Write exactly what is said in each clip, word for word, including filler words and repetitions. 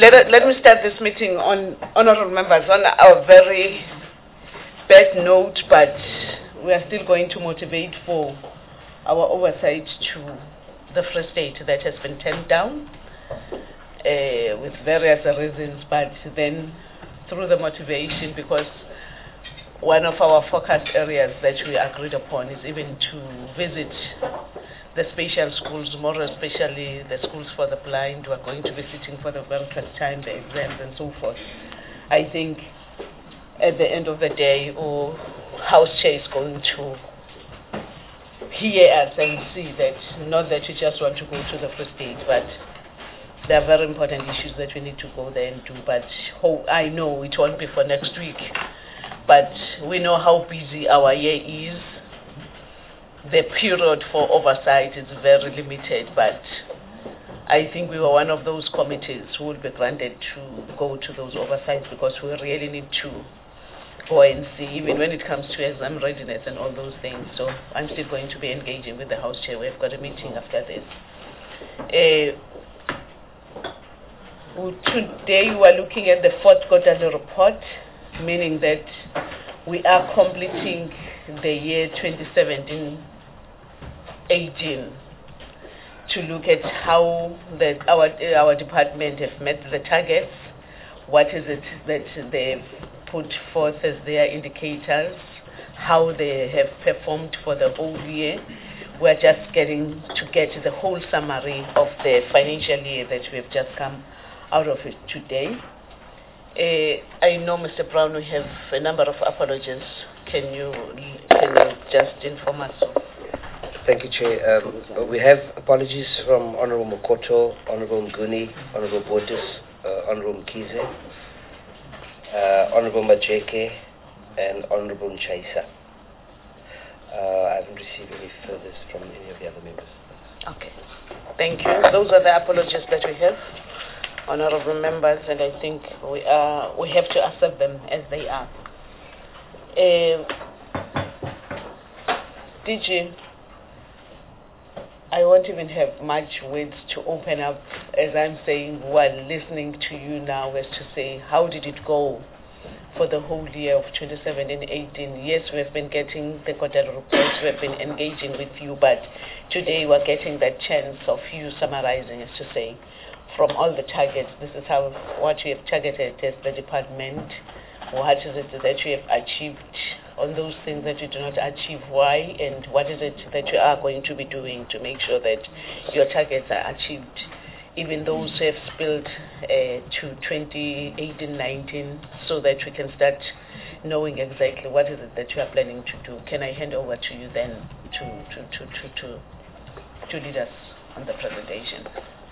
Let, let me start this meeting on honorable members on a very bad note, but we are still going to motivate for our oversight to the Free State that has been turned down uh, with various reasons, but then through the motivation, because one of our focus areas that we agreed upon is even to visit the special schools, more especially the schools for the blind, who are going to be sitting for the very first time, the exams and so forth. I think at the end of the day, or House Chair is going to hear us and see that, not that you just want to go to the Free State, but there are very important issues that we need to go there and do. But ho- I know it won't be for next week, but we know how busy our year is. The period for oversight is very limited, but I think we were one of those committees who will be granted to go to those oversights, because we really need to go and see, even when it comes to exam readiness and all those things. So I'm still going to be engaging with the House Chair. We've got a meeting after this. Uh, today we are looking at the fourth quarterly report, meaning that we are completing the year twenty seventeen eighteen to look at how the, our our department have met the targets, what is it that they've put forth as their indicators, how they have performed for the whole year. We're just getting to get the whole summary of the financial year that we've just come out of it today. Uh, I know, Mister Brown, we have a number of apologies. Can you can you just inform us? Thank you, Chair. Um, we have apologies from Honorable Mokoto, Honorable Nguni, Honorable Botis, uh, Honorable Mkize, uh, Honorable Majeke, and Honorable Nchaisa. Uh, I haven't received any furthers from any of the other members. Okay. Thank you. Those are the apologies that we have, honorable members, and I think we are we have to accept them as they are. Uh, D G, I won't even have much words to open up, as I'm saying while listening to you now, as to say, how did it go for the whole year of twenty seventeen eighteen? Yes, we've been getting the quarterly reports, we've been engaging with you, but today we're getting that chance of you summarizing, as to say, from all the targets, this is how what we have targeted as the department. What is it that you have achieved on those things that you do not achieve? Why? And what is it that you are going to be doing to make sure that your targets are achieved? Even those who have spilled uh, to twenty eighteen nineteen, so that we can start knowing exactly what is it that you are planning to do. Can I hand over to you then to to to to to, to lead us on the presentation?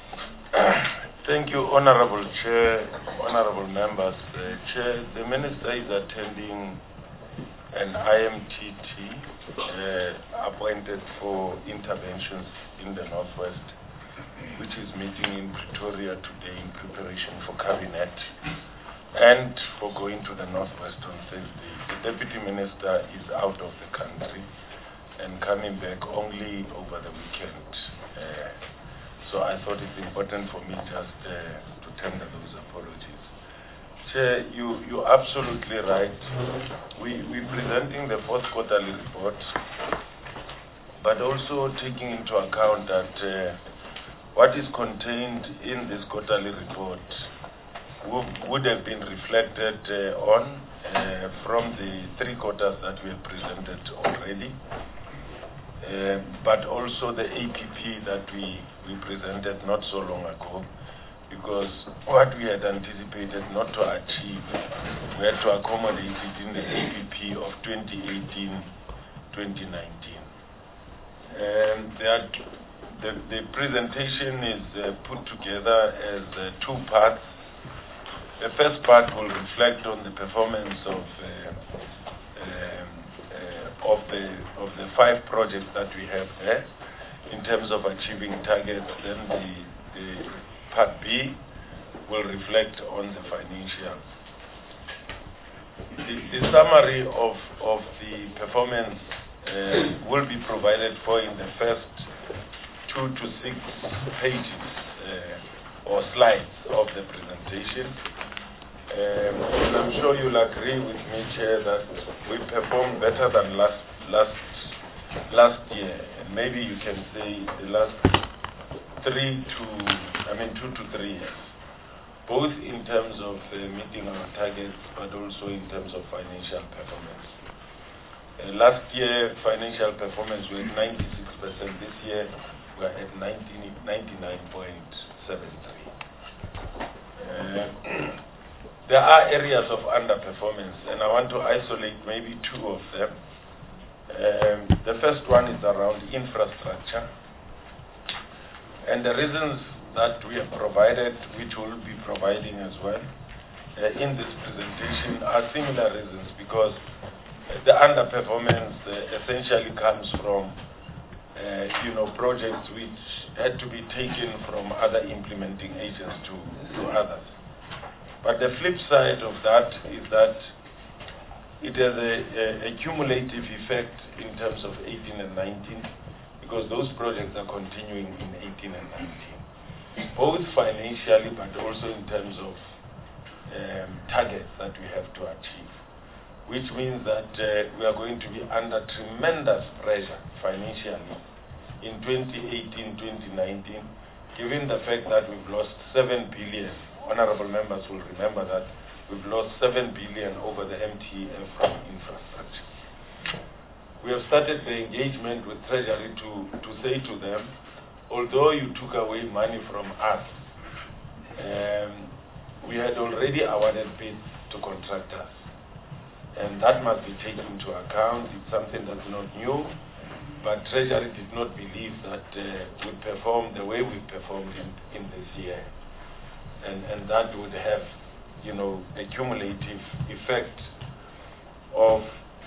Thank you, Honorable Chair, Honorable Members. Uh, Chair, the Minister is attending an I M T T uh, appointed for interventions in the Northwest, which is meeting in Pretoria today in preparation for Cabinet and for going to the Northwest on Thursday. The Deputy Minister is out of the country and coming back only over the weekend. Uh, So I thought it's important for me just uh, to tender those apologies. Chair, you, you're absolutely right. We, we're presenting the fourth quarterly report, but also taking into account that uh, what is contained in this quarterly report would, would have been reflected uh, on uh, from the three quarters that we have presented already. Uh, but also the A P P that we, we presented not so long ago, because what we had anticipated not to achieve, we had to accommodate it in the A P P of twenty eighteen twenty nineteen. And that the, the presentation is uh, put together as uh, two parts. The first part will reflect on the performance of uh, um, of the of the five projects that we have there in terms of achieving targets. Then the, the part B will reflect on the financials. The, the summary of, of the performance uh, will be provided for in the first two to six pages uh, or slides of the presentation. Um, and I'm sure you'll agree with me, Chair, that we performed better than last last last year, and maybe you can say the last three to, I mean, two to three years, both in terms of uh, meeting our targets, but also in terms of financial performance. Uh, last year, financial performance was ninety-six percent. This year, we're at ninety-nine point seven three. Uh, there are areas of underperformance, and I want to isolate maybe two of them. Um, the first one is around infrastructure. And the reasons that we have provided, which we'll be providing as well uh, in this presentation, are similar reasons, because the underperformance uh, essentially comes from uh, you know, projects which had to be taken from other implementing agents to, to others. But the flip side of that is that it has a, a, a cumulative effect in terms of eighteen and nineteen, because those projects are continuing in eighteen and nineteen, both financially but also in terms of um, targets that we have to achieve, which means that uh, we are going to be under tremendous pressure financially in twenty eighteen, twenty nineteen, given the fact that we've lost seven billion. Honorable members will remember that we've lost seven billion over the M T E F from infrastructure. We have started the engagement with Treasury to, to say to them, although you took away money from us, um, we had already awarded bids to contractors. And that must be taken into account. It's something that's not new, but Treasury did not believe that uh, we performed the way we performed in, in this year. And, and that would have, you know, a cumulative effect of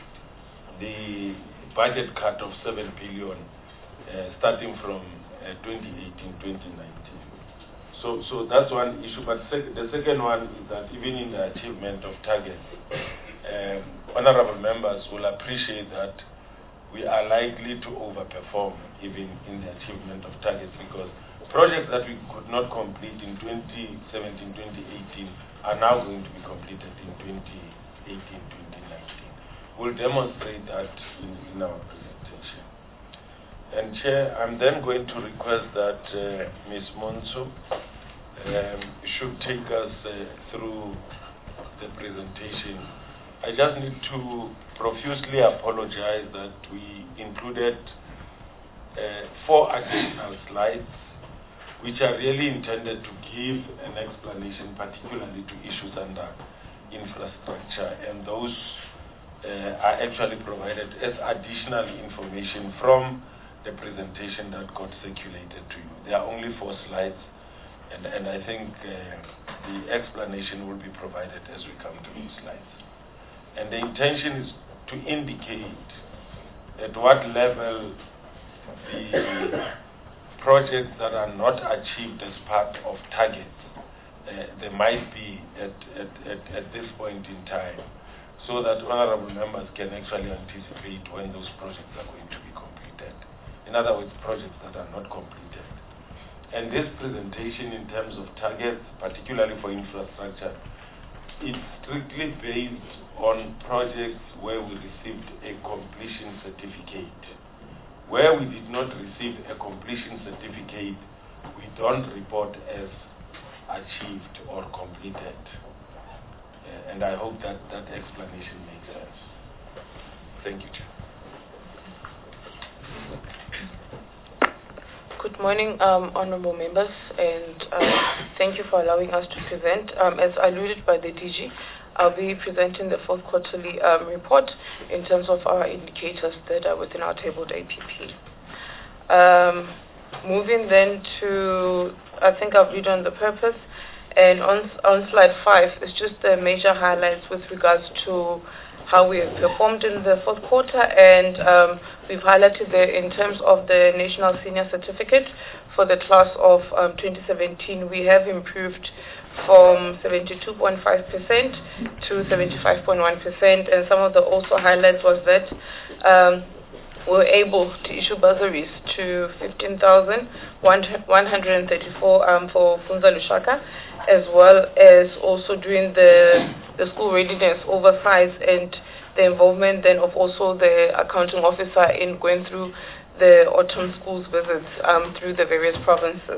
the budget cut of seven billion uh, starting from uh, twenty eighteen, twenty nineteen. So, so that's one issue. But sec the second one is that even in the achievement of targets, um, honorable members will appreciate that we are likely to overperform even in the achievement of targets, because projects that we could not complete in twenty seventeen, twenty eighteen are now going to be completed in twenty eighteen, twenty nineteen. We'll demonstrate that in, in our presentation. And Chair, I'm then going to request that uh, Miz Monso um, should take us uh, through the presentation. I just need to profusely apologize that we included uh, four additional slides, which are really intended to give an explanation, particularly to issues under infrastructure, and those uh, are actually provided as additional information from the presentation that got circulated to you. There are only four slides, and, and I think uh, the explanation will be provided as we come to these slides. And the intention is to indicate at what level the projects that are not achieved as part of targets, uh, they might be at, at, at, at this point in time, so that honorable members can actually anticipate when those projects are going to be completed. In other words, projects that are not completed. And this presentation in terms of targets, particularly for infrastructure, is strictly based on projects where we received a completion certificate. Where we did not receive a completion certificate, we don't report as achieved or completed. Uh, and I hope that that explanation makes sense. Thank you, Chair. Good morning, um, honorable members, and uh, thank you for allowing us to present. Um, as alluded by the D G, I'll be presenting the fourth quarterly um, report in terms of our indicators that are within our tabled A P P. Um, moving then to, I think I've read on the purpose, and on, on slide five, it's just the major highlights with regards to how we have performed in the fourth quarter, and um, we've highlighted there in terms of the National Senior Certificate for the class of um, twenty seventeen, we have improved from seventy-two point five percent to seventy-five point one percent, and some of the also highlights was that um, we were able to issue bursaries to fifteen thousand one hundred thirty-four um, for Funza Lushaka, as well as also doing the, the school readiness oversight and the involvement then of also the accounting officer in going through the autumn schools visits um, through the various provinces.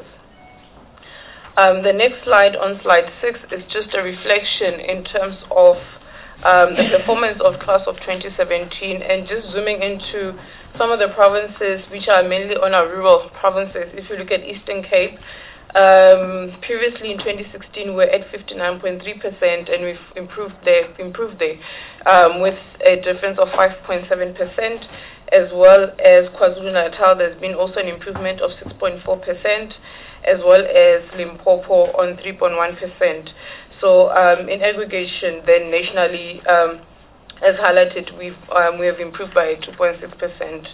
Um, the next slide, on slide six, is just a reflection in terms of um, the performance of class of twenty seventeen, and just zooming into some of the provinces which are mainly on our rural provinces. If you look at Eastern Cape, um, previously in twenty sixteen we're at fifty-nine point three percent, and we've improved there, improved there um, with a difference of five point seven percent. As well as KwaZulu-Natal, there's been also an improvement of six point four percent, as well as Limpopo on three point one percent. So um, in aggregation, then nationally, um, as highlighted, we've, um, we have improved by two point six percent.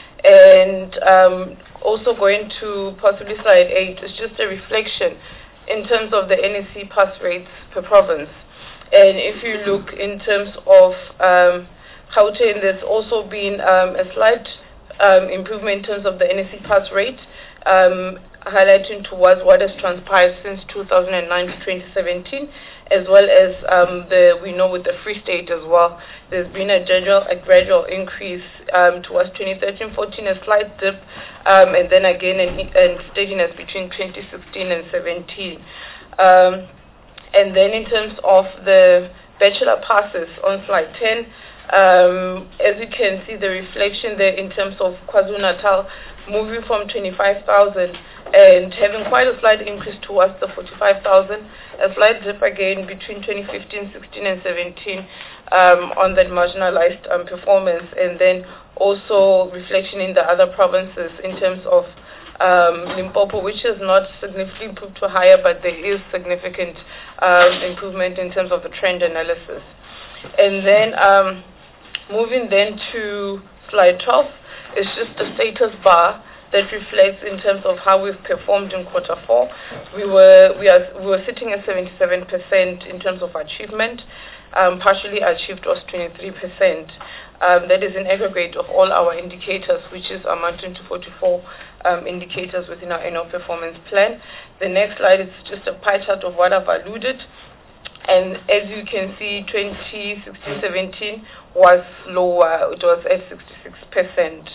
And um, also going to possibly slide eight, it's just a reflection in terms of the N S C pass rates per province. And if you look in terms of um, Gauteng, there's also been um, a slight um, improvement in terms of the N S C pass rate, um, highlighting towards what has transpired since two thousand nine to twenty seventeen, as well as um, the we know with the Free State as well. There's been a gradual, a gradual increase um, towards twenty thirteen fourteen, a slight dip, um, and then again an, an steadiness between twenty sixteen and seventeen. Um, and then in terms of the bachelor passes on slide ten, Um, as you can see the reflection there in terms of KwaZulu-Natal moving from twenty-five thousand and having quite a slight increase towards the forty-five thousand, a slight dip again between twenty fifteen, sixteen and seventeen um, on that marginalized um, performance, and then also reflection in the other provinces in terms of um, Limpopo, which is not significantly improved to higher, but there is significant um, improvement in terms of the trend analysis. And then um, moving then to slide twelve, it's just a status bar that reflects in terms of how we've performed in quarter four. We were we are we were sitting at seventy-seven percent in terms of achievement. Um, partially achieved was twenty-three percent. Um, that is an aggregate of all our indicators, which is amounting to forty-four um, indicators within our annual performance plan. The next slide is just a pie chart of what I've alluded. And as you can see, twenty sixteen seventeen was lower. It was at sixty-six percent.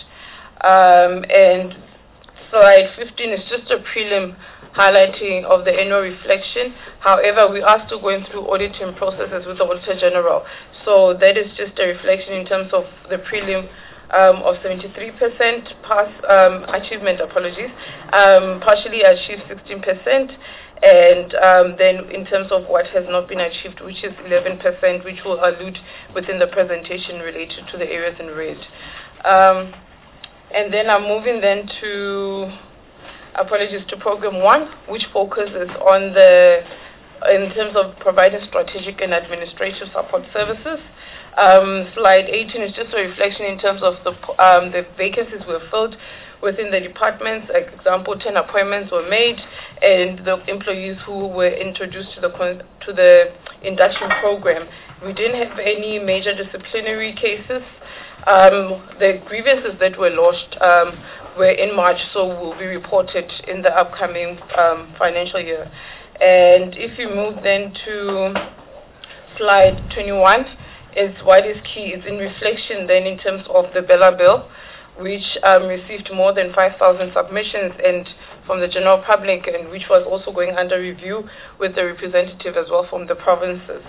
Um, and slide fifteen is just a prelim highlighting of the annual reflection. However, we are still going through auditing processes with the Auditor General. So that is just a reflection in terms of the prelim um, of seventy-three percent pass um, achievement, apologies, um, partially achieved sixteen percent. And um, then in terms of what has not been achieved, which is eleven percent, which will allude within the presentation related to the areas in red. Um, and then I'm moving then to, apologies, to program one, which focuses on the, in terms of providing strategic and administrative support services. Um, slide eighteen is just a reflection in terms of the, um, the vacancies were filled within the departments. Like example, ten appointments were made, and the employees who were introduced to the to the induction program. We didn't have any major disciplinary cases. Um, the grievances that were lodged um, were in March, so will be reported in the upcoming um, financial year. And if you move then to slide twenty-one, is what is key is in reflection then in terms of the Bella Bill, which um, received more than five thousand submissions and from the general public, and which was also going under review with the representative as well from the provinces.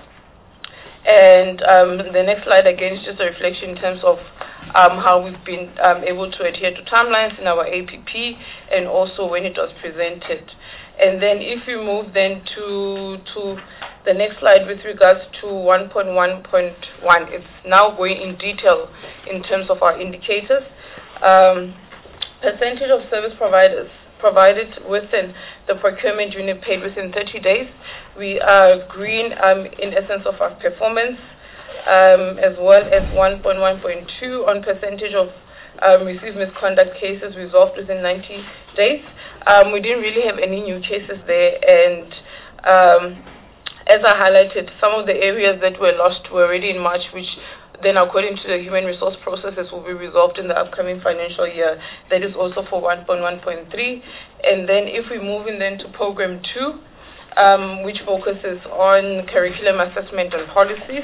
And um, the next slide again is just a reflection in terms of um, how we've been um, able to adhere to timelines in our A P P and also when it was presented. And then if you move then to to the next slide with regards to one point one point one, it's now going in detail in terms of our indicators. Um, percentage of service providers provided within the procurement unit paid within thirty days. We are green um, in essence of our performance, um, as well as one point one point two on percentage of um, received misconduct cases resolved within ninety days. Um, we didn't really have any new cases there, and um, as I highlighted, some of the areas that were lost were already in March, which then according to the human resource processes will be resolved in the upcoming financial year. That is also for one point one point three. And then if we move in then to program two, um, which focuses on curriculum assessment and policies,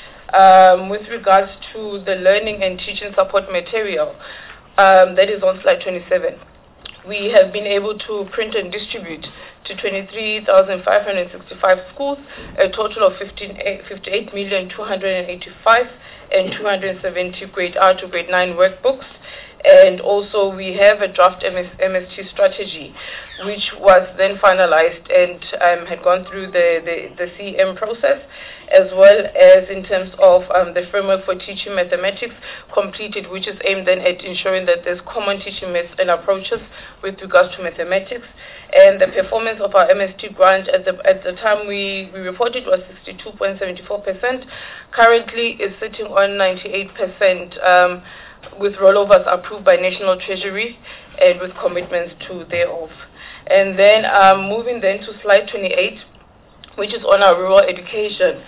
um, with regards to the learning and teaching support material, um, that is on slide twenty-seven. We have been able to print and distribute to twenty-three thousand five hundred sixty-five schools, a total of fifty-eight million two hundred eighty-five and two hundred seventy grade R to grade nine workbooks. And also we have a draft M S T strategy, which was then finalized and um, had gone through the, the, the C M process, as well as in terms of um, the framework for teaching mathematics completed, which is aimed then at ensuring that there's common teaching methods and approaches with regards to mathematics. And the performance of our M S T grant at the at the time we, we reported was sixty-two point seven four percent. Currently is sitting on ninety-eight percent, um, with rollovers approved by National Treasury and with commitments to thereof. And then um, moving then to slide twenty-eight, which is on our rural education,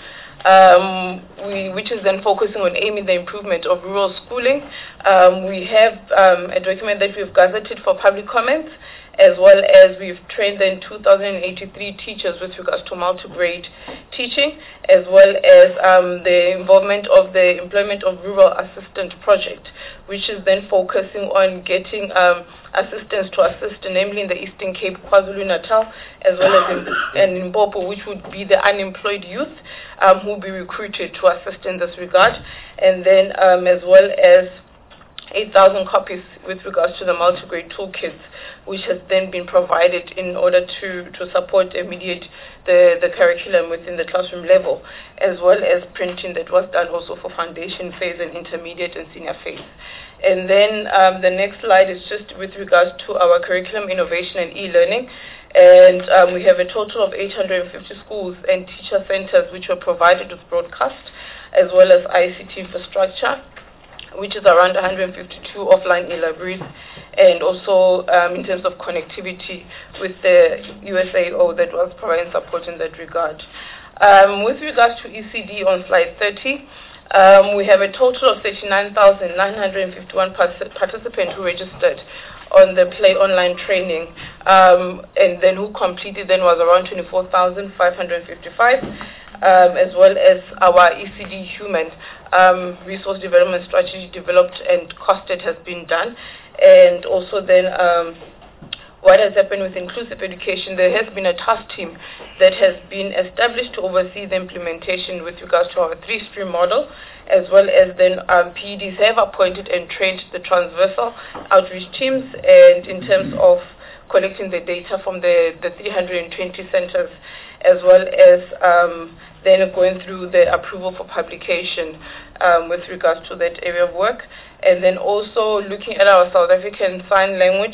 um, we, which is then focusing on aiming the improvement of rural schooling. Um, we have um, a document that we've gazetted for public comments, as well as we've trained then two thousand eighty-three teachers with regards to multi-grade teaching, as well as um, the involvement of the Employment of Rural Assistant Project, which is then focusing on getting um, assistance to assist, namely in the Eastern Cape, KwaZulu-Natal, as well as in, and in Mpopo, which would be the unemployed youth um, who will be recruited to assist in this regard, and then um, as well as eight thousand copies with regards to the multi-grade toolkits, which has then been provided in order to, to support and mediate the, the curriculum within the classroom level, as well as printing that was done also for foundation phase and intermediate and senior phase. And then um, the next slide is just with regards to our curriculum innovation and e-learning. And um, we have a total of eight hundred fifty schools and teacher centers which were provided with broadcast, as well as I C T infrastructure, which is around one hundred fifty-two offline e-libraries, and also um, in terms of connectivity with the U S A O that was providing support in that regard. Um, with regards to E C D on slide thirty, um, we have a total of thirty-nine thousand nine hundred fifty-one participants who registered on the Play Online training, um, and then who completed then was around twenty-four thousand five hundred fifty-five, um, as well as our E C D human Um, resource development strategy developed and costed has been done. And also then um, what has happened with inclusive education, there has been a task team that has been established to oversee the implementation with regards to our three-stream model, as well as then um, P E Ds have appointed and trained the transversal outreach teams, and in terms of collecting the data from the, the three hundred twenty centers, as well as um, then going through the approval for publication um, with regards to that area of work. And then also looking at our South African Sign Language,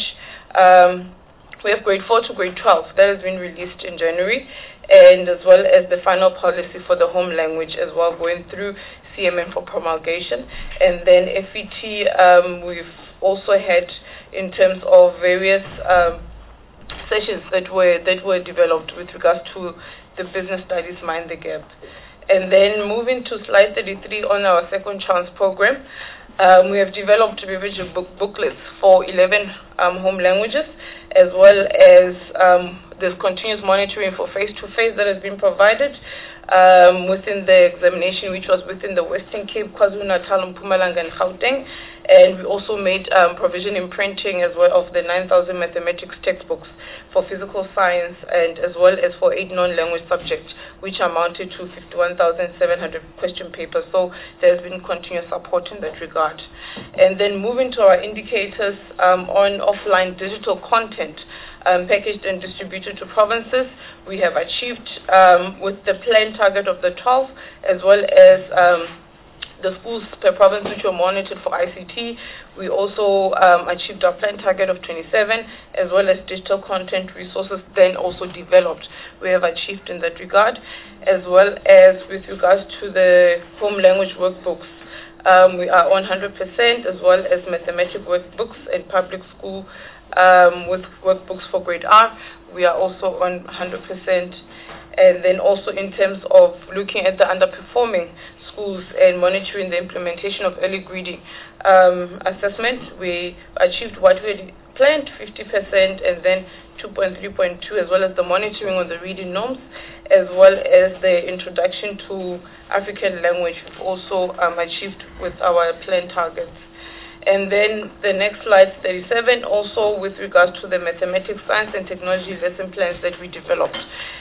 um, we have grade four to grade twelve that has been released in January, and as well as the final policy for the home language as well, going through C M M for promulgation. And then F E T, um, we've also had in terms of various um, sessions that were that were developed with regards to the business studies Mind the Gap. And then moving to slide thirty-three on our second chance program, um, we have developed revision book booklets for eleven um, home languages, as well as um, there's continuous monitoring for face-to-face that has been provided um, within the examination, which was within the Western Cape, KwaZulu-Natal, Mpumalanga, and Gauteng. And we also made um, provision in printing as well of the nine thousand mathematics textbooks for physical science, and as well as for eight non-language subjects, which amounted to fifty-one thousand seven hundred question papers. So there's been continuous support in that regard. And then moving to our indicators um, on offline digital content, Um, packaged and distributed to provinces, we have achieved um, with the planned target of the twelve, as well as um, the schools per province which were monitored for I C T. We also um, achieved our planned target of twenty-seven, as well as digital content resources then also developed. We have achieved in that regard, as well as with regards to the home language workbooks. Um, we are on one hundred percent, as well as mathematics workbooks in public school. Um, with workbooks for grade R, we are also on one hundred percent. And then also in terms of looking at the underperforming schools and monitoring the implementation of early grading um, assessment, we achieved what we had planned, fifty percent, and then two point three point two, as well as the monitoring on the reading norms, as well as the introduction to African language, we've also um, achieved with our planned targets. And then the next slide, thirty-seven, also with regards to the mathematics, science, and technology lesson plans that we developed.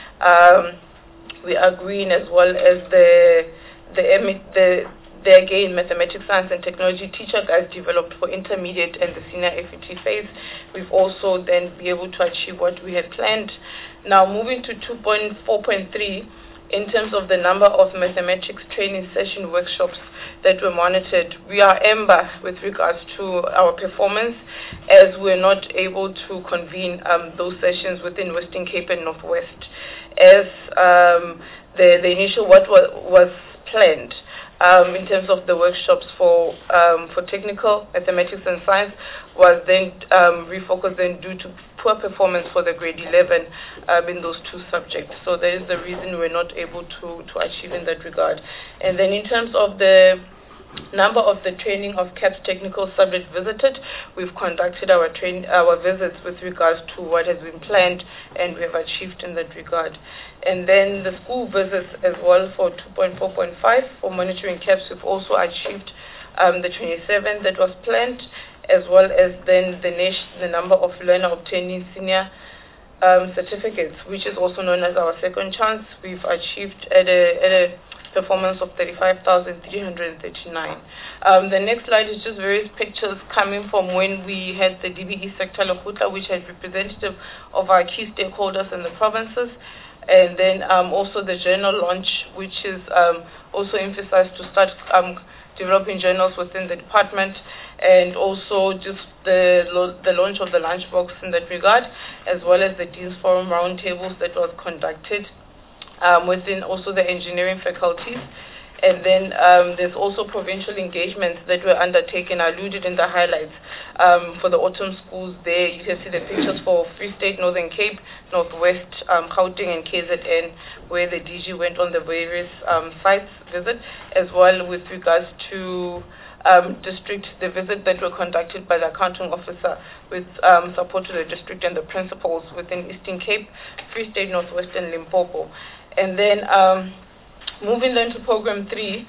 Um, we are green, as well as the the the the again mathematics, science, and technology teacher guides developed for intermediate and the senior F E T phase. We've also then be able to achieve what we had planned. Now moving to two point four point three, in terms of the number of mathematics training session workshops that were monitored, we are amber with regards to our performance, as we're not able to convene um, those sessions within Western Cape and Northwest, as um, the, the initial what was, was planned um, in terms of the workshops for um, for technical mathematics and science was then um, refocused then due to poor performance for the grade eleven um, in those two subjects. So that is the reason we're not able to, to achieve in that regard. And then in terms of the number of the training of C A P S technical subject visited, we've conducted our train our visits with regards to what has been planned, and we have achieved in that regard. And then the school visits as well for two point four point five for monitoring C A P S, we've also achieved um, the twenty-seven that was planned, as well as then the nation, the number of learner obtaining senior um, certificates, which is also known as our second chance. We've achieved at a, at a performance of thirty-five thousand three hundred thirty-nine. Um, the next slide is just various pictures coming from when we had the D B E sector Lekgotla, which had representative of our key stakeholders in the provinces, and then um, also the journal launch, which is um, also emphasized to start um, developing journals within the department, and also just the lo the launch of the lunchbox in that regard, as well as the Dean's Forum roundtables that was conducted Um, within also the engineering faculties. And then um, there's also provincial engagements that were undertaken, alluded in the highlights um, for the autumn schools there. You can see the pictures for Free State, Northern Cape, Northwest, um, Gauteng, and K Z N, where the D G went on the various um, sites visit, as well with regards to Um, district, the visit that were conducted by the accounting officer with um, support to the district and the principals within Eastern Cape, Free State, Northwest, and Limpopo. And then um, moving then to program three,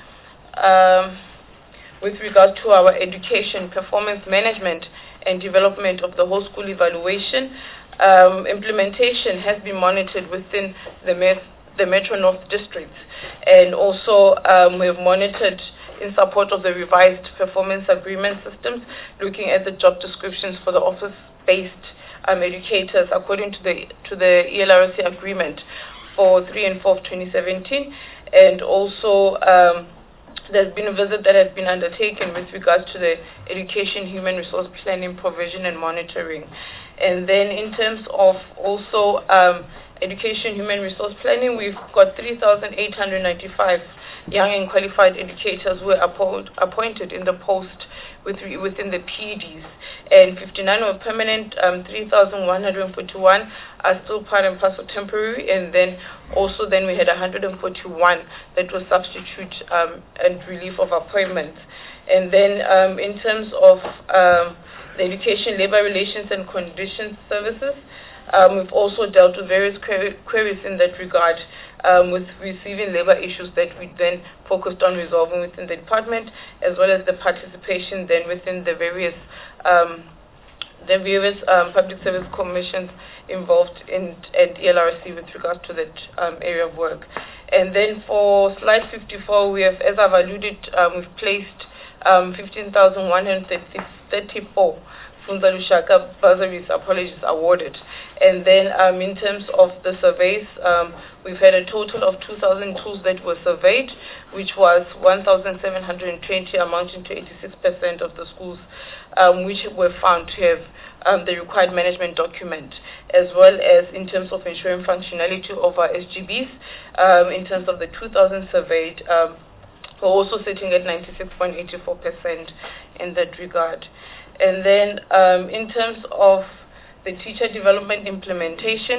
um, with regard to our education, performance management, and development of the whole school evaluation, um, implementation has been monitored within the, Met the Metro North districts, and also um, we have monitored in support of the revised performance agreement systems, looking at the job descriptions for the office-based um, educators according to the to the E L R C agreement for three and four of twenty seventeen, and also um, there's been a visit that has been undertaken with regards to the education, human resource planning, provision, and monitoring. And then in terms of also um, education, human resource planning, we've got three thousand eight hundred ninety-five young and qualified educators were appoint, appointed in the post with, within the P E Ds, and fifty-nine were permanent, um, three thousand one hundred forty-one are still part and parcel temporary, and then also then we had one hundred forty-one that was substitute um, and relief of appointments. And then um, in terms of um, the education, labor relations, and conditions services, um, we've also dealt with various query, queries in that regard, Um, with receiving labor issues that we then focused on resolving within the department, as well as the participation then within the various um, the various um, public service commissions involved in at E L R C with regards to that um, area of work. And then for slide fifty-four, we have, as I've alluded, um, we've placed um, fifteen thousand one hundred thirty-four Funza Lushaka bursaries, apologies, awarded. And then um, in terms of the surveys, um, we've had a total of two thousand tools that were surveyed, which was one thousand seven hundred twenty, amounting to eighty-six percent of the schools, um, which were found to have um, the required management document, as well as in terms of ensuring functionality of our S G Bs. Um, in terms of the two thousand surveyed, um, we're also sitting at ninety-six point eight four percent in that regard. And then um, in terms of the teacher development implementation,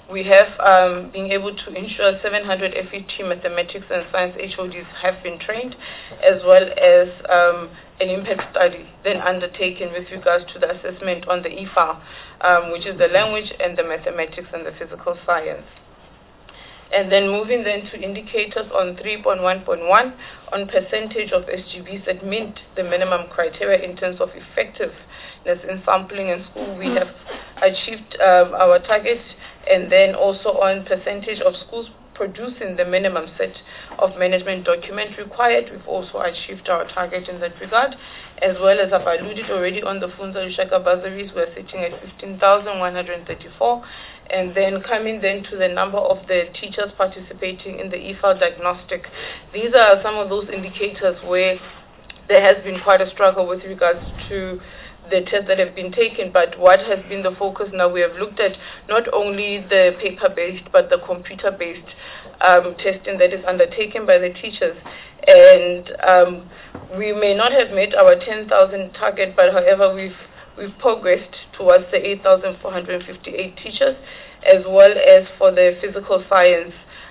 we have um, been able to ensure seven hundred F E T mathematics and science H O Ds have been trained, as well as um, an impact study then undertaken with regards to the assessment on the E F A L, um, which is the language and the mathematics and the physical science. And then moving then to indicators on three point one point one on percentage of S G Bs that meet the minimum criteria in terms of effectiveness in sampling in school, we have achieved um, our target. And then also on percentage of schools producing the minimum set of management document required, we've also achieved our target in that regard, as well as I've alluded already on the Funza Lushaka bursaries. We're sitting at fifteen thousand one hundred thirty-four. And then coming then to the number of the teachers participating in the E F A L diagnostic. These are some of those indicators where there has been quite a struggle with regards to the tests that have been taken, but what has been the focus now, we have looked at not only the paper-based but the computer-based um, testing that is undertaken by the teachers. And um, we may not have met our ten thousand target, but however we've we've progressed towards the eight thousand four hundred fifty-eight teachers, as well as for the physical science,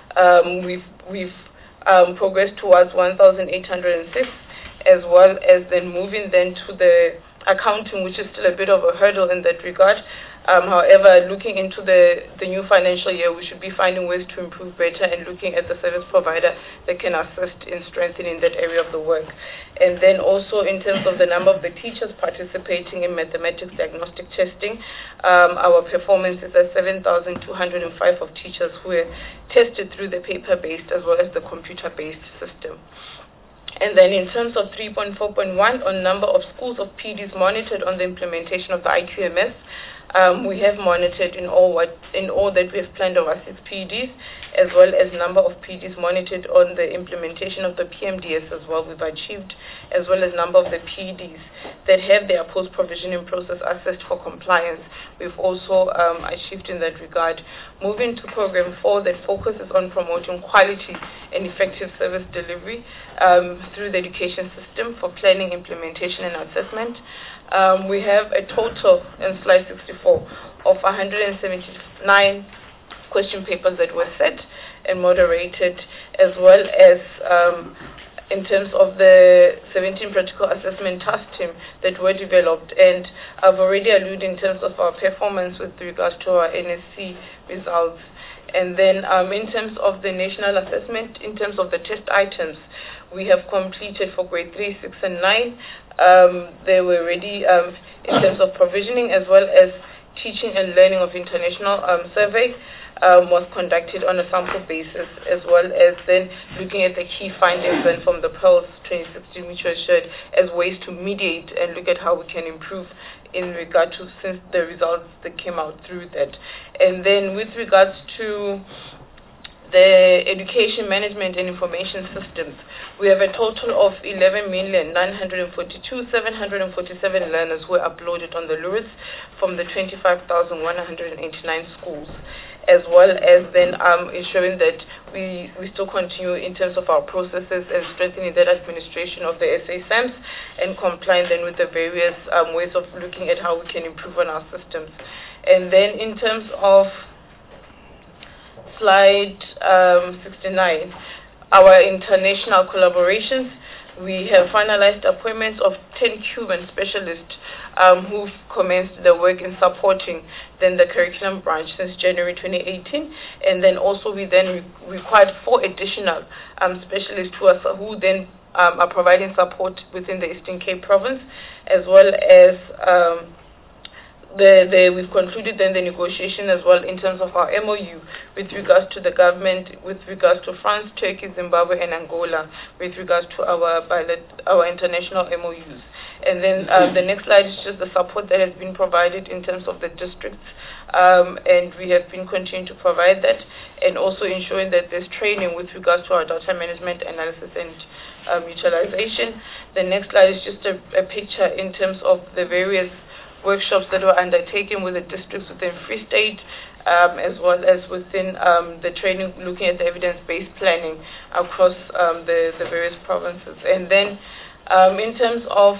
um, we've we've um, progressed towards one thousand eight hundred six, as well as then moving then to the accounting, which is still a bit of a hurdle in that regard. Um, however, looking into the, the new financial year, we should be finding ways to improve better and looking at the service provider that can assist in strengthening that area of the work. And then also in terms of the number of the teachers participating in mathematics diagnostic testing, um, our performance is at seven thousand two hundred five of teachers who were tested through the paper-based as well as the computer-based system. And then in terms of three point four point one on number of schools of P Ds monitored on the implementation of the I Q M S, um, we have monitored in all what in all that we have planned of our six P Ds, as well as number of P Ds monitored on the implementation of the P M D S as well we've achieved, as well as number of the P Ds that have their post-provisioning process assessed for compliance. We've also um, achieved in that regard. Moving to program four that focuses on promoting quality and effective service delivery um, through the education system for planning, implementation, and assessment. Um, we have a total in slide sixty-four of one hundred seventy-nine question papers that were set and moderated, as well as um, in terms of the seventeen practical assessment task team that were developed. And I've already alluded in terms of our performance with regards to our N S C results. And then um, in terms of the national assessment, in terms of the test items, we have completed for grade three, six, and nine. Um, they were ready um, in terms of provisioning, as well as teaching and learning of international um, survey um, was conducted on a sample basis, as well as then looking at the key findings then from the Pearls twenty sixteen, which was shared as ways to mediate and look at how we can improve in regard to since the results that came out through that. And then with regards to the education management and information systems, we have a total of eleven million nine hundred forty-two thousand seven hundred forty-seven learners who were uploaded on the L U R I S from the twenty-five thousand one hundred eighty-nine schools, as well as then um, ensuring that we, we still continue in terms of our processes and strengthening that administration of the S A SAMs and complying then with the various um, ways of looking at how we can improve on our systems. And then in terms of slide um, sixty-nine, our international collaborations, we have finalized appointments of ten Cuban specialists um, who've commenced the work in supporting then the curriculum branch since January twenty eighteen, and then also we then re required four additional um, specialists who, are, who then um, are providing support within the Eastern Cape province, as well as um, The, the, we've concluded then the negotiation as well in terms of our M O U with regards to the government, with regards to France, Turkey, Zimbabwe, and Angola, with regards to our our international M O Us. And then um, the next slide is just the support that has been provided in terms of the districts, um, and we have been continuing to provide that, and also ensuring that there's training with regards to our data management, analysis, and um, utilization. The next slide is just a, a picture in terms of the various workshops that were undertaken with the districts within Free State, um, as well as within um, the training looking at the evidence-based planning across um, the, the various provinces. And then um, in terms of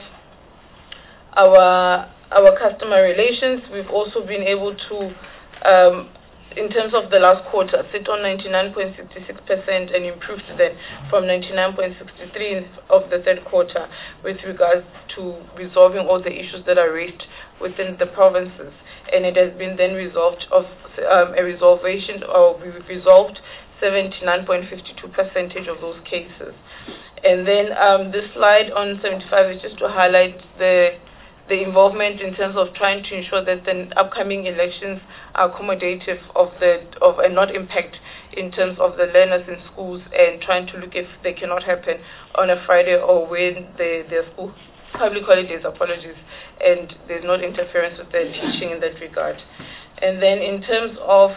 our, our customer relations, we've also been able to um, in terms of the last quarter, sit on ninety-nine point six six percent and improved then from ninety-nine point six three of the third quarter with regards to resolving all the issues that are raised within the provinces. And it has been then resolved of um, a resolvation, or we've resolved seventy-nine point five two percent of those cases. And then um, this slide on seventy-five is just to highlight the the involvement in terms of trying to ensure that the upcoming elections are accommodative of the of and not impact in terms of the learners in schools, and trying to look if they cannot happen on a Friday or when the their school public holidays, apologies, and there's not interference with the teaching in that regard. And then in terms of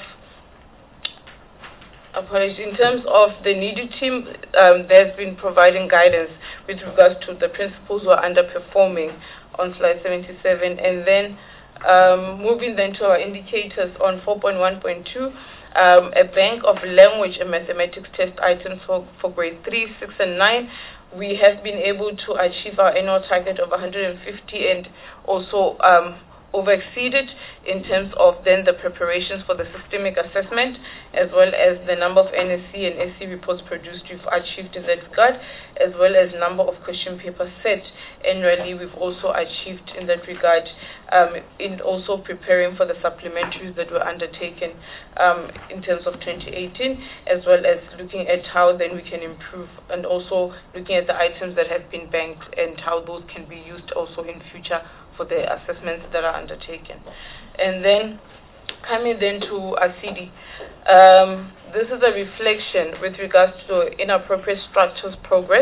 apologies, in terms of the NEDU team, um, they've been providing guidance with regards to the principals who are underperforming on slide seventy-seven. And then um, moving then to our indicators on four point one point two, um, a bank of language and mathematics test items for, for grade three, six, and nine. We have been able to achieve our annual target of one hundred fifty, and also um, over-exceeded in terms of then the preparations for the systemic assessment, as well as the number of N S C and S C reports produced. We've achieved in that regard, as well as number of question papers set annually. We've also achieved in that regard, um, in also preparing for the supplementaries that were undertaken um, in terms of twenty eighteen, as well as looking at how then we can improve, and also looking at the items that have been banked and how those can be used also in future for the assessments that are undertaken. And then coming then to A C D, um, this is a reflection with regards to inappropriate structures progress.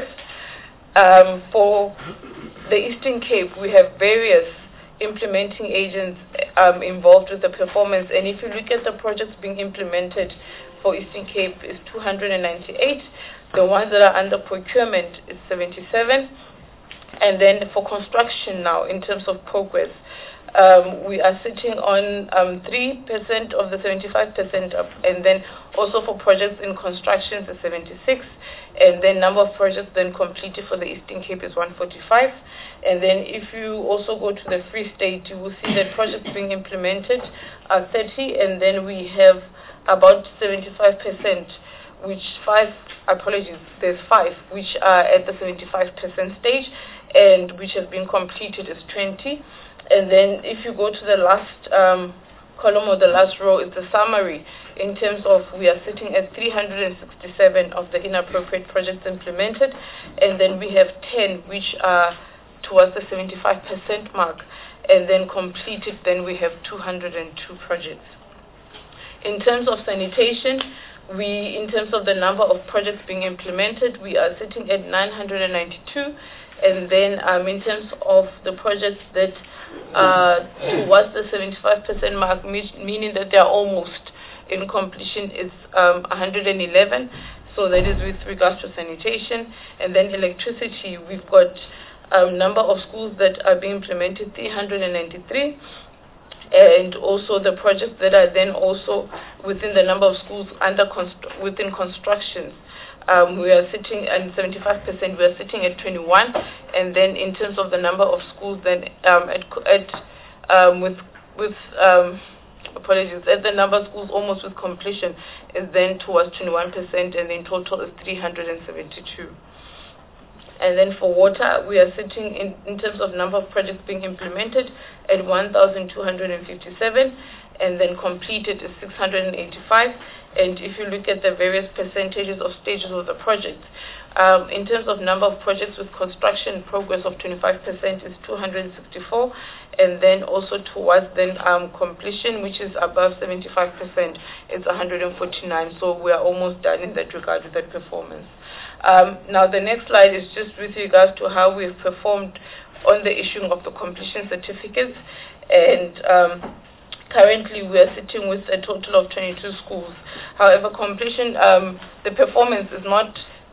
Um, for the Eastern Cape, we have various implementing agents um, involved with the performance, and if you look at the projects being implemented for Eastern Cape, is two hundred ninety-eight. The ones that are under procurement is seventy-seven. And then for construction now, in terms of progress, um, we are sitting on um, three percent of the seventy-five percent up, and then also for projects in construction is seventy-six, and then number of projects then completed for the Eastern Cape is one forty-five. And then if you also go to the Free State, you will see that projects being implemented are thirty, and then we have about seventy-five percent, which five, apologies, there's five, which are at the seventy-five percent stage, and which has been completed is twenty. And then if you go to the last um, column or the last row, is the summary in terms of we are sitting at three hundred sixty-seven of the inappropriate projects implemented, and then we have ten which are towards the seventy-five percent mark, and then completed, then we have two hundred two projects. In terms of sanitation, we, in terms of the number of projects being implemented, we are sitting at nine hundred ninety-two. And then um, in terms of the projects that uh, towards the seventy-five percent mark, meaning that they are almost in completion, is um, one hundred eleven. So that is with regards to sanitation. And then electricity, we've got a um, number of schools that are being implemented, three hundred ninety-three. And also the projects that are then also within the number of schools under const within construction. Um, we are sitting at seventy-five percent, we are sitting at twenty-one, and then in terms of the number of schools, then um, at, at um, with with um, apologies, at the number of schools almost with completion is then towards twenty-one percent, and in total is three hundred seventy-two. And then for water, we are sitting in, in terms of number of projects being implemented at one thousand two hundred fifty-seven, and then completed is six hundred eighty-five. And if you look at the various percentages of stages of the project, um, in terms of number of projects with construction progress of twenty-five percent is two hundred sixty-four, and then also towards then um, completion, which is above seventy-five percent, it's one hundred forty-nine. So we are almost done in that regard with that performance. Um, now the next slide is just with regards to how we've performed on the issuing of the completion certificates, and um, currently we are sitting with a total of twenty-two schools. However, completion, um, the performance is not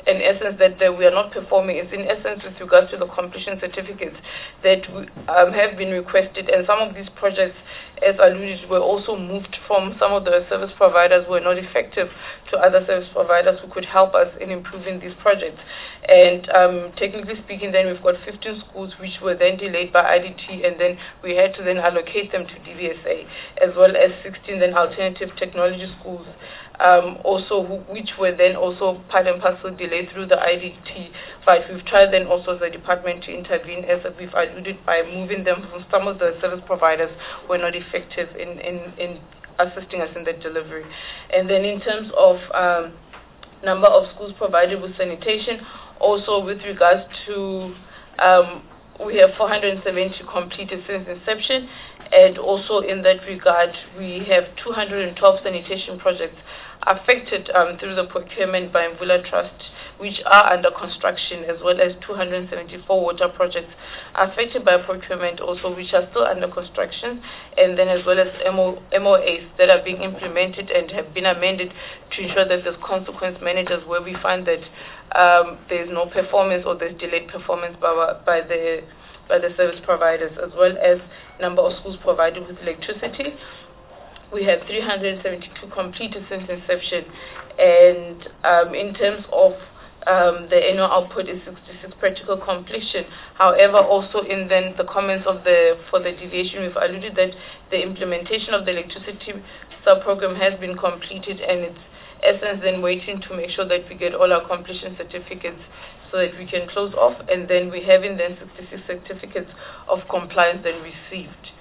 in essence that uh, we are not performing is in essence with regards to the completion certificates that we, um, have been requested, and some of these projects, as alluded, were also moved from some of the service providers who were not effective to other service providers who could help us in improving these projects. And um, technically speaking, then we've got fifteen schools which were then delayed by I D T, and then we had to then allocate them to D V S A, as well as sixteen then alternative technology schools, um, also who, which were then also part and parcel delayed through the I D T. But we've tried then also as a department to intervene, as we've alluded, by moving them from some of the service providers who were not effective in, in, in assisting us in the delivery. And then in terms of um, number of schools provided with sanitation, also with regards to, um, we have four hundred seventy completed since inception, and also in that regard, we have two hundred twelve sanitation projects affected um, through the procurement by Mvula Trust, which are under construction, as well as two hundred seventy-four water projects affected by procurement also, which are still under construction, and then as well as M O As that are being implemented and have been amended to ensure that there's consequence managers where we find that um, there's no performance or there's delayed performance by, by the by the service providers, as well as number of schools provided with electricity. We have three hundred seventy-two completed since inception, and um, in terms of um, the annual output is sixty-six practical completion. However, also in then the comments of the for the deviation, we've alluded that the implementation of the electricity sub-program has been completed, and it's essence then waiting to make sure that we get all our completion certificates so that we can close off, and then we having then sixty-six certificates of compliance then received.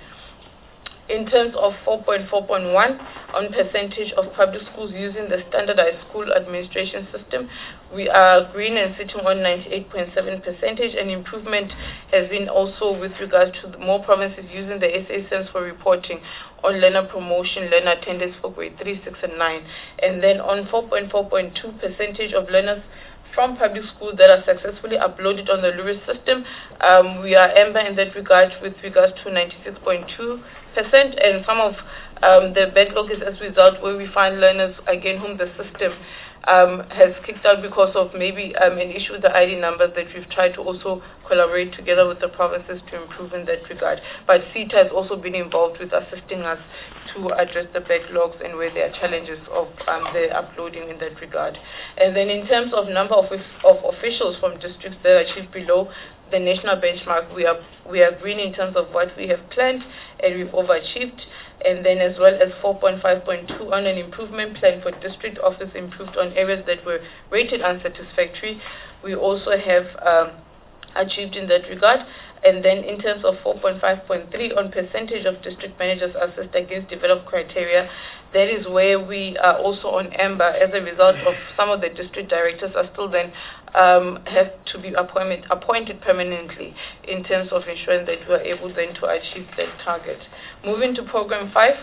In terms of four point four point one, on percentage of public schools using the standardized school administration system, we are green and sitting on ninety-eight point seven percentage, and improvement has been also with regards to the more provinces using the S A SENS for reporting on learner promotion, learner attendance for grade three, six, and nine. And then on four point four point two percentage of learners from public schools that are successfully uploaded on the LURIS system, um, we are amber in that regard with regards to ninety-six point two percent, and some of um, the backlog is as a result where we find learners, again, whom the system um, has kicked out because of maybe um, an issue with the I D numbers that we've tried to also collaborate together with the provinces to improve in that regard. But CETA has also been involved with assisting us to address the backlogs and where there are challenges of um, the uploading in that regard. And then in terms of number of, of officials from districts that are achieved below the national benchmark, we are we are green in terms of what we have planned, and we've overachieved. And then as well as four point five point two on an improvement plan for district office improved on areas that were rated unsatisfactory. We also have um, achieved in that regard. And then in terms of four point five point three on percentage of district managers assessed against developed criteria, that is where we are also on amber as a result of some of the district directors are still then um, have to be appointed, appointed permanently in terms of ensuring that we are able then to achieve that target. Moving to program five,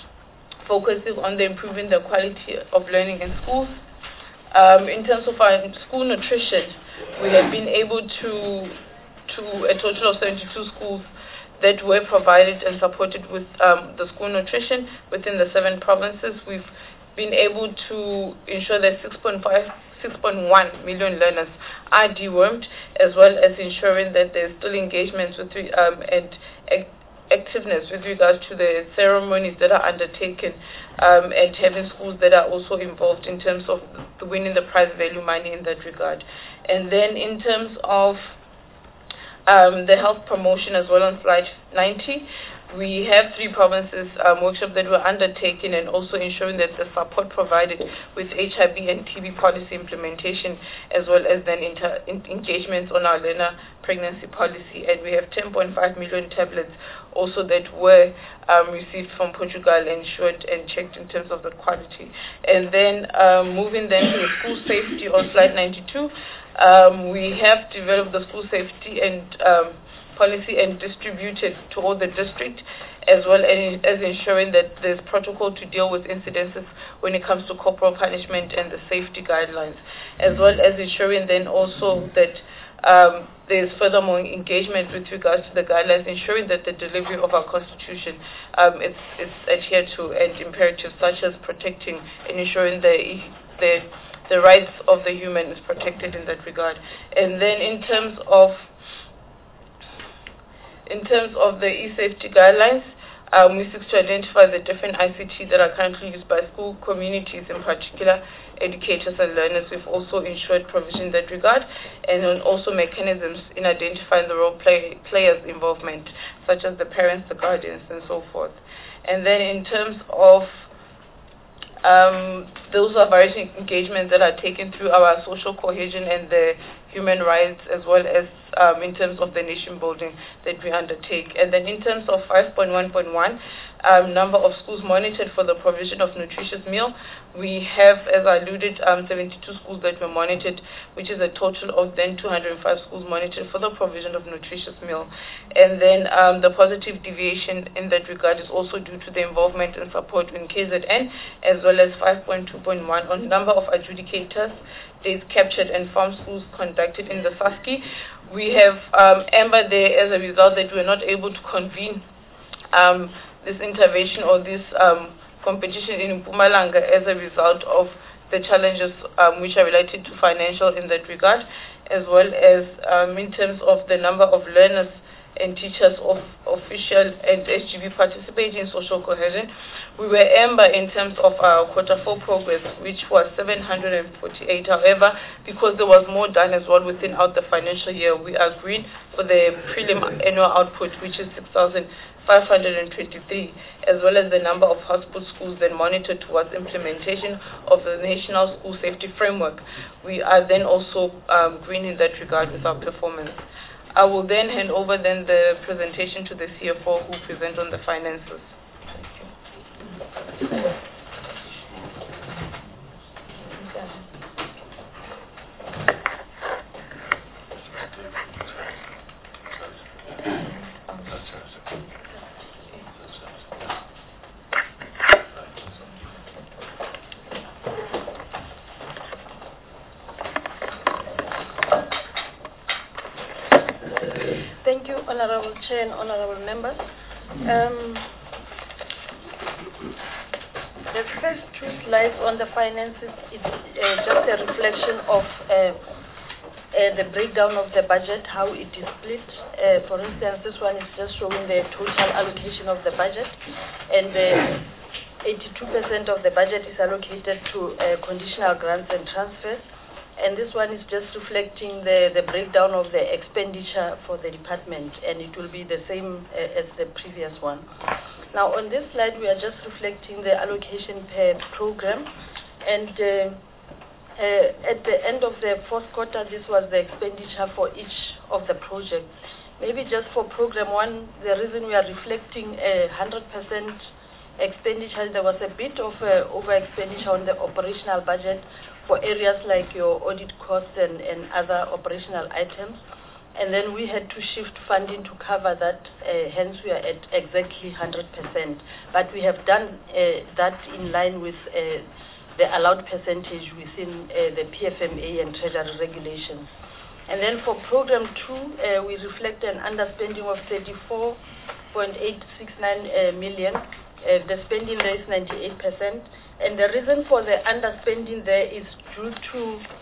focusing on the improving the quality of learning in schools. Um, in terms of our school nutrition, we have been able to to a total of seventy-two schools that were provided and supported with um, the school nutrition within the seven provinces. We've been able to ensure that six point five, six point one million learners are dewormed, as well as ensuring that there's still engagements with um, and ac activeness with regards to the ceremonies that are undertaken, um, and having schools that are also involved in terms of the winning the prize value money in that regard. And then in terms of Um, the health promotion as well on slide ninety. We have three provinces um, workshops that were undertaken, and also ensuring that the support provided with H I V and T B policy implementation, as well as then inter in engagements on our learner pregnancy policy. And we have ten point five million tablets also that were um, received from Portugal, ensured and checked in terms of the quality. And then um, moving then to the school safety on slide ninety-two. Um, we have developed the school safety and um, policy and distributed to all the district, as well as, as ensuring that there's protocol to deal with incidences when it comes to corporal punishment and the safety guidelines, as well as ensuring then also that um, there's furthermore engagement with regards to the guidelines, ensuring that the delivery of our constitution um, is, is adhered to, and imperatives such as protecting and ensuring the, the the rights of the human is protected in that regard. And then in terms of in terms of the e-safety guidelines, um, we seek to identify the different I C T that are currently used by school communities, in particular educators and learners. We've also ensured provision in that regard, and then also mechanisms in identifying the role play, players' involvement, such as the parents, the guardians, and so forth. And then in terms of Um, those are various engagements that are taken through our social cohesion and the human rights, as well as um, in terms of the nation building that we undertake. And then in terms of five point one point one, um, number of schools monitored for the provision of nutritious meal, we have, as I alluded, um, seventy-two schools that were monitored, which is a total of then two hundred five schools monitored for the provision of nutritious meal. And then um, the positive deviation in that regard is also due to the involvement and support in K Z N, as well as five point two point one on number of adjudicators, days captured and farm schools conducted in the S A S C I. We have um, Amber there as a result that we were not able to convene um, this intervention or this um, competition in Mpumalanga as a result of the challenges um, which are related to financial in that regard, as well as um, in terms of the number of learners and teachers of official and S G B participating in social cohesion. We were amber in terms of our quarter four progress, which was seven hundred forty-eight. However, because there was more done as well within out the financial year, we are green for the prelim annual output, which is six thousand five hundred twenty-three, as well as the number of hospital schools then monitored towards implementation of the National School Safety Framework. We are then also um, green in that regard with our performance. I will then hand over then the presentation to the C F O, who will present on the finances. Thank you. Thank you, Honorable Chair and Honorable Members. Um, the first two slides on the finances is uh, just a reflection of uh, uh, the breakdown of the budget, how it is split. Uh, for instance, this one is just showing the total allocation of the budget, and eighty-two percent of the budget is allocated to uh, conditional grants and transfers. And this one is just reflecting the, the breakdown of the expenditure for the department, and it will be the same uh, as the previous one. Now, on this slide, we are just reflecting the allocation per program. And uh, uh, at the end of the fourth quarter, this was the expenditure for each of the projects. Maybe just for program one, the reason we are reflecting a one hundred percent expenditure, there was a bit of uh, over-expenditure on the operational budget for areas like your audit costs and, and other operational items. And then we had to shift funding to cover that, uh, hence we are at exactly one hundred percent. But we have done uh, that in line with uh, the allowed percentage within uh, the P F M A and Treasury regulations. And then for program two, uh, we reflect an underspending of thirty-four point eight six nine uh, million. Uh, the spending there is ninety-eight percent. And the reason for the underspending there is due to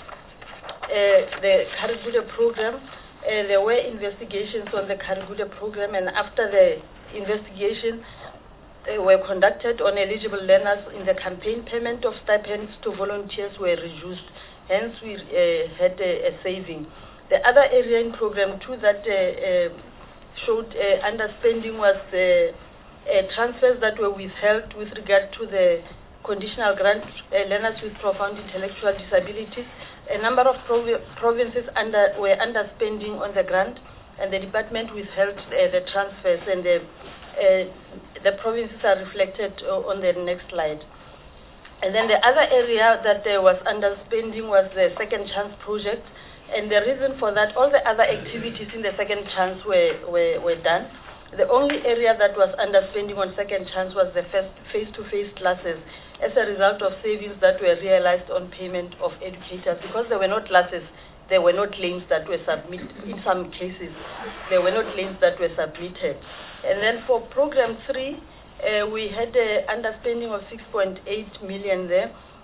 uh, the Kariguda program. Uh, there were investigations on the Kariguda program, and after the investigation uh, were conducted on eligible learners in the campaign, payment of stipends to volunteers were reduced. Hence, we uh, had a, a saving. The other area in program two that uh, uh, showed uh, underspending was the uh, transfers that were withheld with regard to the conditional grant uh, learners with profound intellectual disabilities. A number of prov provinces under, were underspending on the grant, and the department withheld uh, the transfers, and the, uh, the provinces are reflected uh, on the next slide. And then the other area that uh, was underspending was the Second Chance project, and the reason for that, all the other activities in the Second Chance were, were, were done. The only area that was underspending on Second Chance was the first face-to-face classes, as a result of savings that were realized on payment of educators. Because there were not classes, there were not claims that were submitted. In some cases, there were not claims that were submitted. And then for program three, uh, we had an underspending of six point eight million there.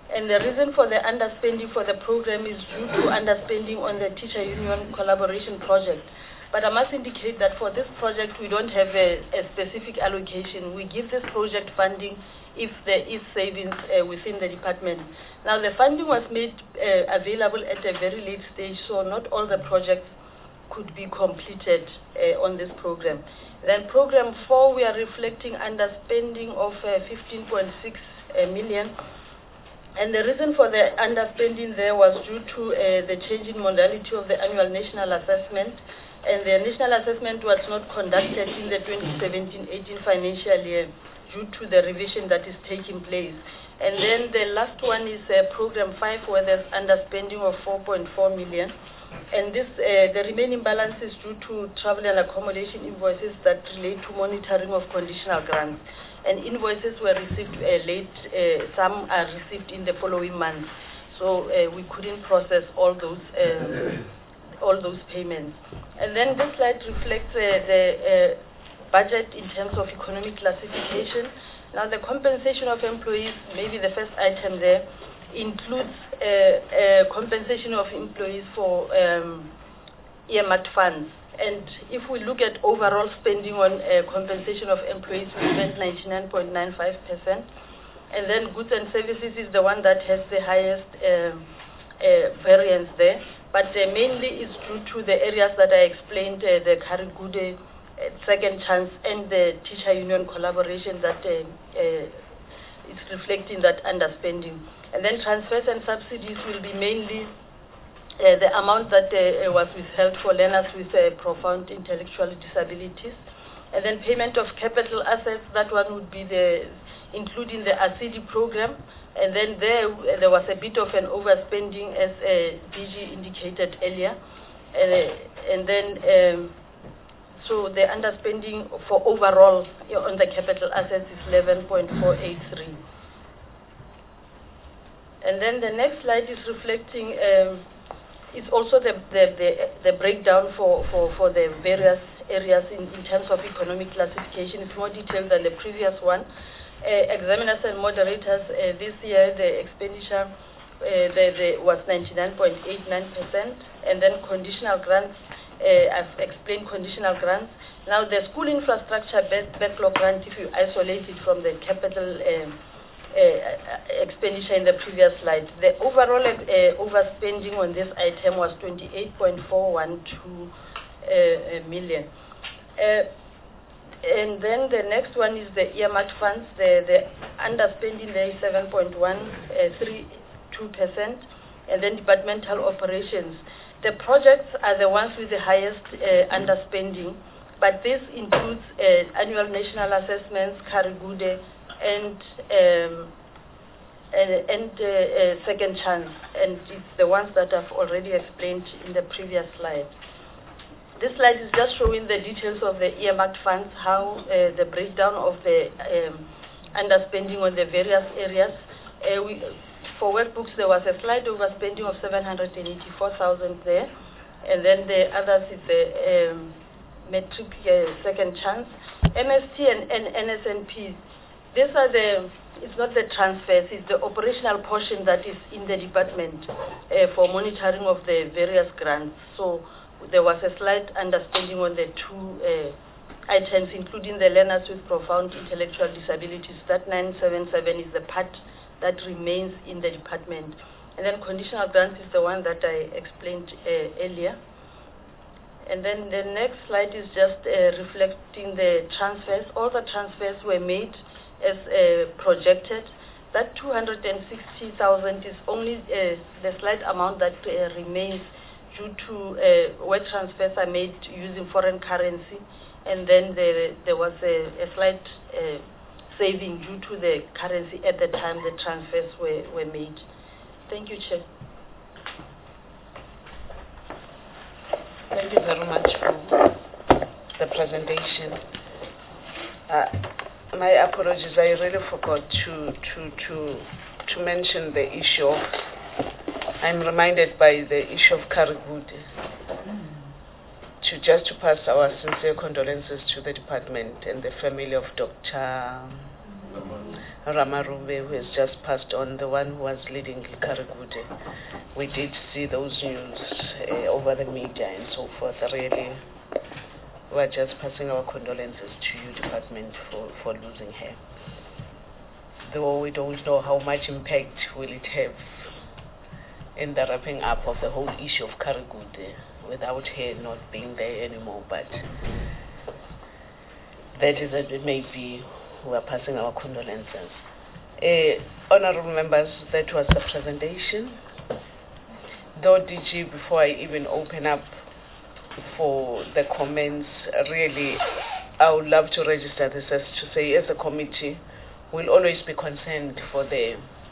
And the reason for the underspending for the program is due to underspending on the teacher union collaboration project. But I must indicate that for this project, we don't have a, a specific allocation. We give this project funding if there is savings uh, within the department. Now, the funding was made uh, available at a very late stage, so not all the projects could be completed uh, on this program. Then program four, we are reflecting underspending of uh, fifteen point six uh, million. And the reason for the underspending there was due to uh, the change in modality of the annual national assessment. And the national assessment was not conducted in the twenty seventeen eighteen financial year due to the revision that is taking place. And then the last one is uh, program five, where there's underspending of four point four million. And this, uh, the remaining balance is due to travel and accommodation invoices that relate to monitoring of conditional grants. And invoices were received uh, late, uh, some are received in the following month. So uh, we couldn't process all those uh, all those payments. And then this slide reflects uh, the uh, budget in terms of economic classification. Now the compensation of employees, maybe the first item there, includes uh, uh, compensation of employees for um, earmarked funds. And if we look at overall spending on uh, compensation of employees, we spent ninety-nine point nine five percent. And then goods and services is the one that has the highest uh, uh, variance there. But uh, mainly it's due to the areas that I explained, uh, the Karigude, uh, Second Chance, and the teacher union collaboration that uh, uh, is reflecting that underspending. And then transfers and subsidies will be mainly Uh, the amount that uh, was withheld for learners with uh, profound intellectual disabilities. And then payment of capital assets, that one would be the, including the ASIDI program. And then there, uh, there was a bit of an overspending, as uh, D G indicated earlier. Uh, and then, um, so the underspending for overall you know, on the capital assets is eleven point four eight three. And then the next slide is reflecting um, It's also the, the, the, the breakdown for, for, for the various areas in, in terms of economic classification. It's more detailed than the previous one. Uh, examiners and moderators, uh, this year the expenditure uh, the, the was ninety-nine point eight nine percent. And then conditional grants, uh, I've explained conditional grants. Now the school infrastructure backlog grant, if you isolate it from the capital um, Uh, expenditure in the previous slide, the overall uh, overspending on this item was twenty-eight point four one two uh, million. Uh, and then the next one is the earmarked funds. The, the underspending there is seven point one three two percent. And then departmental operations. The projects are the ones with the highest uh, underspending, but this includes uh, annual national assessments, Karigude, and um, and, and uh, uh, Second Chance, and it's the ones that I've already explained in the previous slide. This slide is just showing the details of the earmarked funds, how uh, the breakdown of the um, underspending on the various areas. Uh, we, for workbooks, there was a slight overspending of seven hundred eighty-four thousand there, and then the others is the um, metric uh, Second Chance, M S T and, and N S N P. These are the, it's not the transfers, it's the operational portion that is in the department uh, for monitoring of the various grants. So there was a slight underspending on the two uh, items, including the learners with profound intellectual disabilities. That nine seven seven is the part that remains in the department. And then conditional grants is the one that I explained uh, earlier. And then the next slide is just uh, reflecting the transfers. All the transfers were made as uh, projected. That two hundred sixty thousand is only uh, the slight amount that uh, remains due to uh, where transfers are made using foreign currency, and then there, there was a, a slight uh, saving due to the currency at the time the transfers were, were made. Thank you, Chair. Thank you very much for the presentation. Uh, My apologies, I really forgot to, to, to, to mention the issue of, I'm reminded by the issue of Karigude, to just to pass our sincere condolences to the department and the family of Doctor Ramarube, who has just passed on, the one who was leading Karigude. We did see those news uh, over the media and so forth. Really, we're just passing our condolences to you, department, for, for losing her. Though we don't know how much impact will it have in the wrapping up of the whole issue of Karigude without her not being there anymore, but that is that it may be. We are passing our condolences. Uh, honorable members, that was the presentation. Though D G, before I even open up for the comments, really, I would love to register this as to say, as a committee, we'll always be concerned for the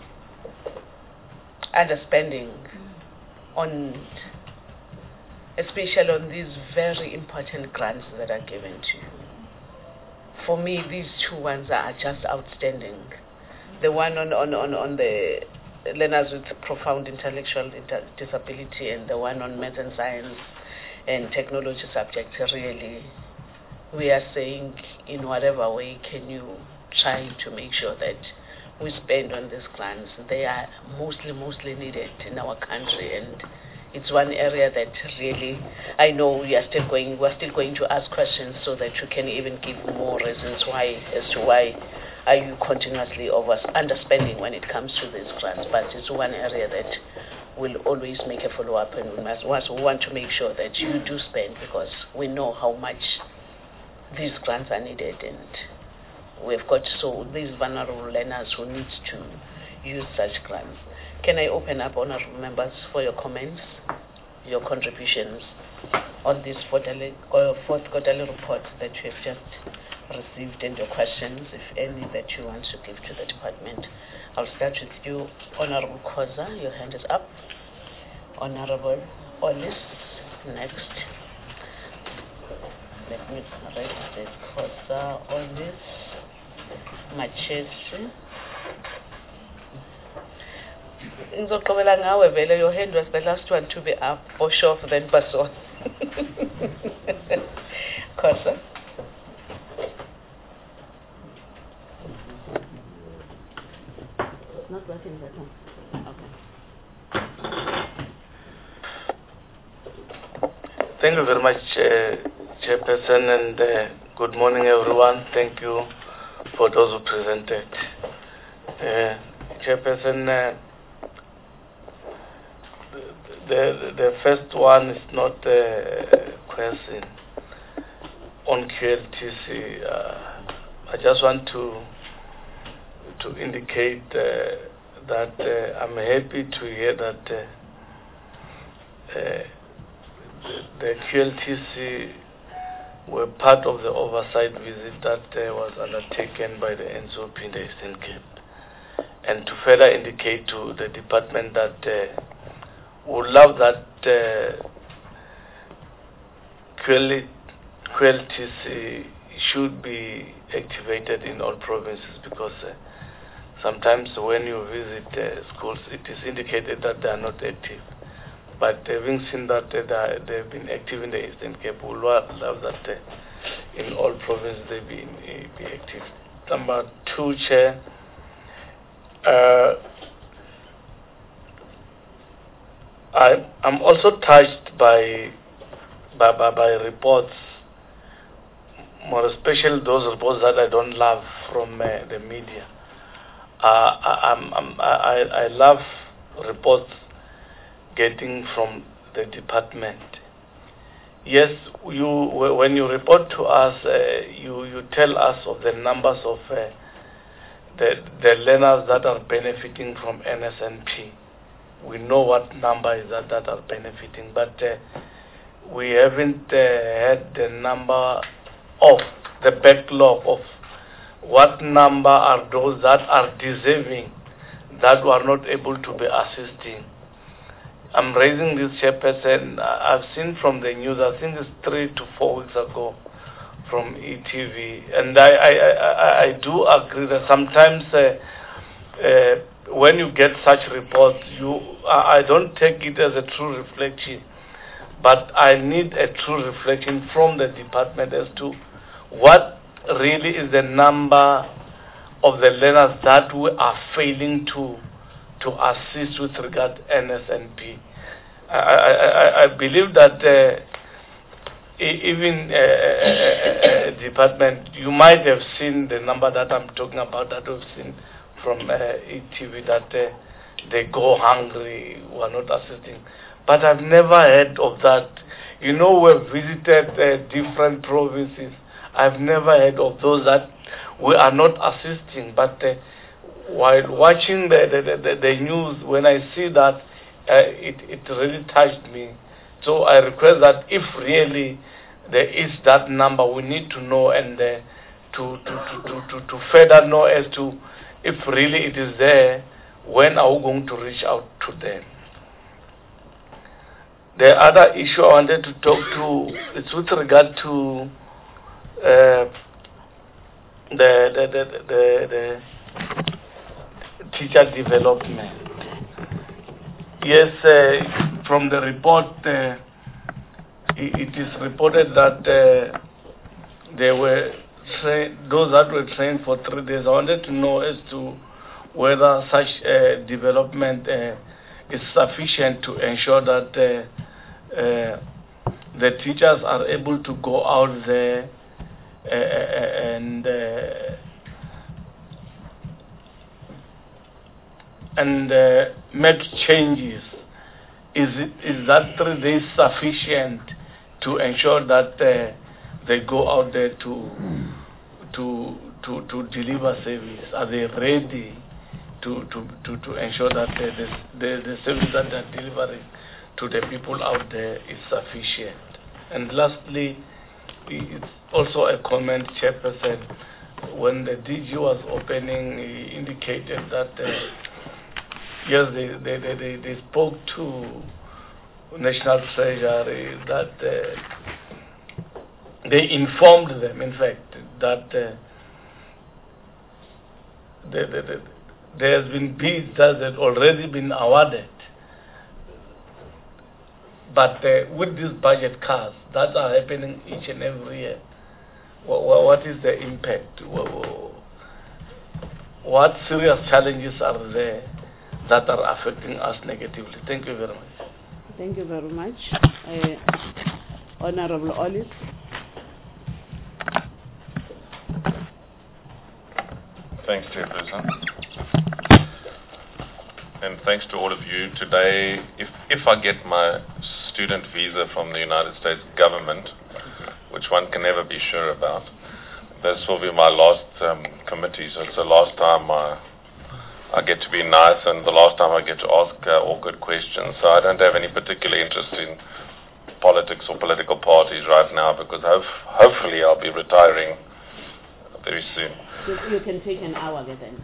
underspending on, especially on these very important grants that are given to you. For me, these two ones are just outstanding. The one on, on, on, on the learners with profound intellectual inter disability and the one on math and science and technology subjects, really, we are saying in whatever way can you try to make sure that we spend on these grants. They are mostly, mostly needed in our country, and it's one area that really, I know we are still going, we're still going to ask questions so that you can even give more reasons why, as to why are you continuously over underspending when it comes to these grants. But it's one area that will always make a follow-up, and we must we want to make sure that you do spend, because we know how much these grants are needed, and we've got so these vulnerable learners who need to use such grants. Can I open up, honorable members, for your comments, your contributions on this fourth quarterly report that you have just received, and your questions, if any, that you want to give to the department? I'll start with you, Honorable Khoza. Your hand is up. Honorable Ollis, next. Let me correct this. Khoza, Ollis, Machesi. Ngizogqibela ngawe vele, your hand was the last one to be up. Boshoff, then Bason. Khoza. It's not working that one. Okay. Thank you very much, uh, Chairperson, and uh, good morning, everyone. Thank you for those who presented. Uh, Chairperson, uh, The, the first one is not a question on Q L T C. Uh, I just want to to indicate uh, that uh, I'm happy to hear that uh, uh, the, the Q L T C were part of the oversight visit that uh, was undertaken by the N Z O P in the Eastern Cape, and to further indicate to the department that uh, would love that uh, Q L T C should be activated in all provinces, because uh, sometimes when you visit uh, schools, it is indicated that they are not active. But having seen that uh, they have been active in the Eastern Cape, we would love that uh, in all provinces they be, be active. Number two, Chair. Uh, I, I'm also touched by, by, by, by reports, more especially those reports that I don't love from uh, the media. Uh, I, I'm, I'm, I, I love reports getting from the department. Yes, you, when you report to us, uh, you, you tell us of the numbers of uh, the, the learners that are benefiting from N S N P. We know what number is that that are benefiting, but uh, we haven't uh, had the number of the backlog of what number are those that are deserving, that were not able to be assisting. I'm raising this, Chairperson. I've seen from the news, I think it's three to four weeks ago from E T V, and I, I, I, I do agree that sometimes uh, uh, when you get such reports, you I don't take it as a true reflection, but I need a true reflection from the department as to what really is the number of the learners that we are failing to to assist with regard to N S N P. I, I, I, I believe that uh, e- even uh, uh, uh, department, you might have seen the number that I'm talking about that we've seen from uh, E T V that uh, they go hungry, who are not assisting. But I've never heard of that. You know, we've visited uh, different provinces. I've never heard of those that we are not assisting. But uh, while watching the, the, the, the news, when I see that, uh, it, it really touched me. So I request that if really there is that number, we need to know and uh, to, to, to, to, to, to further know as to if really it is there, when are we going to reach out to them. The other issue I wanted to talk to is with regard to uh, the, the, the, the, the teacher development. Yes, uh, from the report, uh, it, it is reported that uh, there were tra- those that were trained for three days. I wanted to know as to whether such uh, development uh, is sufficient to ensure that uh, uh, the teachers are able to go out there uh, and uh, and uh, make changes. Is it, is that three days sufficient to ensure that uh, they go out there to to to to deliver service? Are they ready to to to, to ensure that the, the the service that they're delivering to the people out there is sufficient? And lastly, it's also a comment, Chairperson. When the D G was opening, he indicated that uh, yes, they, they, they, they spoke to National Treasury, that uh, they informed them, in fact, that uh, the, the, the, there has been bids that had already been awarded. But uh, with these budget cuts that are happening each and every year, what, what is the impact? What serious challenges are there that are affecting us negatively? Thank you very much. Thank you very much. Uh, Honorable Ollis. Thanks, Chairperson. And thanks to all of you. Today, if, if I get my student visa from the United States government, which one can never be sure about, this will be my last um, committee, so it's the last time I, I get to be nice and the last time I get to ask uh, awkward questions. So I don't have any particular interest in politics or political parties right now, because ho- hopefully I'll be retiring very soon. You, you can take an hour then.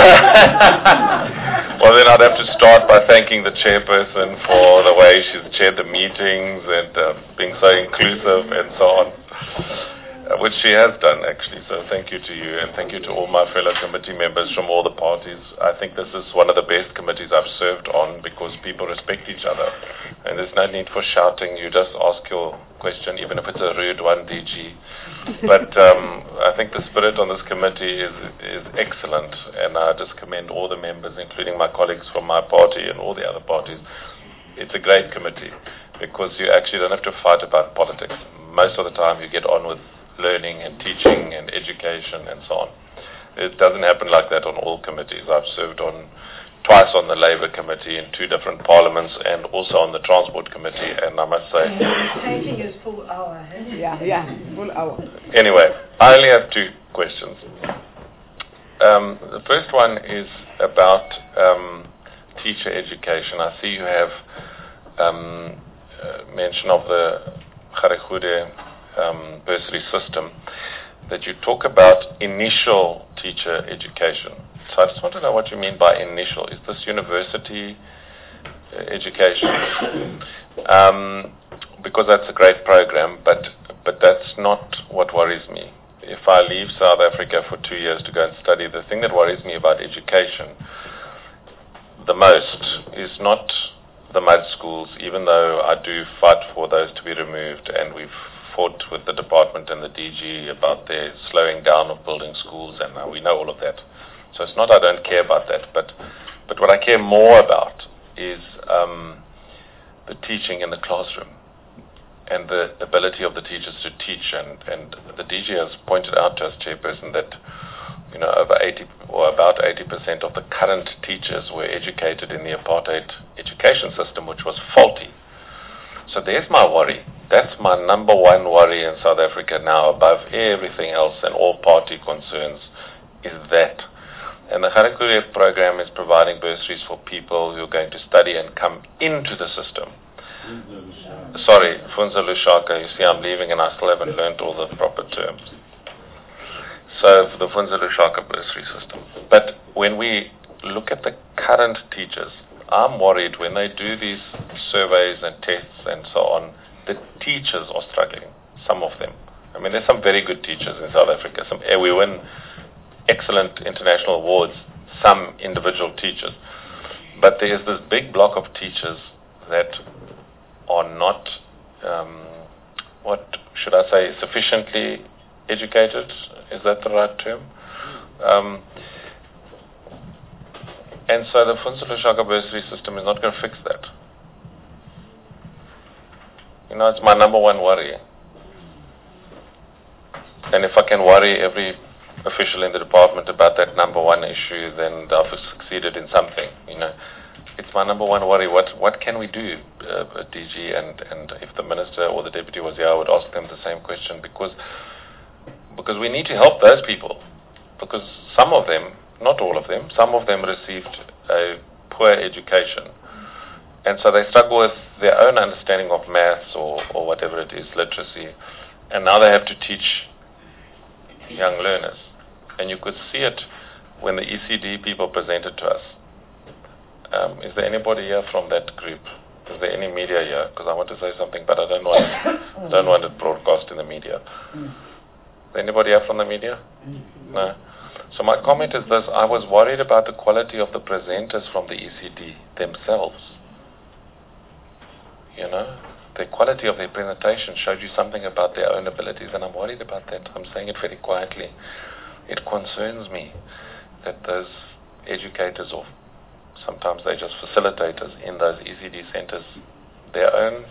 Well, then I'd have to start by thanking the chairperson for the way she's chaired the meetings and uh, being so inclusive and so on, uh, which she has done actually. So thank you to you, and thank you to all my fellow committee members from all the parties. I think this is one of the best committees I've served on, because people respect each other and there's no need for shouting. You just ask your question, even if it's a rude one, D G. But um, I think the spirit on this committee is is excellent, and I just commend all the members, including my colleagues from my party and all the other parties. It's a great committee because you actually don't have to fight about politics. Most of the time you get on with learning and teaching and education and so on. It doesn't happen like that on all committees. I've served on twice on the Labour Committee in two different parliaments, and also on the Transport Committee, and I must say... Taking is full hour, huh? Yeah, yeah, full hour. Anyway, I only have two questions. Um, the first one is about um, teacher education. I see you have um, uh, mention of the Garegude um, bursary system, that you talk about initial teacher education. So I just want to know what you mean by initial. Is this university uh, education? Um, because that's a great program, but but that's not what worries me. If I leave South Africa for two years to go and study, the thing that worries me about education the most is not the mud schools, even though I do fight for those to be removed, and we've fought with the department and the D G about their slowing down of building schools, and uh, we know all of that. So it's not I don't care about that, but but what I care more about is um, the teaching in the classroom and the ability of the teachers to teach. And, and the D G has pointed out to us, Chairperson, that you know over eighty or about eighty percent of the current teachers were educated in the apartheid education system, which was faulty. So there's my worry. That's my number one worry in South Africa now, above everything else and all party concerns, is that. And the Kharikure program is providing bursaries for people who are going to study and come into the system. Sorry, Funza Lushaka, you see I'm leaving and I still haven't learned all the proper terms. So, for the Funza Lushaka bursary system. But when we look at the current teachers, I'm worried when they do these surveys and tests and so on, the teachers are struggling, some of them. I mean, there's some very good teachers in South Africa. Some, we win excellent international awards, some individual teachers. But there's this big block of teachers that are not, um, what should I say, sufficiently educated. Is that the right term? Um, and so the Funza Lushaka bursary system is not going to fix that. You know, it's my number one worry. And if I can worry every official in the department about that number one issue, then I've succeeded in something. You know, it's my number one worry. What what can we do, uh, D G? And and if the minister or the deputy was here, I would ask them the same question, because because we need to help those people, because some of them, not all of them, some of them received a poor education, and so they struggle with their own understanding of maths or or whatever it is, literacy, and now they have to teach young learners. And you could see it when the E C D people presented to us. Um, is there anybody here from that group? Is there any media here? Because I want to say something, but I don't want it, don't want it broadcast in the media. Is there anybody here from the media? No. So my comment is this: I was worried about the quality of the presenters from the E C D themselves. You know, the quality of their presentation showed you something about their own abilities, and I'm worried about that. I'm saying it very quietly. It concerns me that those educators, or sometimes they're just facilitators in those E C D centers, their own,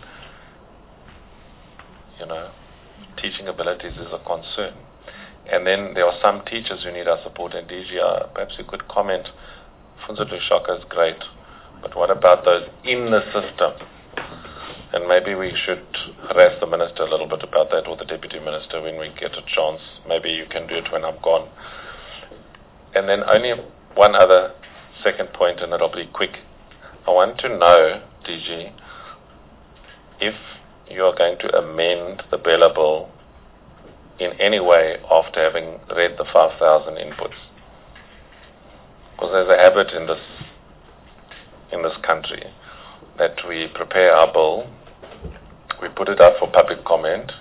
you know, teaching abilities is a concern. And then there are some teachers who need our support, and D G R, perhaps you could comment. Funza Lushaka is great, but what about those in the system? And maybe we should harass the minister a little bit about that, or the deputy minister, when we get a chance. Maybe you can do it when I'm gone. And then only one other second point, and it'll be quick. I want to know, D G, if you are going to amend the Bella Bill in any way after having read the five thousand inputs. Because there's a habit in this in this country that we prepare our bill, we put it up for public comment,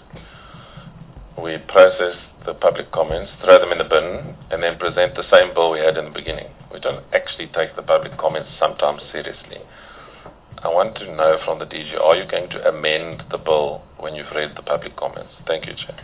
we process the public comments, throw them in the bin, and then present the same bill we had in the beginning. We don't actually take the public comments sometimes seriously. I want to know from the D G, are you going to amend the bill when you've read the public comments? Thank you, Chair.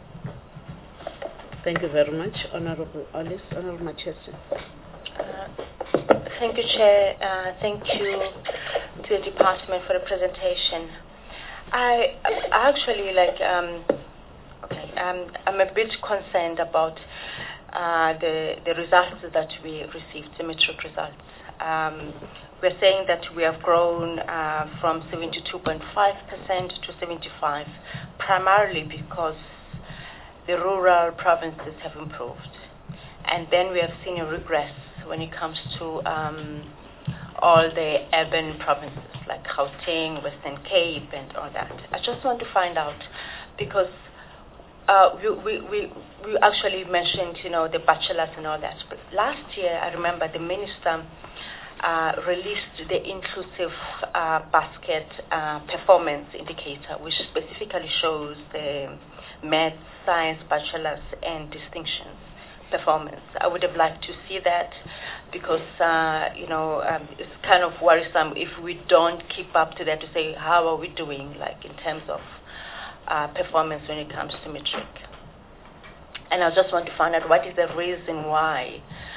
Thank you very much, Honorable Alice. Honorable Manchester. Uh, thank you, Chair. Uh, thank you to the department for the presentation. I, I actually like. Um, okay, um, I'm a bit concerned about uh, the the results that we received, the matric results. Um, we're saying that we have grown uh, from seventy-two point five percent to seventy-five, primarily because the rural provinces have improved. And then we have seen a regress when it comes to um, all the urban provinces like Gauteng, Western Cape, and all that. I just want to find out, because uh, we, we, we, we actually mentioned, you know, the bachelors and all that. But last year, I remember the minister uh, released the inclusive uh, basket uh, performance indicator, which specifically shows the maths, science, bachelors, and distinctions performance. I would have liked to see that, because uh, you know um, it's kind of worrisome if we don't keep up to that, to say how are we doing, like in terms of uh, performance when it comes to matric. And I just want to find out what is the reason why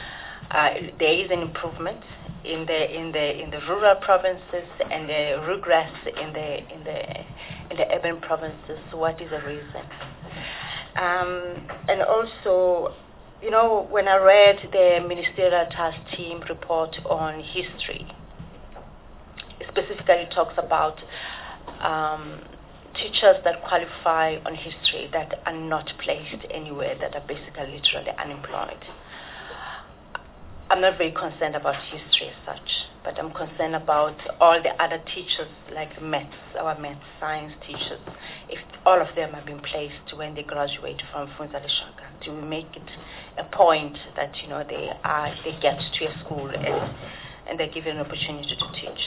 uh, there is an improvement in the in the in the rural provinces and the regress in the in the in the urban provinces. What is the reason? Um, and also, you know, when I read the Ministerial Task Team report on history, it specifically talks about um, teachers that qualify on history that are not placed anywhere, that are basically literally unemployed. I'm not very concerned about history as such, but I'm concerned about all the other teachers like maths, our maths, science teachers. If all of them have been placed when they graduate from Funza Leshaka, do we make it a point that, you know, they are they get to a school and, and they're given an opportunity to teach?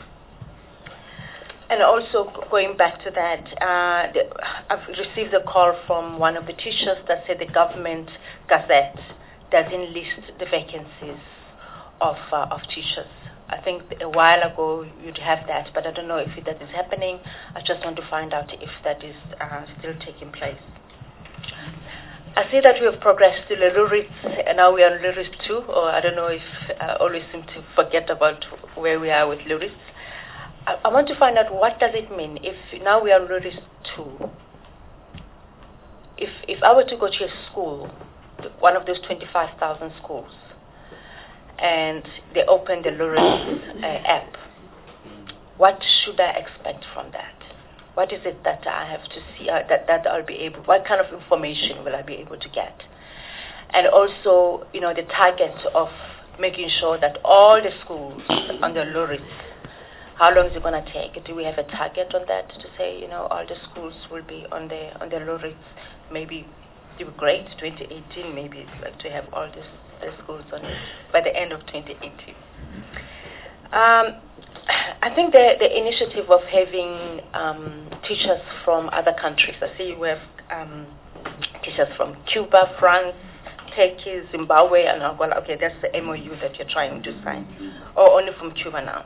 And also going back to that, uh, the, I've received a call from one of the teachers that said the government gazette doesn't list the vacancies of uh, of teachers. I think a while ago you'd have that, but I don't know if that is happening. I just want to find out if that is uh, still taking place. I see that we have progressed to the Luritz, and now we are on Luritz two, or I don't know if I always seem to forget about where we are with Luritz. I, I want to find out what does it mean if now we are on Luritz two. If, if I were to go to a school, one of those twenty-five thousand schools, and they open the Luritz uh, app, what should I expect from that? What is it that I have to see, uh, that, that I'll be able, what kind of information will I be able to get? And also, you know, the target of making sure that all the schools on the Luritz, how long is it going to take? Do we have a target on that to say, you know, all the schools will be on the, on the Luritz, maybe it would be great, twenty eighteen, maybe like to have all this, the schools on it by the end of twenty eighteen. Um, I think the, the initiative of having um, teachers from other countries, I see we have um, teachers from Cuba, France, Turkey, Zimbabwe, and Angola. Okay, that's the M O U that you're trying to sign. Or only from Cuba now?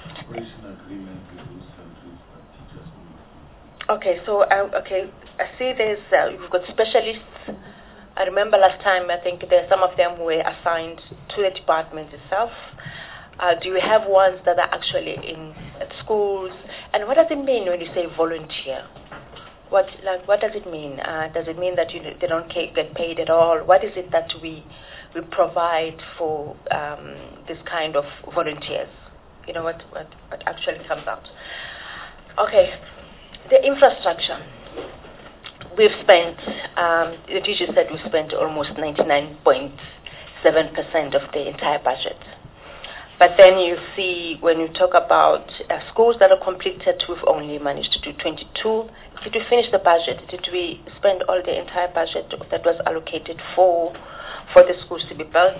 Okay, so, uh, okay, I see there's, uh, you've got specialists. I remember last time, I think there some of them were assigned to the department itself. Uh, do you have ones that are actually in at schools? And what does it mean when you say volunteer? What like what does it mean? Uh, does it mean that you they don't get paid at all? What is it that we we provide for um, this kind of volunteers? You know what what, what actually comes out? Okay, the infrastructure. We've spent, um, the teacher said we spent almost ninety-nine point seven percent of the entire budget. But then you see, when you talk about uh, schools that are completed, we've only managed to do twenty-two. Did we finish the budget? Did we spend all the entire budget that was allocated for for the schools to be built?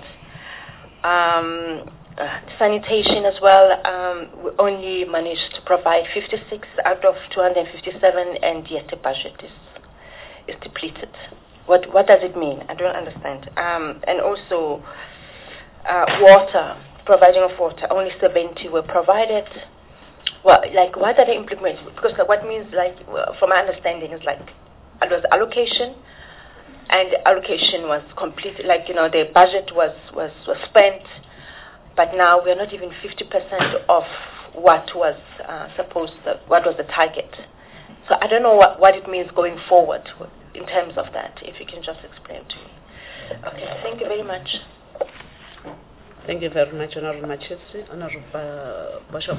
Um, uh, sanitation as well, um, we only managed to provide fifty-six out of two hundred fifty-seven, and yet the budget is is depleted. What what does it mean? I don't understand. Um, and also uh, water, providing of water, only seventy were provided. Well, like what are the implementations? Because what means, like, well, from my understanding, is like it was allocation, and the allocation was completed. Like, you know, the budget was was was spent, but now we're not even fifty percent of what was uh, supposed. To, what was the target? So I don't know what, what it means going forward in terms of that, if you can just explain to me. Okay, thank you very much. Thank you very much, Honorable Machitsi. Honorable uh, Bishop.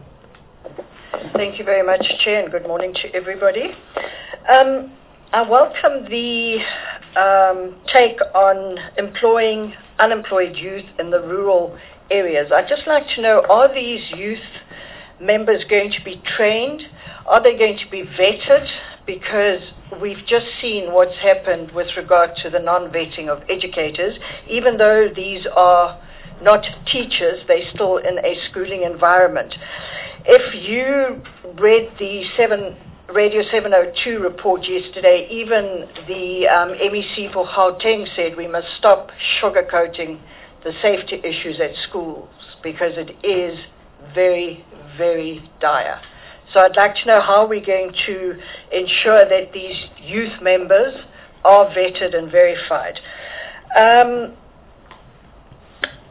Thank you very much, Chair, and good morning to everybody. Um, I welcome the um, take on employing unemployed youth in the rural areas. I'd just like to know, are these youth members going to be trained? Are they going to be vetted? Because we've just seen what's happened with regard to the non-vetting of educators. Even though these are not teachers, they're still in a schooling environment. If you read the seven, Radio seven oh two report yesterday, even the um, M E C for Gauteng said we must stop sugarcoating the safety issues at schools, because it is very, very dire. So I'd like to know how we're going to ensure that these youth members are vetted and verified. Um,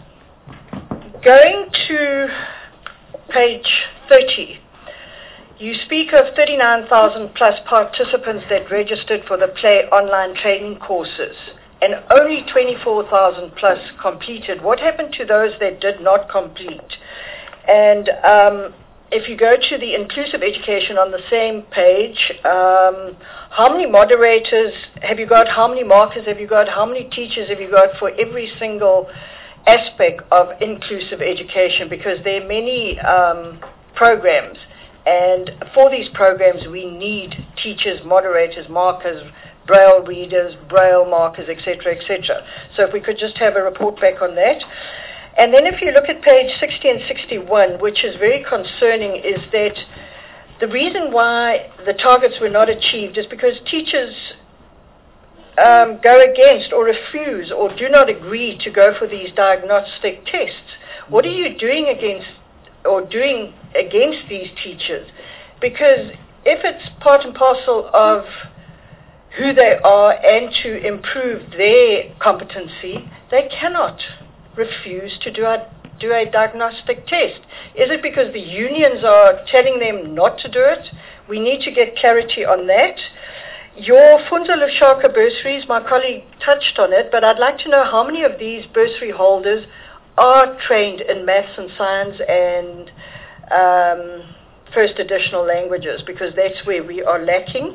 going to page thirty, you speak of thirty-nine thousand plus participants that registered for the Play online training courses, and only twenty-four thousand plus completed. What happened to those that did not complete? And um, if you go to the inclusive education on the same page, um, how many moderators have you got? How many markers have you got? How many teachers have you got for every single aspect of inclusive education? Because there are many um, programs, and for these programs we need teachers, moderators, markers, Braille readers, Braille markers, et cetera, et cetera. So if we could just have a report back on that. And then if you look at page sixty and sixty-one, which is very concerning, is that the reason why the targets were not achieved is because teachers um, go against or refuse or do not agree to go for these diagnostic tests. What are you doing against or doing against these teachers? Because if it's part and parcel of who they are and to improve their competency, they cannot refuse to do a, do a diagnostic test. Is it because the unions are telling them not to do it? We need to get clarity on that. Your Funza Lushaka bursaries, my colleague touched on it, but I'd like to know how many of these bursary holders are trained in maths and science and um, first additional languages, because that's where we are lacking.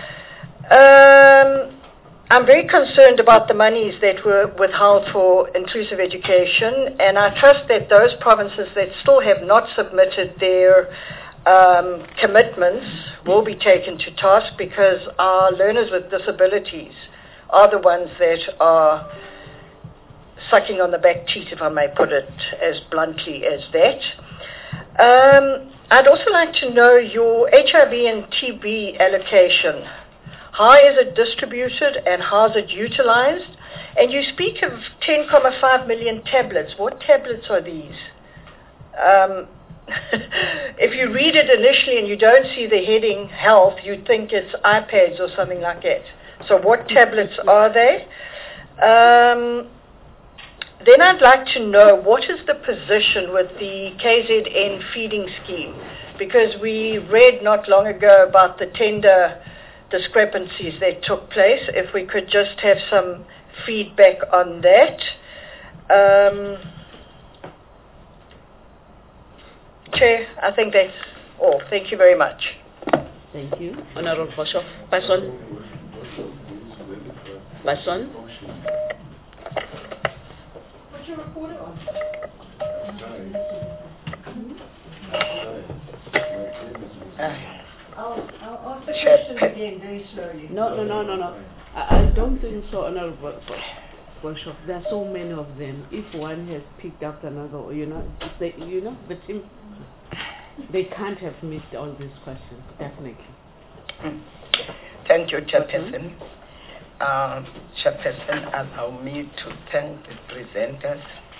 Um, I'm very concerned about the monies that were withheld for inclusive education, and I trust that those provinces that still have not submitted their um, commitments will be taken to task, because our learners with disabilities are the ones that are sucking on the back teeth, if I may put it as bluntly as that. Um, I'd also like to know your H I V and T B allocation. How is it distributed and how is it utilized? And you speak of ten point five million tablets. What tablets are these? Um, if you read it initially and you don't see the heading health, you'd think it's iPads or something like that. So what tablets are they? Um, then I'd like to know, what is the position with the K Z N feeding scheme? Because we read not long ago about the tender discrepancies that took place. If we could just have some feedback on that. Um, Chair, I think that's all. Thank you very much. Thank you. Honorable Boshoff. Person. Person. What's your report on? I'll, I'll ask the question again very slowly. No, no, no, no, no. I, I don't think so, Honorable Boshoff. There are so many of them. If one has picked up another, you know, if they, you know, the team, they can't have missed all these questions, definitely. Thank you, Chairperson. Uh, Chairperson, allow me to thank the presenters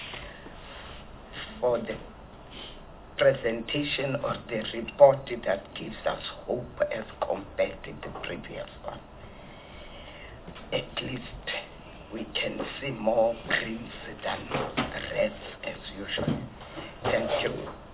for the presentation or the report that gives us hope as compared to the previous one. At least we can see more greens than reds as usual. Thank you,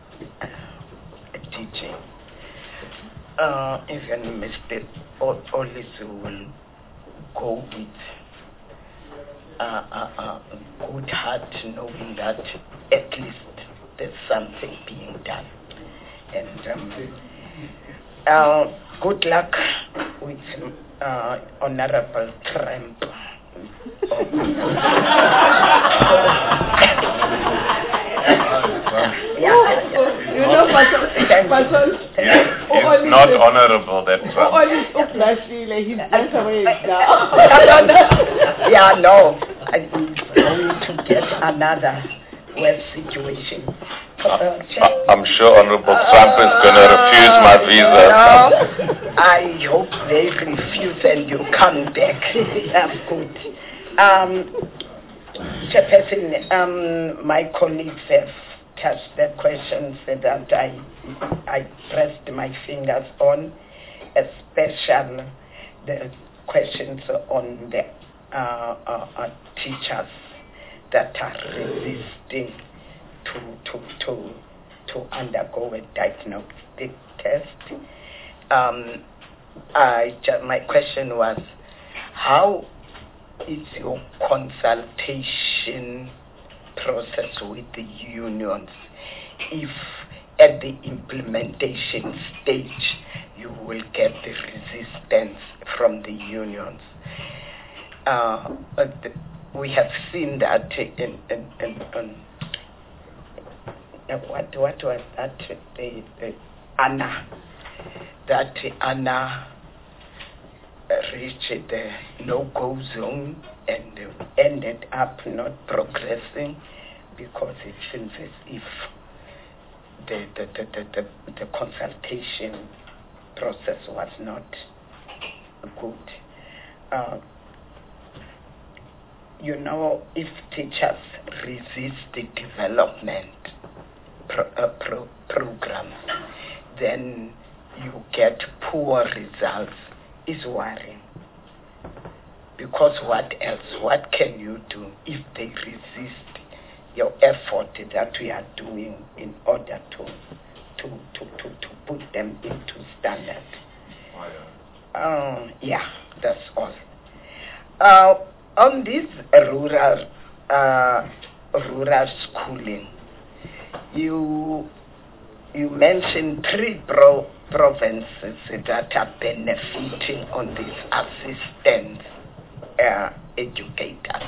D J. Uh, even Mister Olisu will go with a uh, uh, uh, good heart, knowing that at least there's something being done. And um, uh, good luck with uh, Honorable Trump. You know, person, He's not honorable, that Trump. He's just away now. Yeah, no. I'm going to get another worse situation. Uh, I'm sure Honorable uh, Trump is going to refuse my visa. No, I hope they refuse and you come back. That's good. Um, Chairperson, um, my colleagues have touched the questions that I, I pressed my fingers on, especially the questions on the uh, uh, uh, teachers that are resisting to, to, to, to undergo a diagnostic test. Um, I, ju- my question was, how is your consultation process with the unions if at the implementation stage you will get the resistance from the unions? Uh, but the, we have seen that in, in, in, in uh, what, what was that? The, the ANA, that ANA reached the no-go zone and ended up not progressing because it seems as if the, the, the, the, the, the consultation process was not good. Uh, you know, if teachers resist the development pro, uh, pro, programs, then you get poor results. Is worrying. Because what else? What can you do if they resist your effort that we are doing in order to to to, to, to put them into standard? Uh, yeah, that's all. Uh, on this rural uh, rural schooling, you you mentioned three pro. provinces that are benefiting on these assistant uh, educators.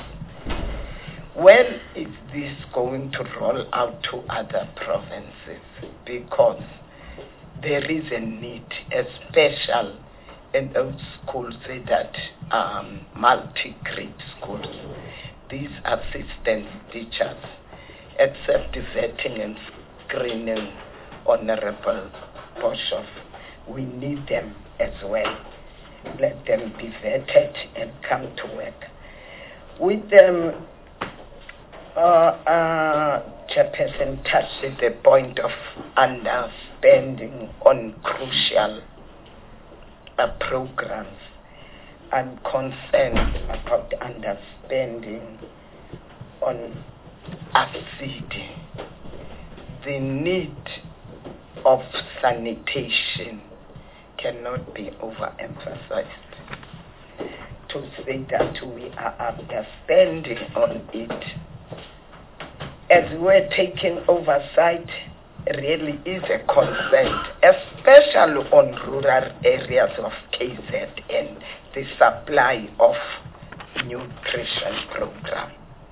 When is this going to roll out to other provinces? Because there is a need, especially in those schools that um, multi-grade schools. These assistant teachers, except vetting and screening, Honorable Boshoff, we need them as well. Let them be vetted and come to work. With them, uh, uh, Chairperson touched the point of underspending on crucial uh, programs. I'm concerned about underspending on ASIDI. The need of sanitation cannot be overemphasized. To say that we are underspending on it, as we're taking oversight, really is a concern, especially on rural areas of K Z N, the supply of nutrition program.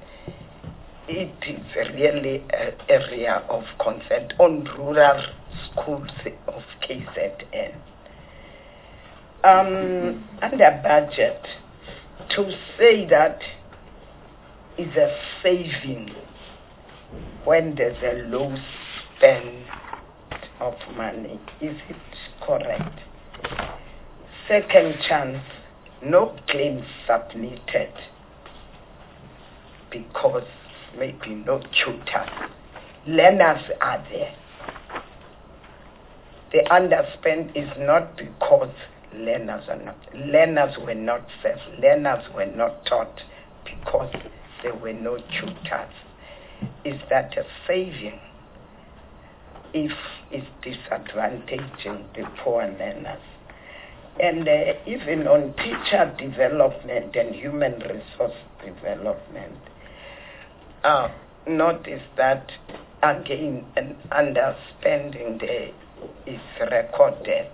It is really an area of concern on rural schools of K Z N. Um, under budget, to say that is a saving when there's a low spend of money, is it correct? Second chance, no claims submitted because maybe no tutors. Learners are there. The underspend is not because learners are not. Learners were not served. Learners were not taught because there were no tutors. Is that a saving if it's disadvantaging the poor learners? And uh, even on teacher development and human resource development, uh, notice that again an underspending there is recorded.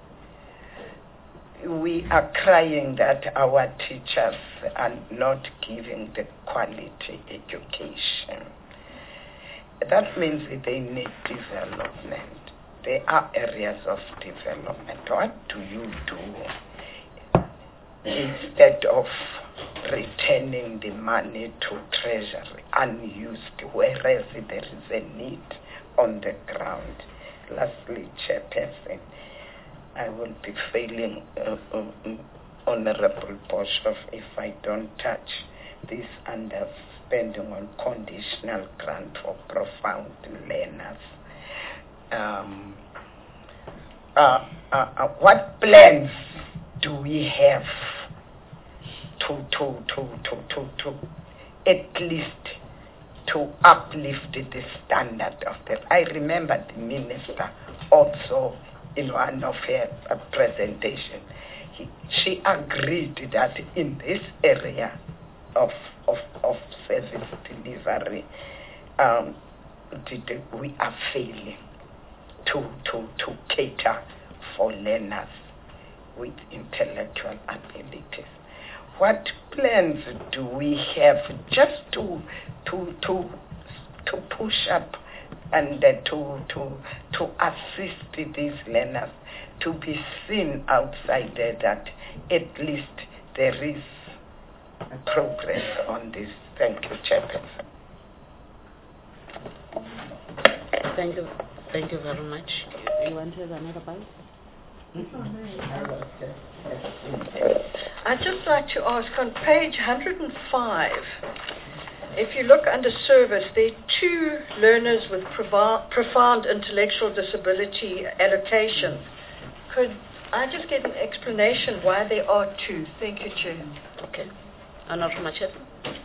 We are crying that our teachers are not giving the quality education. That means that they need development. There are areas of development. What do you do instead of returning the money to treasury unused, whereas there is a need on the ground? Lastly, Chairperson, I will be failing uh, um, Honorable Boshoff if I don't touch this underspending on conditional grant for profound learners. Um, uh, uh, uh, what plans do we have to to to to to, to at least to uplift the standard of them. I remember the minister also in one of her uh, presentation. He, she agreed that in this area of of, of service delivery, um, we are failing to, to, to cater for learners with intellectual abilities. What plans do we have just to to to to push up and uh, to to to assist these learners to be seen outside there that at least there is progress on this? Thank you, Chairperson. Thank you. Thank you very much. You want to have another bite? I'd just like to ask, on page one hundred five, if you look under service, there are two learners with provo- profound intellectual disability allocation. Could I just get an explanation why there are two? Thank you, Chair. Okay. Honourable Machete.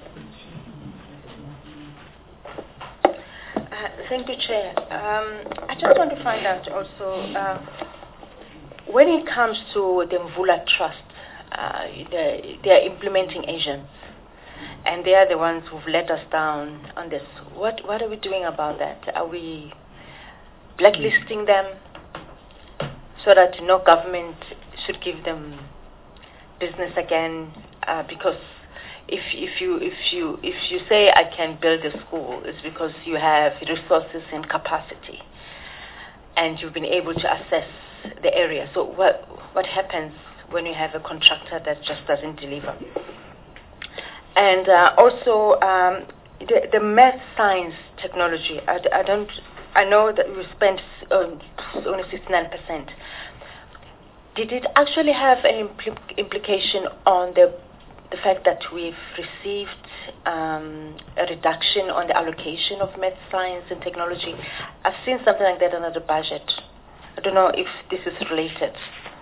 Uh, thank you, Chair. Um, I just want to find out also, uh, when it comes to the Mvula Trust, uh, they, they are implementing agents, and they are the ones who've let us down on this. What what are we doing about that? Are we blacklisting them so that no government should give them business again? Uh, because if if you if you if you say I can build a school, it's because you have resources and capacity, and you've been able to assess the area. So what what happens when you have a contractor that just doesn't deliver? And uh, also um, the, the math, science, technology. I, I don't. I know that we spent um, only sixty-nine percent. Did it actually have an impl- implication on the the fact that we've received um, a reduction on the allocation of math, science, and technology? I've seen something like that under the budget. I don't know if this is related.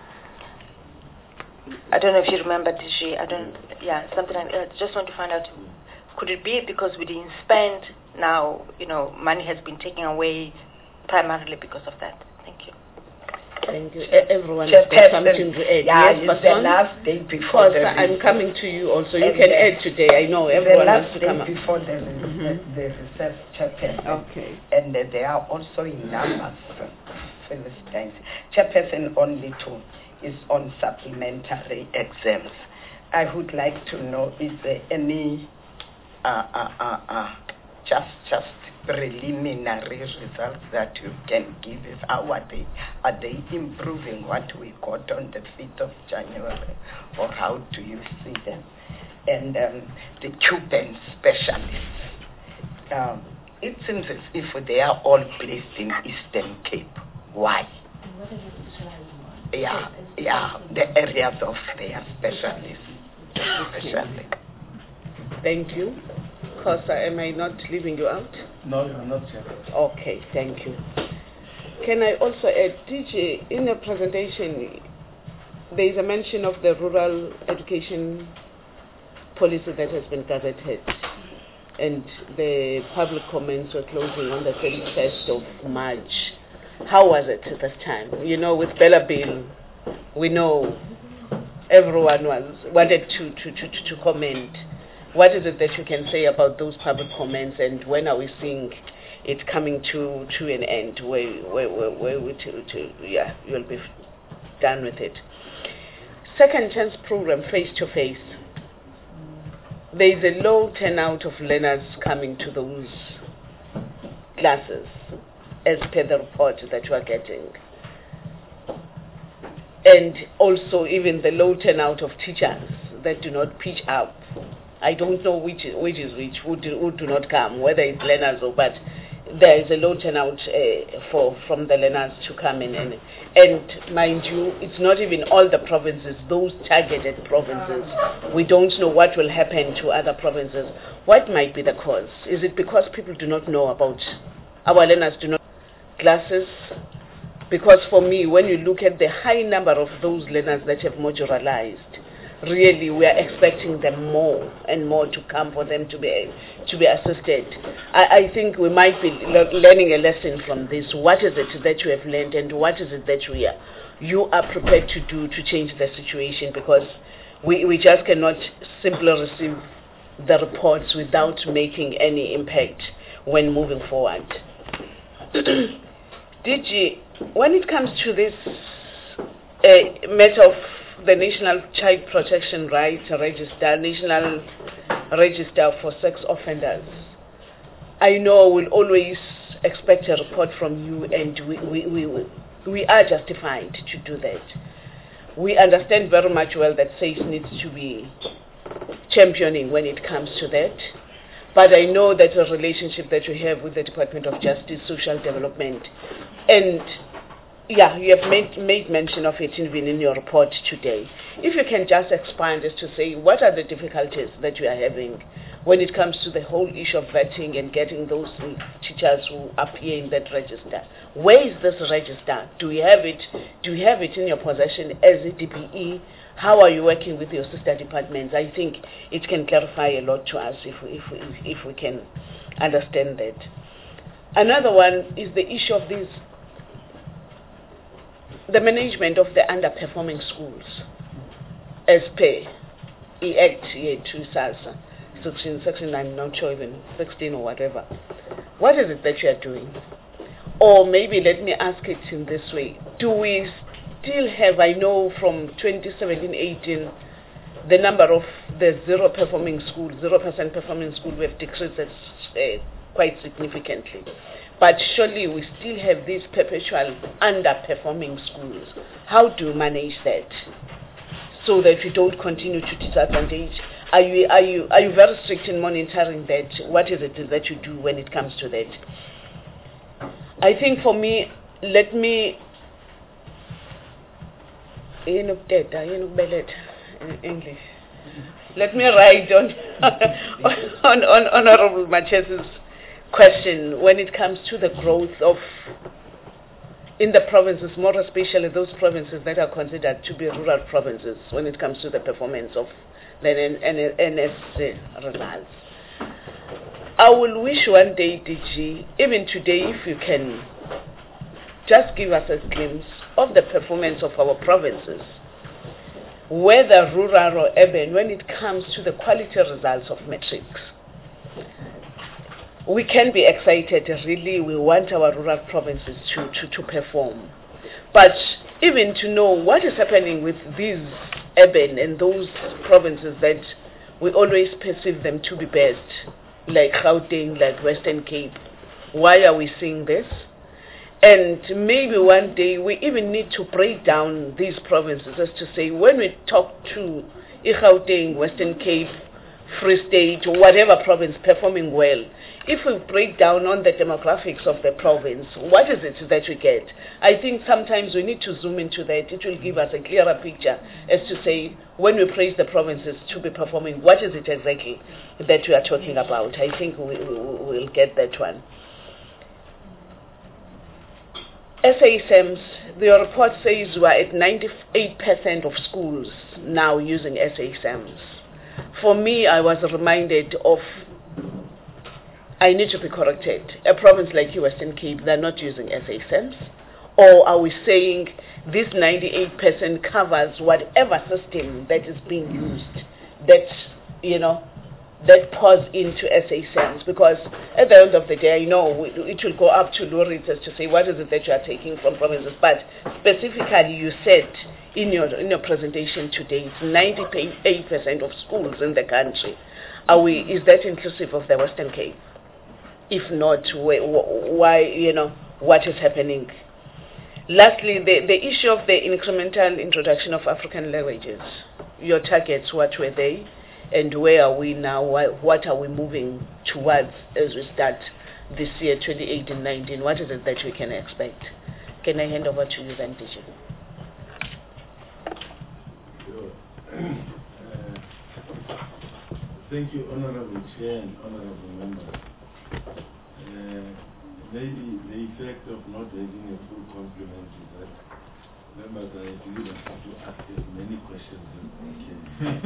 I don't know if you remember, D G. I don't, yeah, something like that. I just want to find out, could it be because we didn't spend, now, you know, money has been taken away primarily because of that? Thank you. Thank you. E- everyone has got something to add. Yeah, yes, it's the last day before the I'm coming to you also. You and can the, add today. I know everyone the wants last to come day up. before the, mm-hmm. the, the research chairperson. Okay. And uh, they are also in numbers, Philistines. Chairperson only two is on supplementary exams. I would like to know, is there any uh, uh, uh, uh, just just preliminary results that you can give us? How are they, are they improving what we got on the fifth of January, or how do you see them? And um, the Cuban specialists, um, it seems as if they are all placed in Eastern Cape. Why? Yeah, yeah, the areas of their specialists. Especially. Thank you. Kosa, am I not leaving you out? No, you are not, Chair. Okay, thank you. Can I also add, D J, in the presentation, there is a mention of the rural education policy that has been gazetted, and the public comments were closing on the thirty-first of March. How was it at this time? You know, with Bella Bill, we know everyone was wanted to, to, to, to comment. What is it that you can say about those public comments, and when are we seeing it coming to, to an end, where, where, where, where we to, to, yeah, you'll be done with it? Second chance program, face-to-face. There is a low turnout of learners coming to those classes, as per the report that you are getting. And also even the low turnout of teachers that do not pitch up. I don't know which, which is which, who do, who do not come, whether it's learners or, but there is a low turnout uh, for, from the learners to come in. And, and mind you, it's not even all the provinces, those targeted provinces. We don't know what will happen to other provinces. What might be the cause? Is it because people do not know about, our learners do not classes? Because for me, when you look at the high number of those learners that have modularized, really we are expecting them more and more to come for them to be to be assisted. I, I think we might be le- learning a lesson from this. What is it that you have learned, and what is it that we are you are prepared to do to change the situation? Because we, we just cannot simply receive the reports without making any impact when moving forward. Did you, when it comes to this uh, matter of the National Child Protection Rights Register, National Register for Sex Offenders, I know we'll always expect a report from you, and we, we, we, we are justified to do that. We understand very much well that SACE needs to be championing when it comes to that. But I know that the relationship that you have with the Department of Justice, Social Development, and yeah, you have made, made mention of it even in your report today. If you can just expand as to say, what are the difficulties that you are having when it comes to the whole issue of vetting and getting those teachers who appear in that register? Where is this register? Do you have it? Do you have it in your possession as a D P E? How are you working with your sister departments? I think it can clarify a lot to us if we, if we, if we can understand that. Another one is the issue of these, the management of the underperforming schools, as per E Act here to SASSA, section, section I'm not sure even sixteen or whatever. What is it that you are doing? Or maybe let me ask it in this way. Do we still have, I know from twenty seventeen eighteen, the number of the zero performing schools, zero percent performing schools, we have decreased it, uh, quite significantly. But surely we still have these perpetual underperforming schools. How do you manage that so that we don't continue to disadvantage? Are you, are you, are you very strict in monitoring that? What is it that you do when it comes to that? I think for me, let me in English. Let me write on on, on Honorable Machesa's question when it comes to the growth of in the provinces, more especially those provinces that are considered to be rural provinces, when it comes to the performance of the N S results. I will wish one day, D G, even today, if you can just give us a glimpse of the performance of our provinces, whether rural or urban, when it comes to the quality results of metrics. We can be excited, really, we want our rural provinces to, to, to perform. But even to know what is happening with these urban and those provinces that we always perceive them to be best, like Gauteng, like Western Cape, why are we seeing this? And maybe one day we even need to break down these provinces as to say, when we talk to Gauteng, Western Cape, Free State, whatever province performing well, if we break down on the demographics of the province, what is it that we get? I think sometimes we need to zoom into that. It will give us a clearer picture as to say, when we praise the provinces to be performing, what is it exactly that we are talking about? I think we will get that one. S A S M S, the report says we are at ninety-eight percent of schools now using S A S M S. For me, I was reminded of, I need to be corrected, a province like Western Cape, they're not using S A S M S. Or are we saying this ninety-eight percent covers whatever system that is being used, that, you know, that pours into S A S M S? Because at the end of the day, I know it will go up to Lourdes as to say, what is it that you are taking from provinces? But specifically, you said in your, in your presentation today, it's ninety-eight percent of schools in the country. Are we, is that inclusive of the Western Cape? If not, why, you know, what is happening? Lastly, the, the issue of the incremental introduction of African languages. Your targets, what were they? And where are we now? What are we moving towards as we start this year, twenty eighteen nineteen? What is it that we can expect? Can I hand over to you then, D J? Uh, thank you, Honorable Chair and Honorable Members. Uh, maybe the effect of not having a full complement is that members, I believe I have to ask as many questions as I can.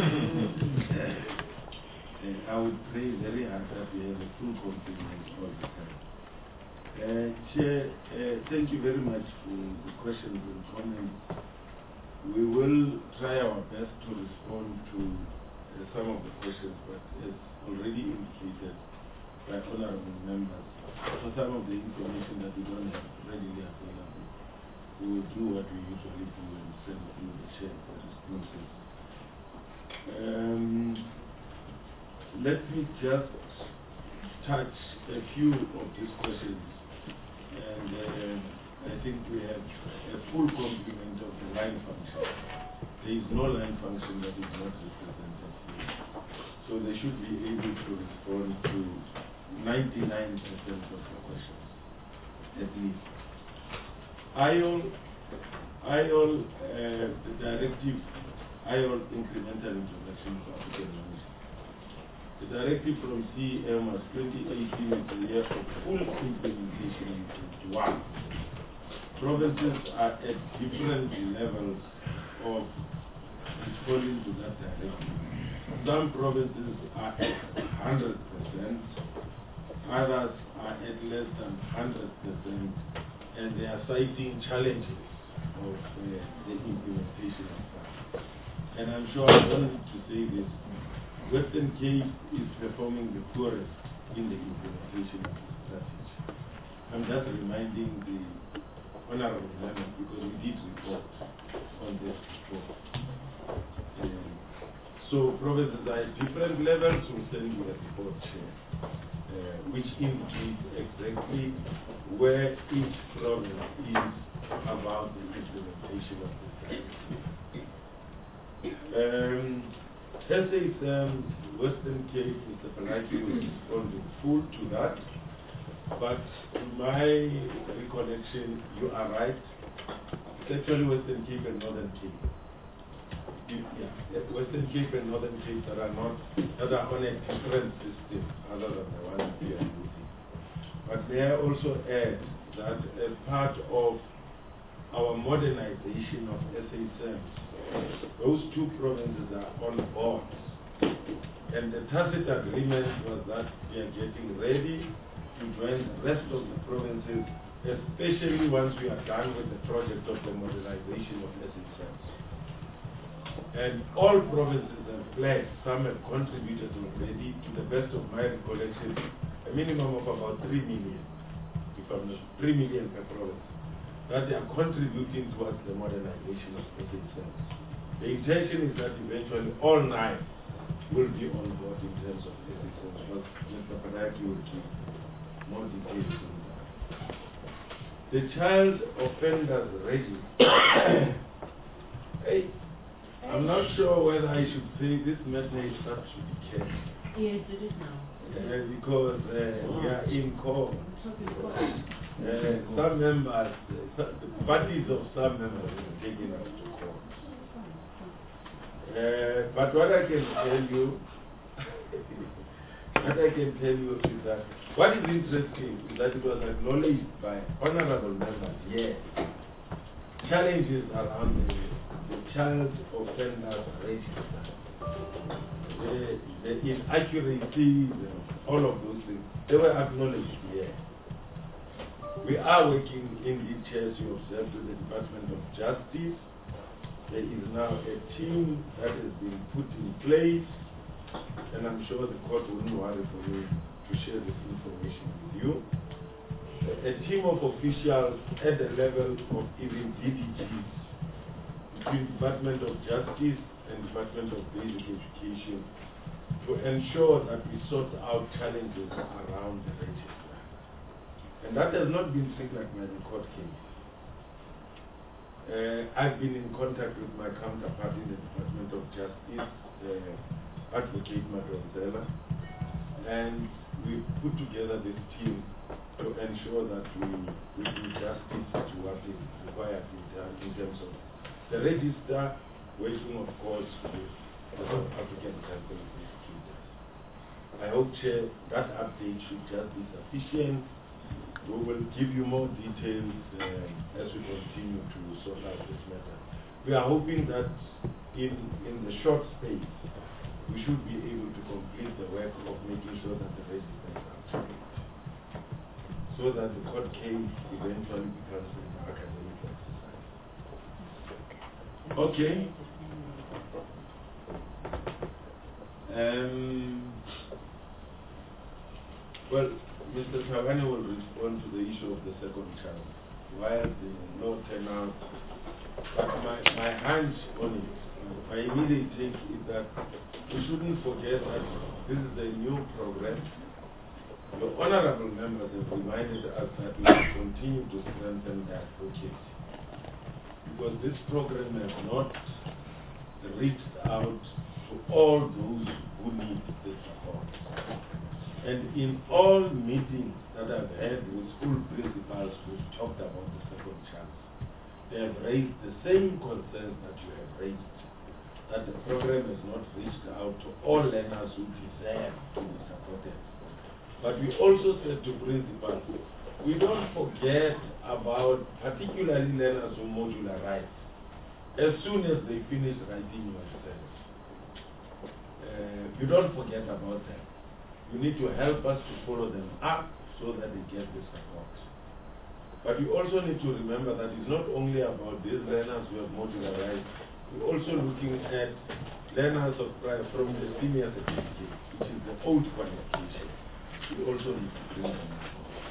And I would pray very hard that we have a full complement all the time. Uh, Chair, uh, thank you very much for the questions and comments. We will try our best to respond to uh, some of the questions, but as already indicated by honorable members, for some of the information that we don't have readily available, we will do what we usually do and send through the chair for responses. Um, let me just touch a few of these questions, and uh, I think we have a full complement of the line function. There is no line function that is not represented here. So they should be able to respond to ninety-nine percent of the questions, at least. I O L, I O L, uh, the directive, I O L incremental introduction to African knowledge. The directive from C E M was twenty eighteen is the year of full implementation in twenty-one. Provinces are at different levels of responding to that directive. Some provinces are at one hundred percent, others are at less than one hundred percent, and they are citing challenges of uh, the implementation of that. And I'm sure I don't need to say this, Western Cape is performing the poorest in the implementation of the strategy. I'm just reminding the honorable members because we did report on this before. Um, so provinces are at different levels. We'll send you a report here, uh, which indicates exactly where each province is about the implementation of the strategy. Um, S A S M, Western Cape, Mister Palaki will respond in full to that. But in my recollection, you are right. It's actually Western Cape and Northern Cape. Yeah, Western Cape and Northern Cape that are not that are on a different system other than the one we are using. But may I also add that as part of our modernization of S A S M, those two provinces are on board. And the tacit agreement was that we are getting ready to join the rest of the provinces, especially once we are done with the project of the modernization of S A S M. And all provinces have pledged, some have contributed already, to the best of my recollection, a minimum of about three million, if I'm not three million per province, that they are contributing towards the modernization of S A S M. The intention is that eventually all nine will be on board in terms of S A S M, but Mister Padaki will give more details on that. The child offenders register. Hey, I'm not sure whether I should say this matter is up to the case. Yes, it is now. Uh, because uh, we are in court. Uh, some members, uh, the parties of some members are taken us to court. Uh, but what I can tell you, what I can tell you is that what is interesting is that it was acknowledged by honorable members, yes, challenges around the, the child offenders register, the, the inaccuracies, all of those things, they were acknowledged here. We are working in the chairs you observed with the Department of Justice. There is now a team that has been put in place, and I'm sure the court wouldn't worry for me to share this information with you. A team of officials at the level of even D D Gs between Department of Justice and Department of Basic Education to ensure that we sort out challenges around the register. And that has not been triggered by the court case. Uh, I've been in contact with my counterpart in the Department of Justice, uh, Advocate Madonsela, and we put together this team to ensure that we, we do justice to what is required in, in terms of the register, waiting of course with the South African Council of Prosecutors. I hope, Chair, that update should just be sufficient we will give you more details uh, as we continue to sort out this matter. We are hoping that in, in the short space, we should be able to complete the work of making sure that the registers are up to date, so that the court case eventually becomes an academic exercise. Okay. Um, well, Mister Thabane will respond to the issue of the second child. Why the no turnout? But my, my hunch on it, my immediate take is that we shouldn't forget that this is a new program. The honorable members have reminded us that we will continue to strengthen the advocacy, because this program has not reached out to all those who need the support. And in all meetings that I've had with school principals who've talked about the second chance, they have raised the same concerns that you have raised, that the program has not reached out to all learners who deserve to be supported. But we also said to principals, we don't forget about particularly learners who modularize. As soon as they finish writing your exams, uh, you don't forget about them. You need to help us to follow them up so that they get the support. But you also need to remember that it's not only about these learners who have modularized, we're also looking at learners of, uh, from the senior certificate, which is the old qualification. We also need to bring them up.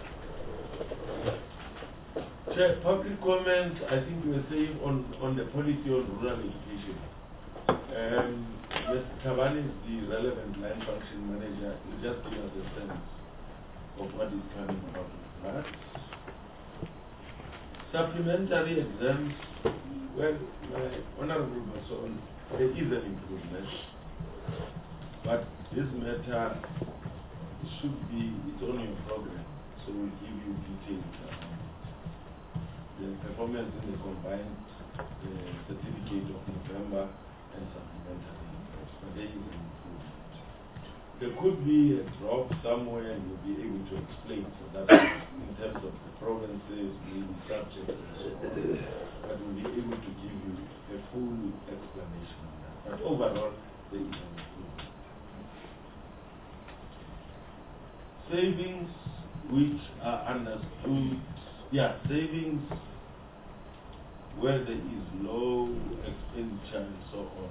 Chair, public comments, I think we were saying on, on the policy on rural education. Um, Mister Thabane is the relevant line function manager. He'll just give us a sense of what is coming out of that. Supplementary exams, well, my honorable person, there is an improvement, but this matter should be, it's on your program, so we'll give you details about the performance in the combined uh, certificate of November and supplementary exams, but there is an improvement. There could be a drop somewhere and we'll be able to explain, so that in terms of the provinces, maybe subjects and so on, but we'll be able to give you a full explanation on that. But overall, there is an improvement. Savings which are understood, yeah, savings where there is low expenditure and so on.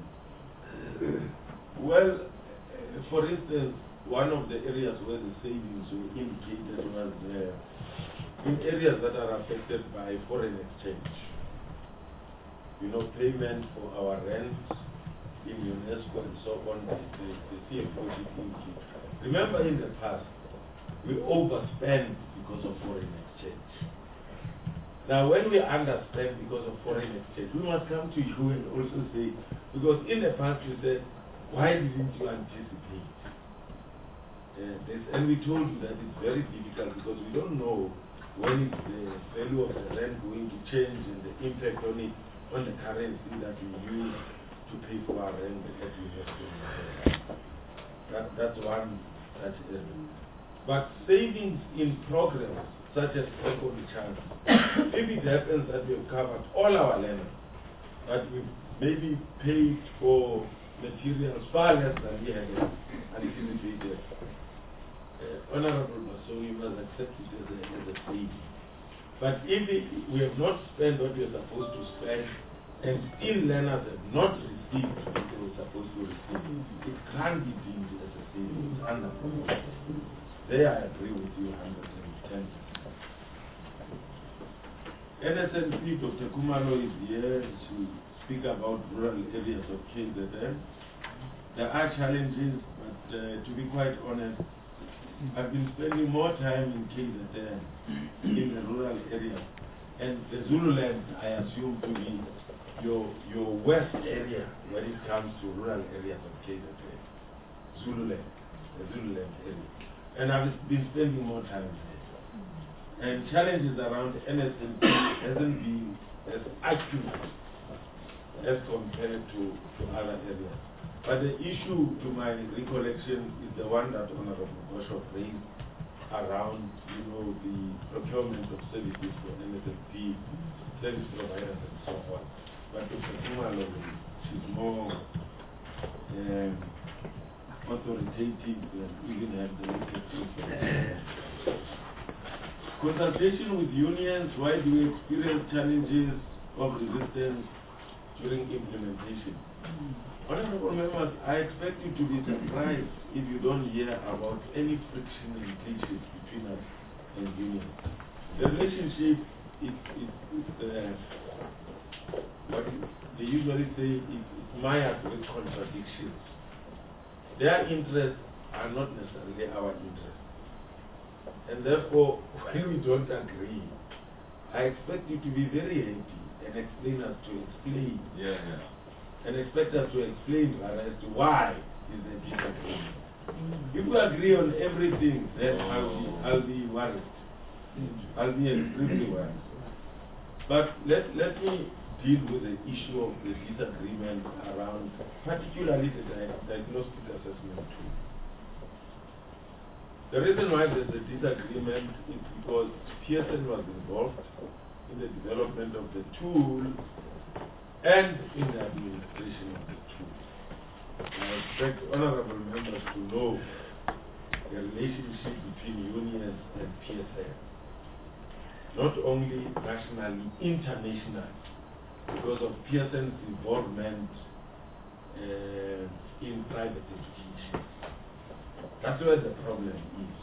Well, uh, for instance, one of the areas where the savings were indicated was uh, in areas that are affected by foreign exchange. You know, payment for our rent in UNESCO and so on, the, the, the C F O indicated. Remember in the past, we overspend because of foreign exchange. Now, when we understand because of foreign exchange, we must come to you and also say, because in the past you said, why didn't you anticipate? Uh, this, and we told you that it's very difficult because we don't know when is the value of the rand going to change and the impact on it, on the currency that we use to pay for our rent at UNESCO. That, that's one such area. But savings in programs such as second chance, if it happens that we have covered all our learners, but we've maybe paid for materials far less than we had anticipated, uh, Honorable Maso, you must accept it as a, as a saving. But if it, we have not spent what we are supposed to spend, and still learners have not received what they were supposed to receive, it can't be deemed as a saving. It's unacceptable. There I agree with you one hundred ten percent. N S N P, Doctor Kumalo is here to speak about rural areas of K Z N. There are challenges, but uh, to be quite honest, I've been spending more time in K Z N, in the rural areas. And the Zululand, I assume to be your, your west area when it comes to rural areas of K Z N. Zululand, the Zululand area. And I've been spending more time there. And challenges around N S N P hasn't been as acute as compared to, to other areas. But the issue, to my recollection, is the one that Honorable Bishop raised around, you know, the procurement of services for N S F P, service providers and so on. But Doctor Kumalo, she's more um, authoritative and even have the leadership. Consultation with unions, why do we experience challenges of resistance during implementation? Honorable members, I expect you to be surprised if you don't hear about any friction and glitches between us and unions. The relationship is, is, is uh, what they usually say is, is mired with contradictions. Their interests are not necessarily our interests. And therefore, when we don't agree, I expect you to be very happy and explain us to explain. Yeah, yeah. And expect us to explain rather as to why is the disagreement. If we agree on everything, then I'll be, I'll be worried. I'll be extremely worried. But let, let me deal with the issue of the disagreement around, particularly the di diagnostic assessment tool. The reason why there's a disagreement is because Pearson was involved in the development of the tool and in the administration of the tool. I expect honorable members to know the relationship between unions and P S L, not only nationally, internationally, because of Pearson's involvement uh, in private education. That's where the problem is.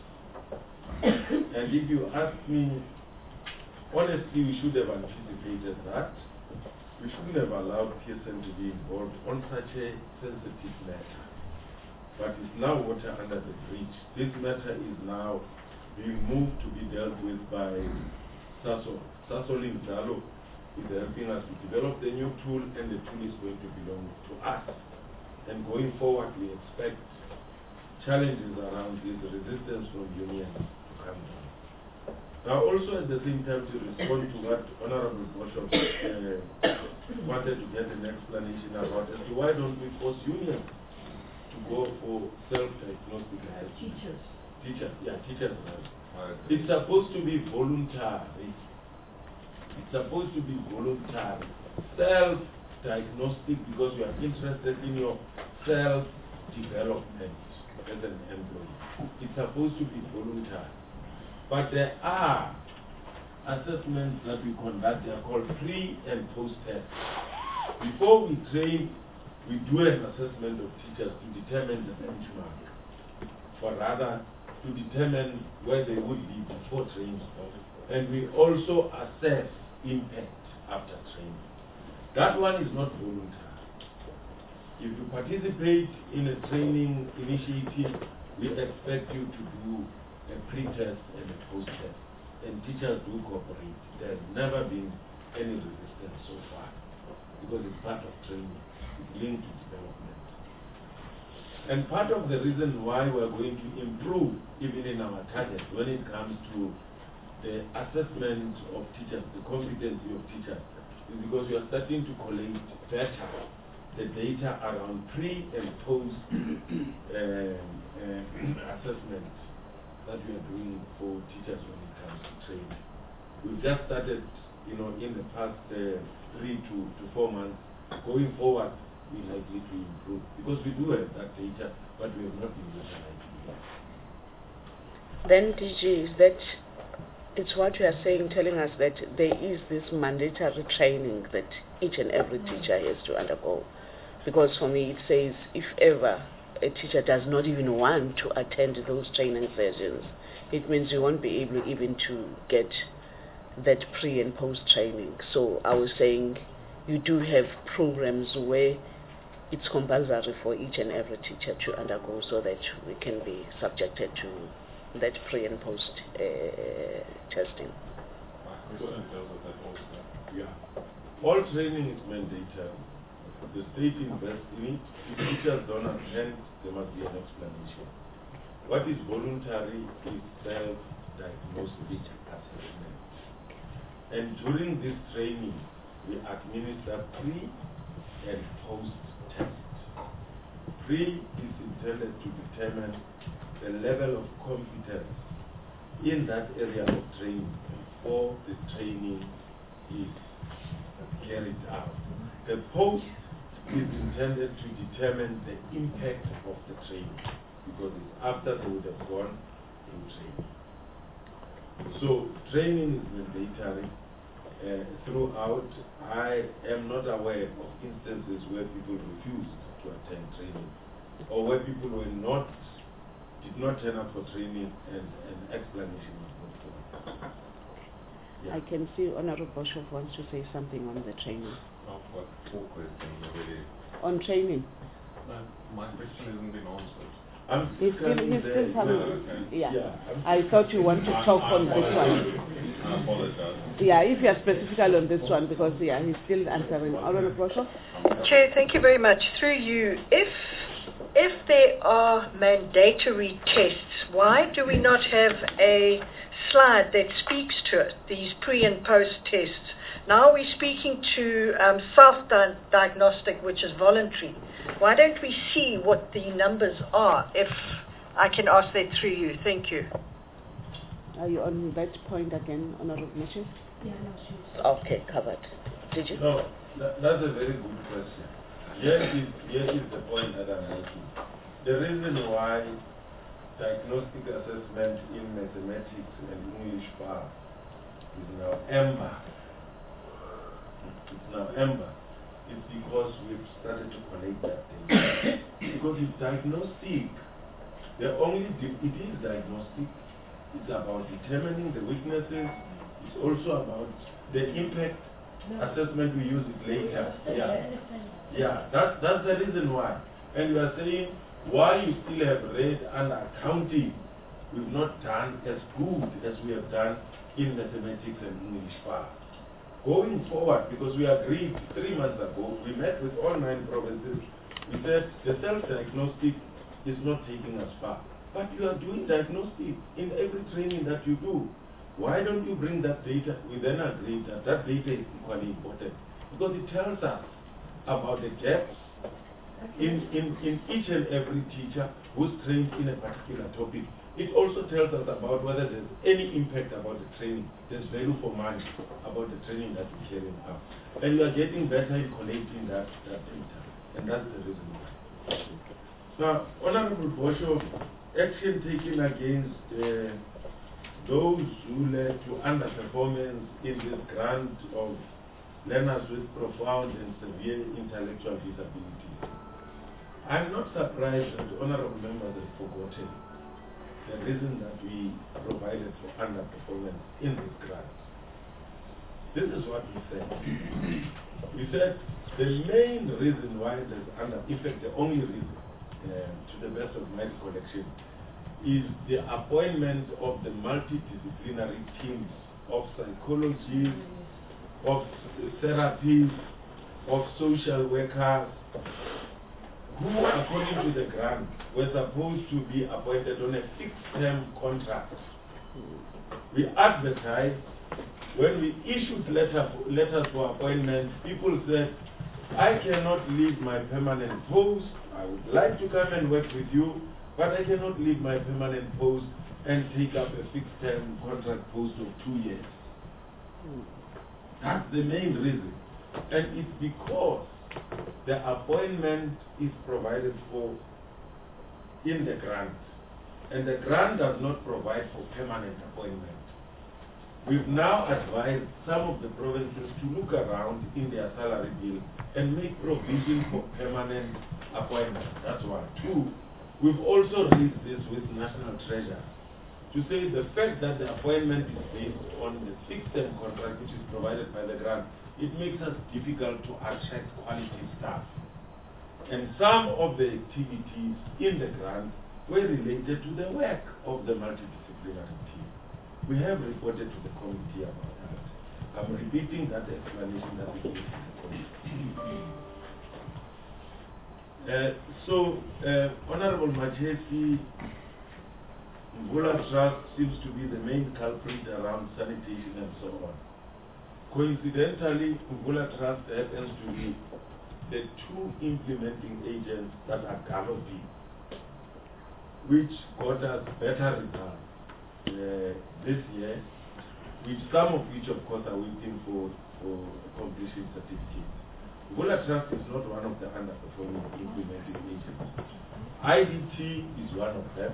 And if you ask me, honestly, we should have anticipated that. We shouldn't have allowed Pearson to be involved on such a sensitive matter. But it's now water under the bridge. This matter is now being moved to be dealt with by Sasso. Sasso Limzalo is helping us to develop the new tool, and the tool is going to belong to us. And going forward, we expect challenges around this resistance from unions to come down. Now, also at the same time, to respond to what Honorable Bishop uh, wanted to get an explanation about as to why don't we force unions to go for self-diagnostic uh, teachers. Teachers, yeah, teachers. It's supposed to be voluntary. It's supposed to be voluntary. Self-diagnostic because you are interested in your self-development as an employee. It's supposed to be voluntary. But there are assessments that we conduct, they are called pre and post tests. Before we train, we do an assessment of teachers to determine the benchmark, or rather to determine where they would be before training. And we also assess impact after training. That one is not voluntary. If you participate in a training initiative, we expect you to do a pre-test and a post-test. And teachers do cooperate. There has never been any resistance so far because it's part of training. It's linked to development. And part of the reason why we're going to improve even in our target when it comes to the assessment of teachers, the competency of teachers, is because we are starting to collate better the data around pre and post uh, uh, assessment that we are doing for teachers when it comes to training. We've just started, you know, in the past uh, three to, to four months. Going forward, we're likely to improve because we do have that data, but we have not been utilizing it. Then, D G, is that it's what you are saying, telling us that there is this mandatory training that each and every teacher has to undergo. Because for me, it says if ever a teacher does not even want to attend those training sessions, it means you won't be able even to get that pre and post training. So I was saying you do have programs where it's compulsory for each and every teacher to undergo so that we can be subjected to that pre and post uh, testing. Yeah. All training is mandatory. The state invests in it. If teachers don't attend, there must be an explanation. What is voluntary is self-diagnostic assessment. And during this training, we administer pre and post test. Pre is intended to determine the level of competence in that area of training before the training is carried out. The post is intended to determine the impact of the training, because it's after they would have gone through training. So training is mandatory uh, throughout. I am not aware of instances where people refused to attend training, or where people were not, did not turn up for training and an explanation was not given. Yeah. I can see Honorable Boshoff wants to say something on the training. I've got four questions already. On training? Uh, my question hasn't been answered. I'm He's still, he's still coming. okay. Yeah. Yeah, I thought you want to talk on this one. I apologize. Yeah, if you are specific on this one, because yeah, he's still answering. Honorable Boshoff? Chair, thank you very much. Through you, if if there are mandatory tests, why do we not have a slide that speaks to it, these pre and post tests? Now we're speaking to um, self-diagnostic, which is voluntary. Why don't we see what the numbers are, if I can ask that through you? Thank you. Are you on that point again, Honorable Mitchell? Yeah, no, she's... Okay, covered. Did you? No, that, that's a very good question. Here is, here is the point that I'm making. The reason why diagnostic assessment in mathematics and English bar is now AMBER, it's now AMBER, is because we've started to collect that data. Because it's diagnostic, the only, di- it is diagnostic, it's about determining the weaknesses, it's also about the impact assessment, we use it later. Yeah, yeah. That's that's the reason why. And we are saying why you still have read and accounting, we've not done as good as we have done in mathematics and English bar. Going forward, because we agreed three months ago, we met with all nine provinces. We said the self-diagnostic is not taking us far, but you are doing diagnostic in every training that you do. Why don't you bring that data? We then agreed that that data is equally important, because it tells us about the gaps in, in, in each and every teacher who's trained in a particular topic. It also tells us about whether there's any impact about the training, there's value for money about the training that we're carrying out. And we are getting better in collecting that, that data, and that's the reason why. Now, Honorable Boshoff, action taken against uh, those who led to underperformance in this grant of learners with profound and severe intellectual disabilities. I'm not surprised that honorable members have forgotten the reason that we provided for underperformance in this grant. This is what we said. We said the main reason why there's under, in fact the only reason, uh, to the best of my recollection, is the appointment of the multidisciplinary teams of psychologists, of therapists, of social workers, who, according to the grant, were supposed to be appointed on a fixed-term contract. We advertised. When we issued letter, letters for appointment, people said, I cannot leave my permanent post. I would like to come and work with you, but I cannot leave my permanent post and take up a fixed-term contract post of two years. That's the main reason. And it's because the appointment is provided for in the grant, and the grant does not provide for permanent appointment. We've now advised some of the provinces to look around in their salary bill and make provision for permanent appointment. That's one. Two, we've also raised this with National Treasury to say the fact that the appointment is based on the fixed-term contract which is provided by the grant, it makes us difficult to attract quality staff. And some of the activities in the grant were related to the work of the multidisciplinary team. We have reported to the committee about that. I'm repeating that explanation that we gave to the committee. Uh, so, uh, Honorable Machesi, Mvula Trust seems to be the main culprit around sanitation and so on. Coincidentally, Mvula Trust happens to be the two implementing agents that are galloping, which got us better results uh, this year, which some of which, of course, are waiting for, for completion certificates. Ebola Trust is not one of the underperforming implementing agents. I D T is one of them.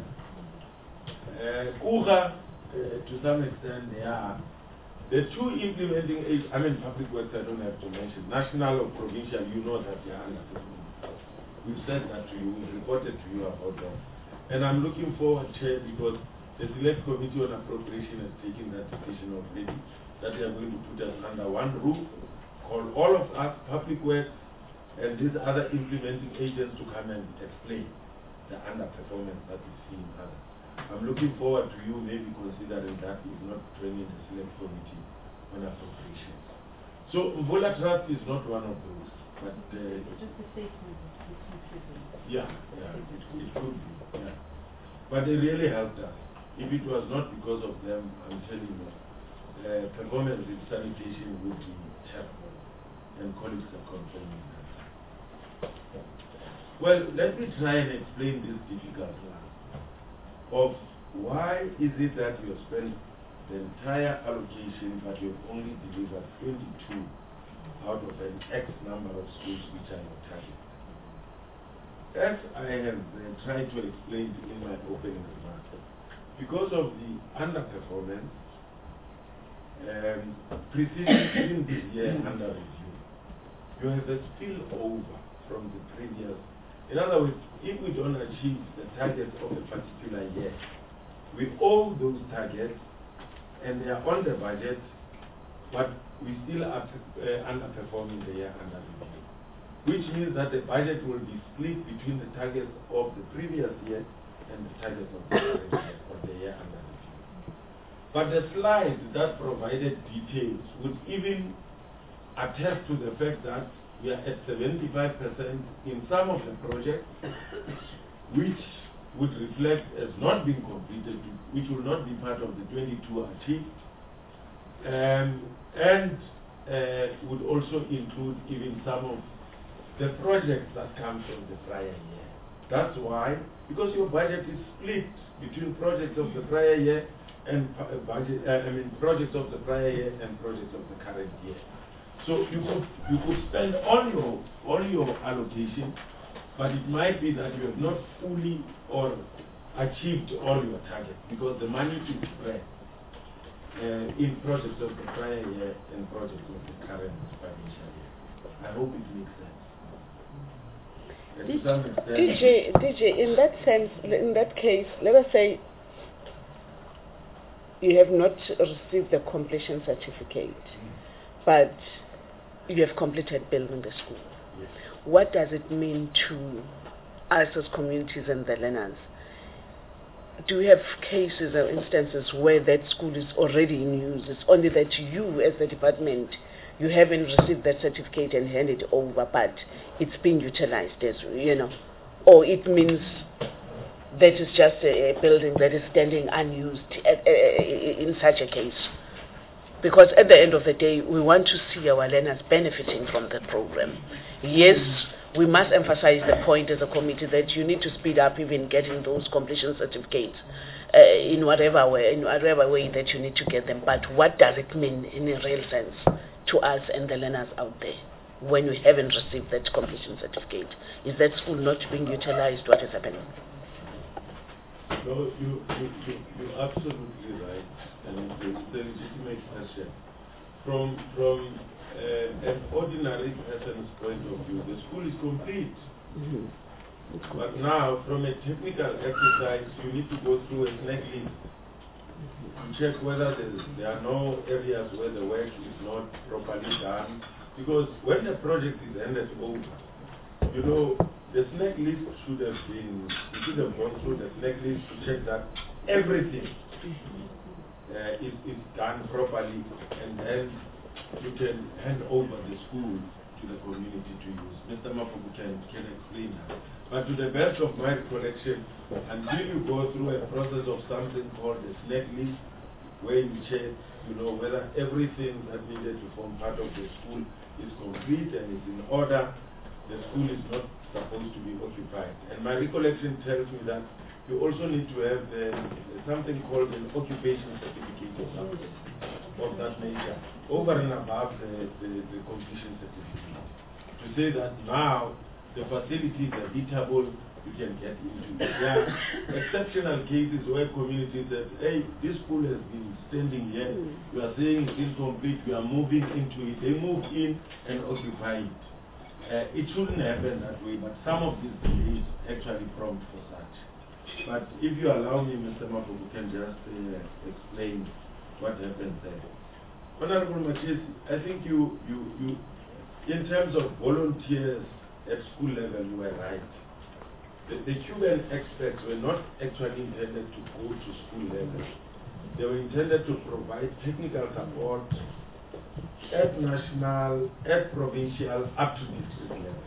Uh, U G A, uh, to some extent, they are. The two implementing agents, I mean, public works, I don't have to mention. National or provincial, you know that they are underperforming. We've said that to you, we've reported to you about that. And I'm looking forward, Chair, because the Select Committee on Appropriation has taken that decision already, that they are going to put us under one roof, call all of us, public works, and these other implementing agents to come and explain the underperformance that we see in others. I'm looking forward to you maybe considering that, if not training the Select Committee on Appropriations. So Ebola Trust is not one of those, but uh, just a statement. Yeah, yeah, it, it could be, yeah. But they really helped us. If it was not because of them, I'm telling you, uh, performance in sanitation would be terrible, and colleagues are confirming that. Well, let me try and explain this difficult one of why is it that you have spent the entire allocation but you've only delivered twenty-two out of an X number of schools which are your target. As I have uh, tried to explain in my opening remarks, because of the underperformance, um, preceding even this year under review, you have a spillover from the previous. In other words, if we don't achieve the targets of a particular year, we owe those targets and they are on the budget, but we still are uh, underperforming the year under review. Which means that the budget will be split between the targets of the previous year and the targets of the current year, of the year under review. But the slide that provided details would even attest to the fact that we are at seventy-five percent in some of the projects, which would reflect as not being completed, which will not be part of the twenty-two achieved, um, and uh, would also include even some of the projects that come from the prior year. That's why, because your budget is split between projects of the prior year and uh, budget, uh, I mean projects of the prior year and projects of the current year. So you could you could spend all your all your allocation, but it might be that you have not fully or achieved all your targets because the money is spread uh, in projects of the prior year and projects of the current financial year. I hope it makes sense. D J, D J, in that sense, in that case, let us say you have not received the completion certificate, but you have completed building the school. Yes. What does it mean to us as communities and the learners? Do we have cases or instances where that school is already in use? It's only that you, as the department, you haven't received that certificate and handed it over, but it's being utilized as, you know, or it means that it's just a, a building that is standing unused at, uh, in such a case. Because at the end of the day, we want to see our learners benefiting from the program. Yes, we must emphasize the point as a committee that you need to speed up even getting those completion certificates uh, in whatever way, in whatever way that you need to get them. But what does it mean in a real sense to us and the learners out there when we haven't received that completion certificate? Is that school not being utilized? What is happening? No, you, you, you, you're absolutely right, and it's a legitimate question. From, from uh, an ordinary person's point of view, the school is complete. Mm-hmm. But now, from a technical exercise, you need to go through a snag list to check whether there, there are no areas where the work is not properly done. Because when the project is handed over, you know, the snag list should have been, you should have gone through the snag list to check that everything uh, is, is done properly, and then you can hand over the school to the community to use. Mister Mafuku can, can explain that. But to the best of my recollection, until you go through a process of something called the snag list, where you check, you know, whether everything that needed to form part of the school is complete and is in order, the school is not supposed to be occupied. And my recollection tells me that you also need to have uh, something called an occupation certificate or something of that nature, over and above the, the, the completion certificate. To say that now the facility is habitable, you can get into it. There are exceptional cases where communities say, hey, this school has been standing here, you are saying it's incomplete, we are moving into it. They move in and occupy it. Uh, it shouldn't happen that way, but some of these delays actually prompt for such. But if you allow me, Mister Mafuku, we can just uh, explain what happens there. Honorable Machesi, I think you, you, you, in terms of volunteers at school level, you were right. The, the Cuban experts were not actually intended to go to school level. They were intended to provide technical support at national, at provincial, up to district level.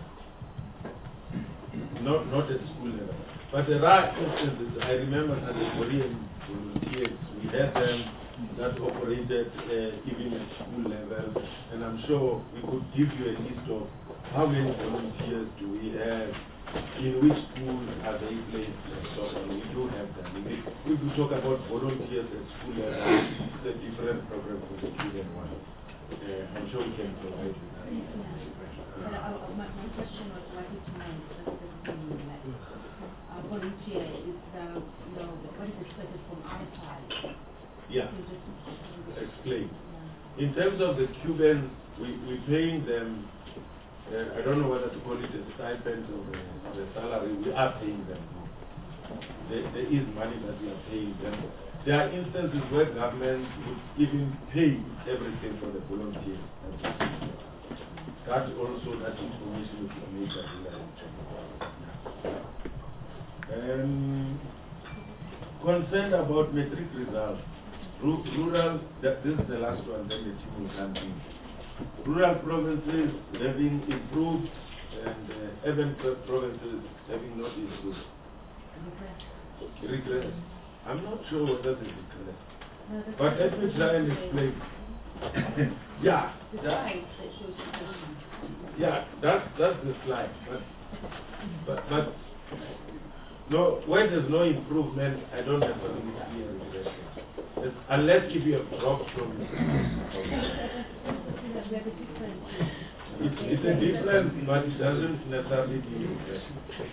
Not, not at school level. But there are instances, I remember as a Korean volunteers, we had them that operated uh, even at school level, and I'm sure we could give you a list of how many volunteers do we have, in which schools are they placed, and so on. We do have them. If we could talk about volunteers at school level, it's a different program for the children one. Uh, I'm sure we can provide you that. Uh, my, my question was what it meant, uh, volunteer is the, you know, what is expected from our side? Yeah, explain. Yeah. In terms of the Cubans, we, we're paying them, uh, I don't know whether to call it a stipend or a, or a salary, we are paying them. There, there is money that we are paying them. There are instances where government would even pay everything for the volunteers. That also, that information is made available. Um, concerned about metric results. Rural, that, this is the last one, then the team will come in. Rural provinces having improved and uh, urban provinces having not improved. Regret. I'm not sure whether they regret. No, but let me try and explain. yeah. That, yeah, that's, that's the slide. But, but, but no, where there's no improvement, I don't necessarily see a regression. It's, unless if you have dropped from it. It's, it's a difference, but it doesn't necessarily be regression.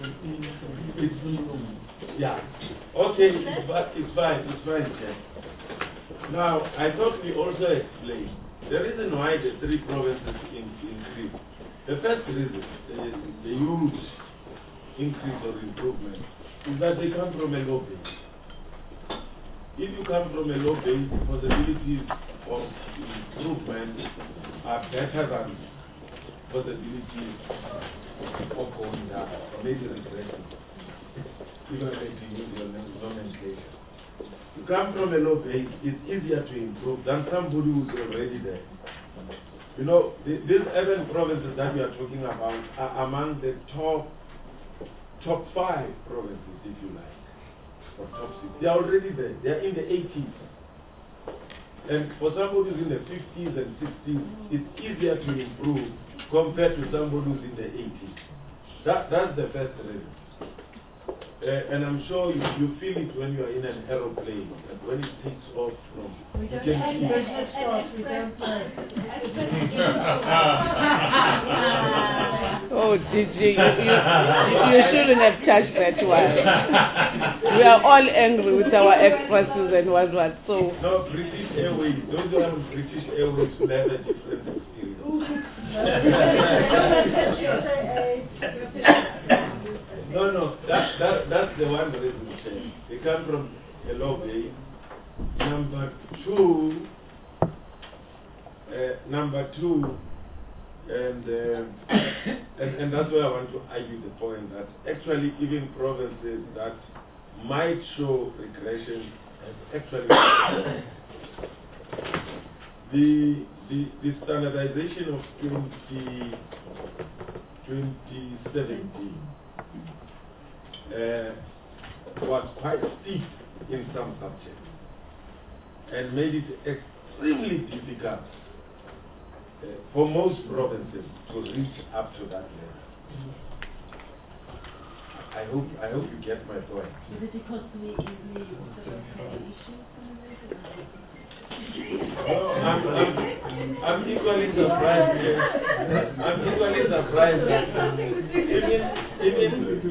It's, yeah. Okay, but it's fine, it's fine, Chair. Now, I thought we also explained the reason why the three provinces in, increased. The first reason, the, the huge increase or improvement, is that they come from a low base. If you come from a low base, the possibilities of improvement are better than possibilities of going down, or maybe regressing, even if you use your nomenclature. You come from a low base, it's easier to improve than somebody who's already there. You know, the, these urban provinces that we are talking about are among the top top five provinces, if you like, or top six. They are already there. They are in the eighties. And for somebody who's in the fifties and sixties, it's easier to improve compared to somebody who's in the eighties. That, that's the first reason. Uh, and I'm sure you, you feel it when you are in an aeroplane, that when it takes off from, you can see Oh, D J, you, you, you shouldn't have touched that one. We are all angry with our expresses and what what. So no, British Airways, those who are British Airways will have a different experience. No, no, that, that, that's the one reason. They come from a low base. Number two, uh, number two, and, uh, and and that's why I want to argue the point that actually even provinces that might show regression has actually the the the standardization of twenty seventeen. Uh, was quite steep in some subjects and made it extremely difficult uh, for most provinces to reach up to that level. I hope I hope you get my point. Is it because we we sort of had issues No, I'm, I'm, I'm equally surprised. Yes. I'm equally surprised. Even, even,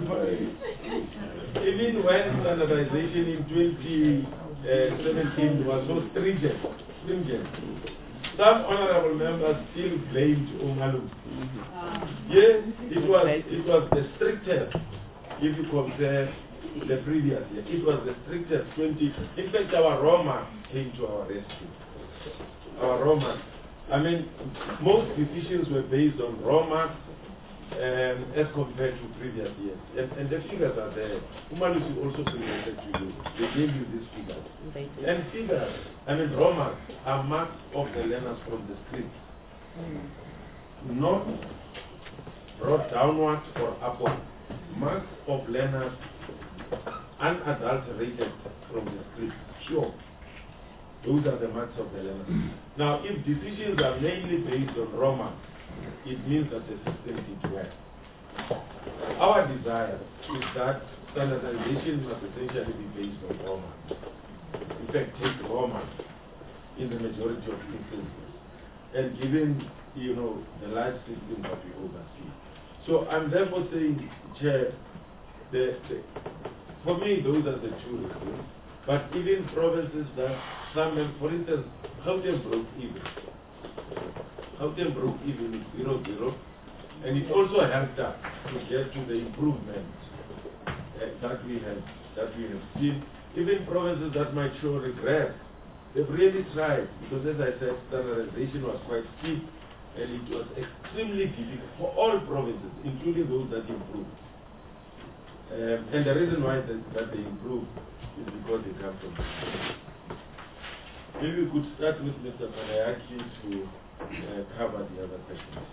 even when standardization in twenty seventeen was so stringent, stringent, some honorable members still blamed Umalu. Yes, it was, it was the strictest if you compare the previous year. It was the strictest twenty. In fact, our Roma came to our rescue. Our Roma. I mean, most decisions were based on Roma um, as compared to previous years. And, and the figures are there. Umalusi also presented to you. They gave you these figures. And figures, I mean, Roma are marks of the learners from the streets. Not brought downward or upward. Marks of learners unadulterated from the street. Sure. Those are the marks of the learner. Now, if decisions are mainly based on Roma, it means that the system did well. Our desire is that standardization must essentially be based on Roma. In fact, take Roma in the majority of instances. And given, you know, the large system that we oversee. So I'm therefore saying, Chair, the, the, for me, those are the two reasons. But even provinces that some, for instance, Gauteng broke even. Gauteng broke even with zero zero, and it also helped us to get to the improvement uh, that we have that we have seen. Even provinces that might show regret, they've really tried, because as I said, standardization was quite steep, and it was extremely difficult for all provinces, including those that improved. Um, and the reason why that, that they improved is because they come from. Maybe we could start with Mister Parayaki to uh, cover the other questions.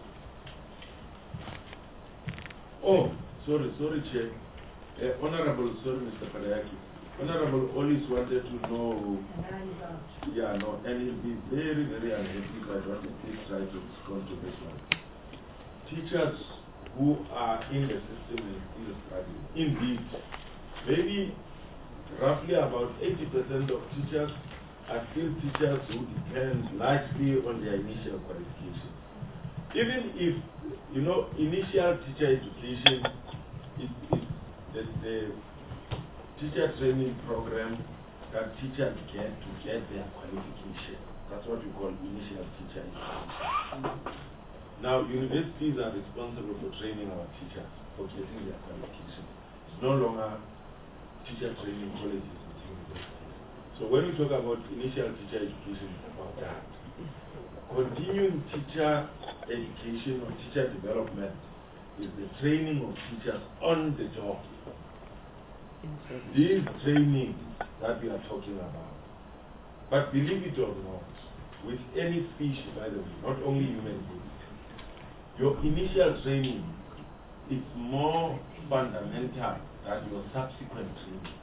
Oh, sorry, sorry, Chair. Uh, Honorable, sorry, Mister Parayaki. Honorable always wanted to know. Yeah, no, and he'll be very, very unhappy if I don't at least try to respond to this one. Teachers who are in the system and still struggling. Indeed, maybe roughly about eighty percent of teachers are still teachers who depend largely on their initial qualification. Even if, you know, initial teacher education is, is the, the teacher training program that teachers get to get their qualification. That's what we call initial teacher education. Now, universities are responsible for training our teachers, for getting their qualification. It's no longer teacher training colleges and universities. So when we talk about initial teacher education, it's about that. Continuing teacher education or teacher development is the training of teachers on the job. These trainings that we are talking about. But believe it or not, with any fish, by the way, not only human beings, your initial training is more fundamental than your subsequent training.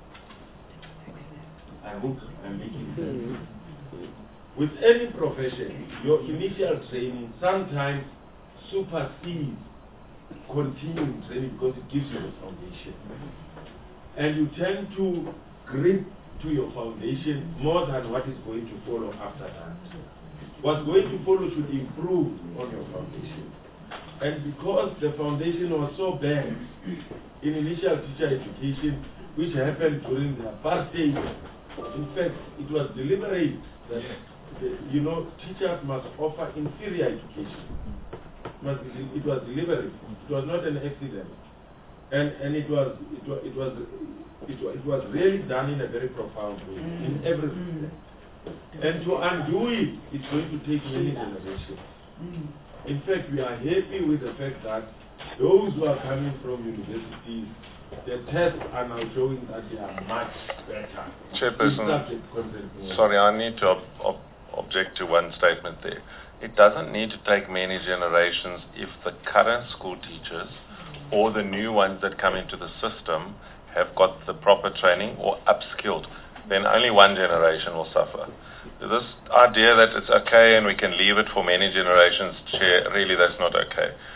I hope I'm making sense. With any profession, your initial training sometimes supersedes continuing training because it gives you the foundation. And you tend to grip to your foundation more than what is going to follow after that. What's going to follow should improve on your foundation. And because the foundation was so bad in initial teacher education, which happened during the apartheid, in fact, it was deliberate that, the, you know, teachers must offer inferior education. Must be, it was deliberate. It was not an accident. And, and it was, it was, it was, it was, it was really done in a very profound way, mm. in every respect. And to undo it, it's going to take many generations. Mm. In fact, we are happy with the fact that those who are coming from universities, the tests are now showing that they are much better. Chairperson, sorry, I need to ob ob object to one statement there. It doesn't need to take many generations if the current school teachers or the new ones that come into the system have got the proper training or upskilled. Then only one generation will suffer. This idea that it's okay and we can leave it for many generations, Chair, really that's not okay.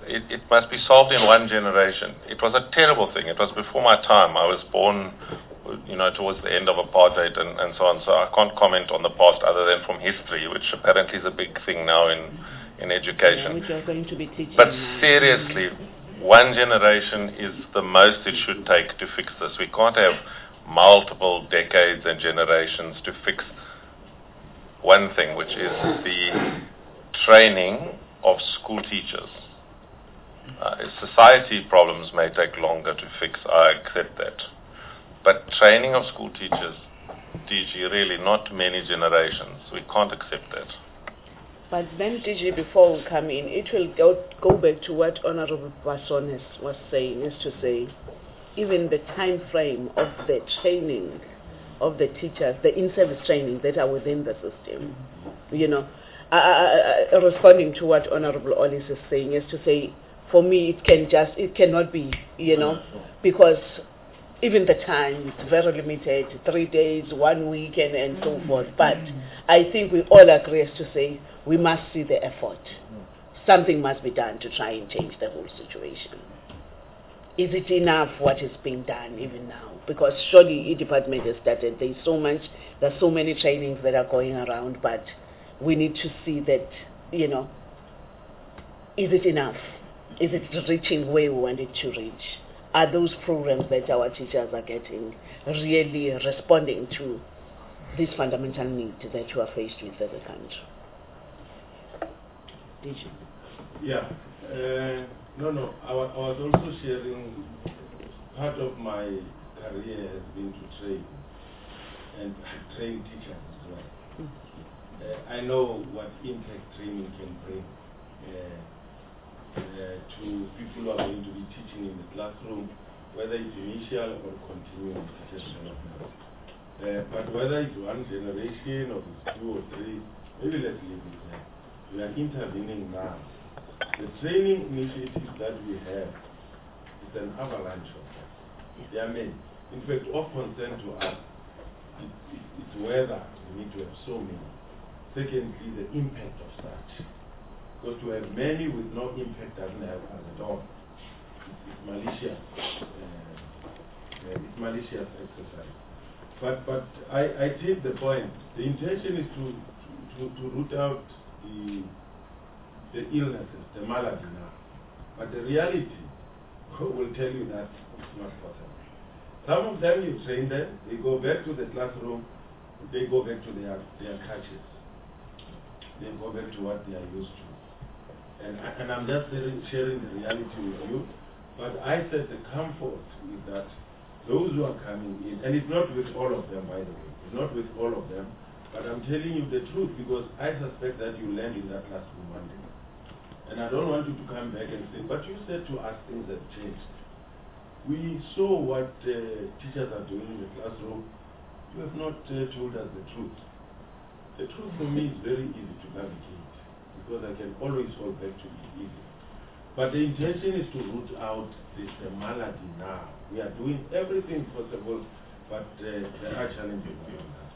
it, it must be solved in one generation. It was a terrible thing. It was before my time. I was born, you know, towards the end of apartheid and, and so on. So I can't comment on the past other than from history, which apparently is a big thing now in, in education. Yeah, which you're going to be teaching. But now. seriously, one generation is the most it should take to fix this. We can't have multiple decades and generations to fix one thing, which is the training of school teachers. Uh, society problems may take longer to fix, I accept that. But training of school teachers, D G, really not many generations. We can't accept that. But then, D G, before we come in, it will go, go back to what Honorable Basson was saying, is to say, even the time frame of the training of the teachers, the in-service training that are within the system, you know, uh, uh, responding to what Honorable Ollis is saying, is to say, for me, it can just, it cannot be, you know, because even the time is very limited, three days, one week, and, and so forth. But I think we all agree as to say we must see the effort. Something must be done to try and change the whole situation. Is it enough what is being done even now? Because surely each department has started. There's so much, there's so many trainings that are going around, but we need to see that, you know, is it enough? Is it reaching where we want it to reach? Are those programs that our teachers are getting really responding to this fundamental need that you are faced with as a country? Did you? Yeah. Uh, no, no. I, wa- I was also sharing, part of my career has been to train, and train teachers as well. Mm. Uh, I know what impact training can bring uh, uh, to people who are going to be teaching in the classroom, whether it's initial or continuing teacher development. Uh, but whether it's one generation or it's two or three, maybe let's leave it there. We are intervening now. The training initiatives that we have is an avalanche of them. They are made. In fact, of concern to us, it, it, it's whether we need to have so many. Secondly, the impact of such. Because to have many with no impact doesn't help us at all. It's, it's malicious. Uh, uh, it's malicious exercise. But but I, I take the point. The intention is to to, to root out the the illnesses, the malady now. But the reality will tell you that it's not possible. Some of them you train them, they go back to the classroom, they go back to their their catches. They go back to what they are used to. And, and I'm just sharing, sharing the reality with you. But I said the comfort is that those who are coming in, and it's not with all of them, by the way, it's not with all of them, but I'm telling you the truth because I suspect that you land in that classroom one day. And I don't want you to come back and say, but you said to us things have changed. We saw what uh, teachers are doing in the classroom. You have not uh, told us the truth. The truth for me is very easy to navigate because I can always fall back to it easy. But the intention is to root out this uh, malady now. We are doing everything possible, but uh, there are challenges beyond that.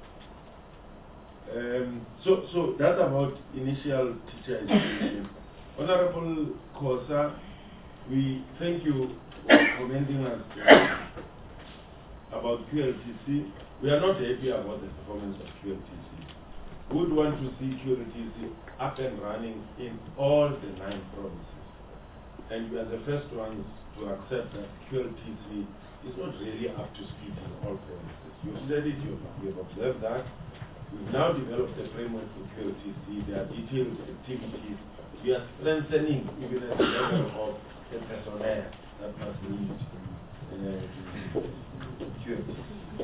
Um, so, so that's about initial teacher education. Honorable Kosa, we thank you for commending us uh, about Q L T C. We are not happy about the performance of Q L T C. We would want to see Q L T C up and running in all the nine provinces. And we are the first ones to accept that Q L T C is not really up to speed in all provinces. You've said it, you've, you've observed that. We've now developed a framework for Q L T C. There are detailed activities. We are strengthening even at the level of the personnel that must lead uh, to Q L T C.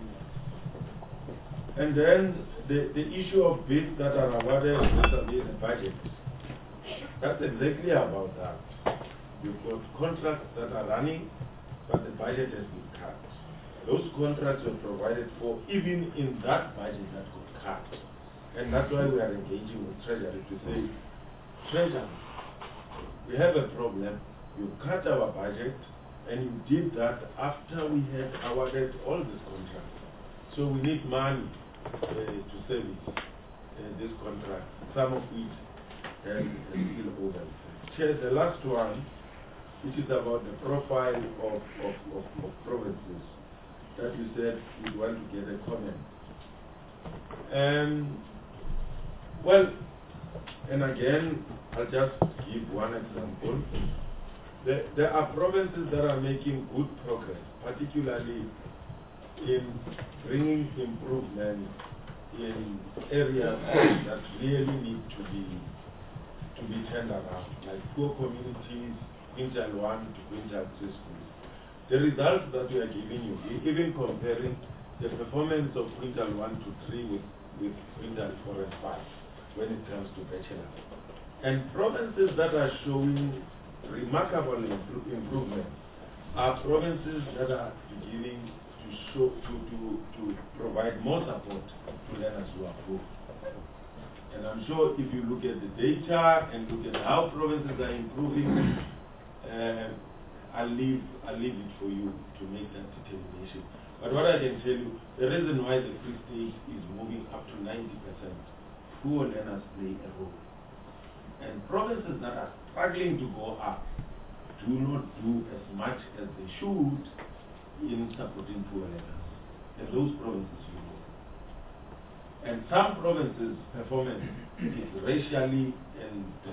And then the, the issue of bids that are awarded vis-a-vis the budget. That's exactly about that. You've got contracts that are running, but the budget has been cut. Those contracts were provided for even in that budget that got cut. And that's why we are engaging with Treasury to say, Treasury, we have a problem. You cut our budget, and you did that after we had awarded all these contracts. So we need money uh, to service uh, this contract, some of which has still over. Chair, the last one, which is about the profile of, of, of, of provinces, that you said you want to get a comment. Um, well, and again, I'll just give one example. There, there are provinces that are making good progress, particularly in bringing improvement in areas that really need to be to be turned around, like poor communities, quintile one to quintile three schools. The results that we are giving you, even comparing the performance of quintile one to three with, with quintile four and five when it comes to bachelor. And provinces that are showing remarkable impro improvement are provinces that are beginning to show to, to, to provide more support to learners who are poor. And I'm sure if you look at the data and look at how provinces are improving, uh, I'll leave I'll leave it for you to make that determination. But what I can tell you, the reason why the Free State is moving up to ninety percent, poor learners play a role. And provinces that are struggling to go up do not do as much as they should in supporting poor learners. And those provinces you know. And some provinces' performance is racially and uh,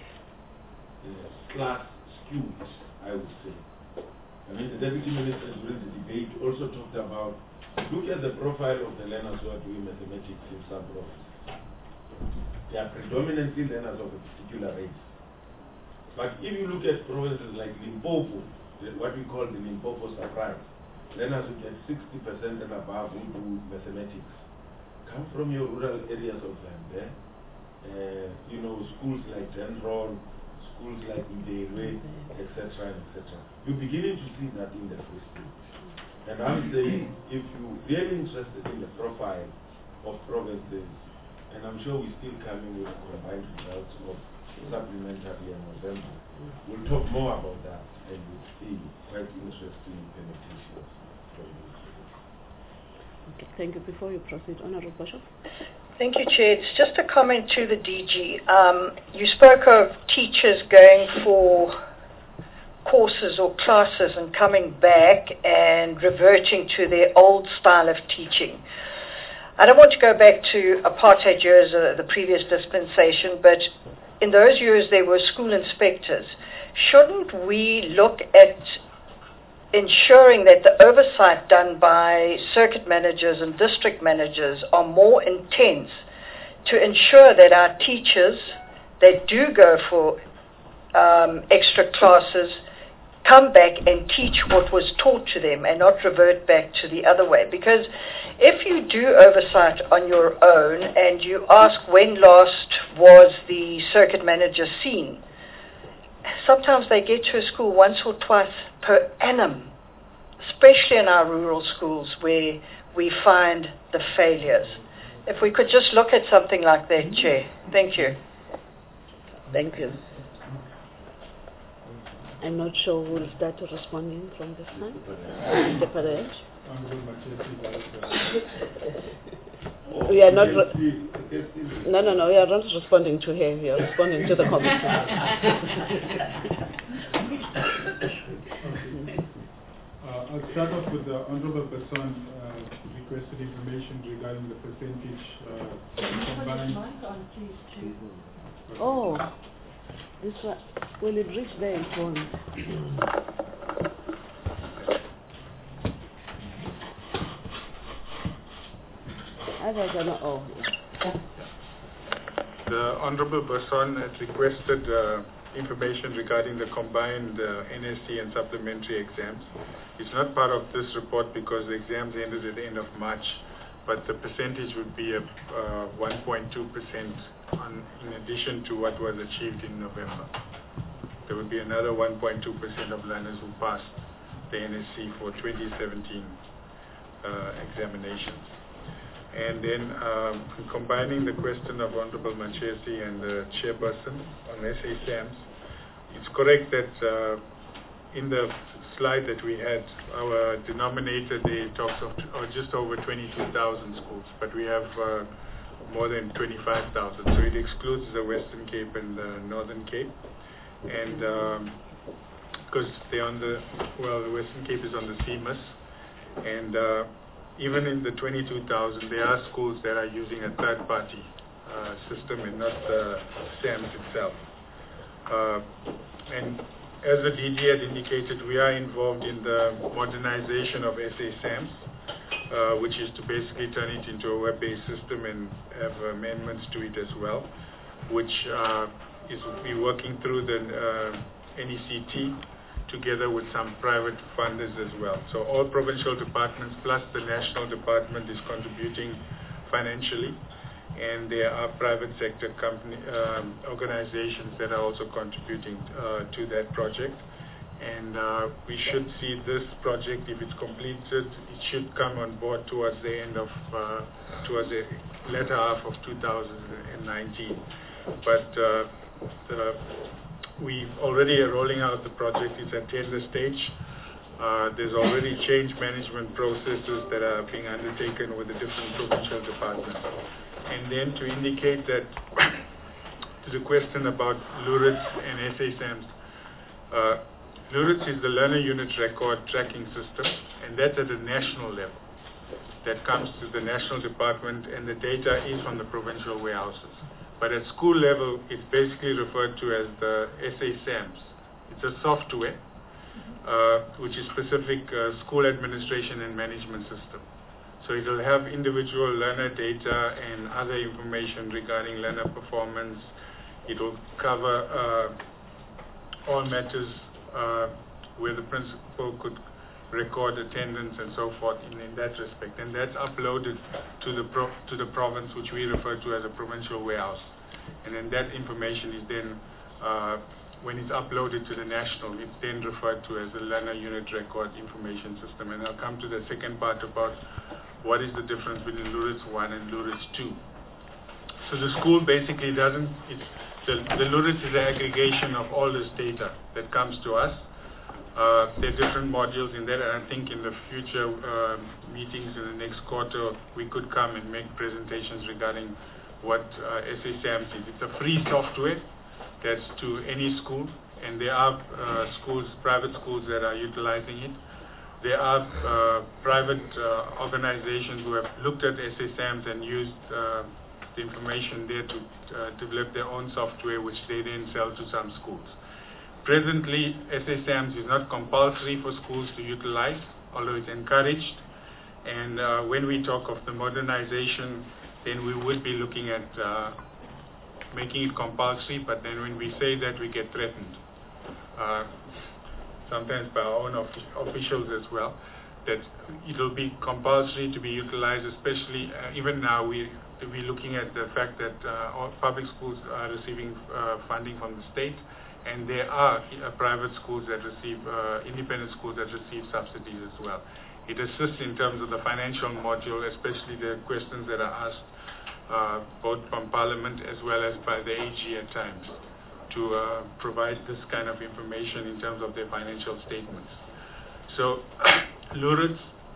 uh, class skewed, I would say. I mean, the Deputy Minister during the debate also talked about, look at the profile of the learners who are doing mathematics in some provinces. They are predominantly learners of a particular race. But if you look at provinces like Limpopo, the, what we call the Limpopo surprise, learners who get sixty percent and above who do mathematics, come from your rural areas of land there. Uh, you know, schools like Denron, schools like Udewe, et cetera, et cetera. You're beginning to see that in the Free State. And I'm saying, if you're really interested in the profile of provinces, and I'm sure we're still coming with combined results of supplementary in November. We'll talk more about that and we'll see quite interesting implementations. Okay, thank you. Before you proceed, Honorable Bishop. Thank you, Chair. It's just a comment to the D G. Um, you spoke of teachers going for courses or classes and coming back and reverting to their old style of teaching. I don't want to go back to apartheid years, uh, the previous dispensation, but in those years there were school inspectors. Shouldn't we look at ensuring that the oversight done by circuit managers and district managers are more intense to ensure that our teachers that do go for um, extra classes come back and teach what was taught to them and not revert back to the other way? Because if you do oversight on your own and you ask when last was the circuit manager seen, sometimes they get to a school once or twice per annum, especially in our rural schools where we find the failures. If we could just look at something like that, Chair. Thank you. Thank you. I'm not sure who will start responding from this time. Mister Perez. We are not. Re no, no, no. We are not responding to her. We are responding to the committee. uh, I'll start off with the Honourable Person uh, requested information regarding the percentage uh, combined. Oh. This one, will it reach there in phone? I don't know. Oh. The Honourable Person has requested uh, information regarding the combined uh, N S C and supplementary exams. It's not part of this report because the exams ended at the end of March, but the percentage would be a uh, one point two percent on, in addition to what was achieved in November. There would be another one point two percent of learners who passed the N S C for twenty seventeen uh, examinations. And then um, combining the question of Honorable Machesi and the chairperson on S A S A Ms, it's correct that uh, in the slide that we had, our denominator there talks of or just over twenty-two thousand schools, but we have uh, more than twenty-five thousand, so it excludes the Western Cape and the Northern Cape. and because um, they're on the, well, the Western Cape is on the C M I S, and uh, even in the twenty-two thousand, there are schools that are using a third-party uh, system and not the SAMS itself. Uh, and as the D G had indicated, we are involved in the modernization of S A SAMS, uh, which is to basically turn it into a web-based system and have amendments to it as well, which uh, is we're working through the uh, N E C T together with some private funders as well. So all provincial departments plus the national department is contributing financially, and there are private sector company um, organizations that are also contributing uh, to that project. And uh, we should see this project, if it's completed, it should come on board towards the end of, uh, towards the latter half of two thousand nineteen. But uh, the, we already are rolling out the project. It's at tender stage. Uh, there's already change management processes that are being undertaken with the different provincial departments. And then to indicate that to the question about LURITS and S A SAMS, uh, LURITS is the Learner Unit Record Tracking System, and that's at a national level. That comes to the national department, and the data is from the provincial warehouses. But at school level, it's basically referred to as the S A SAMS. It's a software, uh, which is specific uh, school administration and management system. So it will have individual learner data and other information regarding learner performance. It will cover uh, all matters uh, where the principal could record attendance and so forth in, in that respect. And that's uploaded to the, pro to the province, which we refer to as a provincial warehouse. And then that information is then, uh, when it's uploaded to the national, it's then referred to as the Learner Unit Record Information System. And I'll come to the second part about what is the difference between LURITS one and LURITS two. So the school basically doesn't, it's, the, the LURITS is an aggregation of all this data that comes to us. Uh, there are different modules in there, and I think in the future uh, meetings in the next quarter, we could come and make presentations regarding what uh, S A SAMS is. It's a free software that's to any school, and there are uh, schools, private schools that are utilizing it. There are uh, private uh, organizations who have looked at S A SAMS and used uh, the information there to uh, develop their own software, which they then sell to some schools. Presently, S A SAMS is not compulsory for schools to utilize, although it's encouraged. And uh, when we talk of the modernization, then we would be looking at uh, making it compulsory, but then when we say that, we get threatened. Uh, sometimes by our own officials as well, that it will be compulsory to be utilized, especially uh, even now we, we're looking at the fact that uh, all public schools are receiving uh, funding from the state, and there are uh, private schools that receive, uh, independent schools that receive subsidies as well. It assists in terms of the financial module, especially the questions that are asked uh, both from Parliament as well as by the A G at times, to uh, provide this kind of information in terms of their financial statements. So LURITS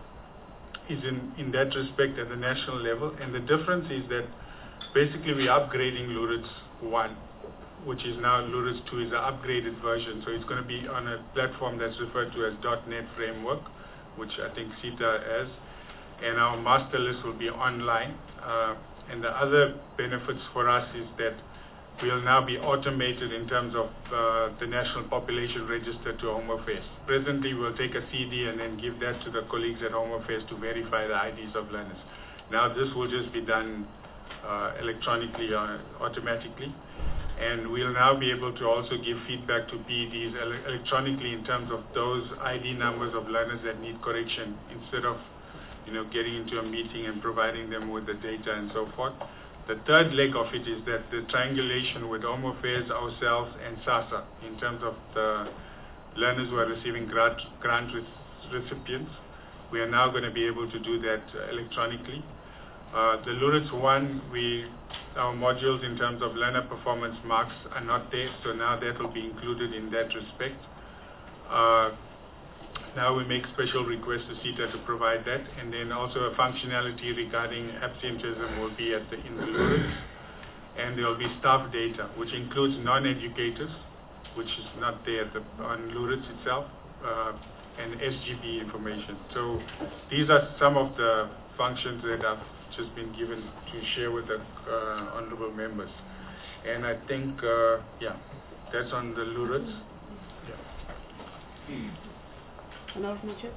is in, in that respect at the national level, and the difference is that basically we're upgrading LURITS one, which is now LURITS two is an upgraded version. So it's going to be on a platform that's referred to as .NET Framework, which I think CETA has, and our master list will be online. Uh, and the other benefits for us is that will now be automated in terms of uh, the National Population Register to Home Affairs. Presently, we'll take a C D and then give that to the colleagues at Home Affairs to verify the I Ds of learners. Now this will just be done uh, electronically or automatically. And we'll now be able to also give feedback to P E Ds ele electronically in terms of those I D numbers of learners that need correction, instead of you know, getting into a meeting and providing them with the data and so forth. The third leg of it is that the triangulation with Home Affairs, ourselves, and SASSA in terms of the learners who are receiving grant, grant recipients. We are now going to be able to do that uh, electronically. Uh, the LURITS one, we, our modules in terms of learner performance marks are not there, so now that will be included in that respect. Uh, Now we make special requests to CETA to provide that, and then also a functionality regarding absenteeism will be at the, in the LURITS, and there will be staff data, which includes non-educators, which is not there at the, on Luritz itself, uh, and S G B information. So these are some of the functions that I've just been given to share with the uh, honorable members. And I think, uh, yeah, that's on the Luritz. Yeah. Honorable Chair.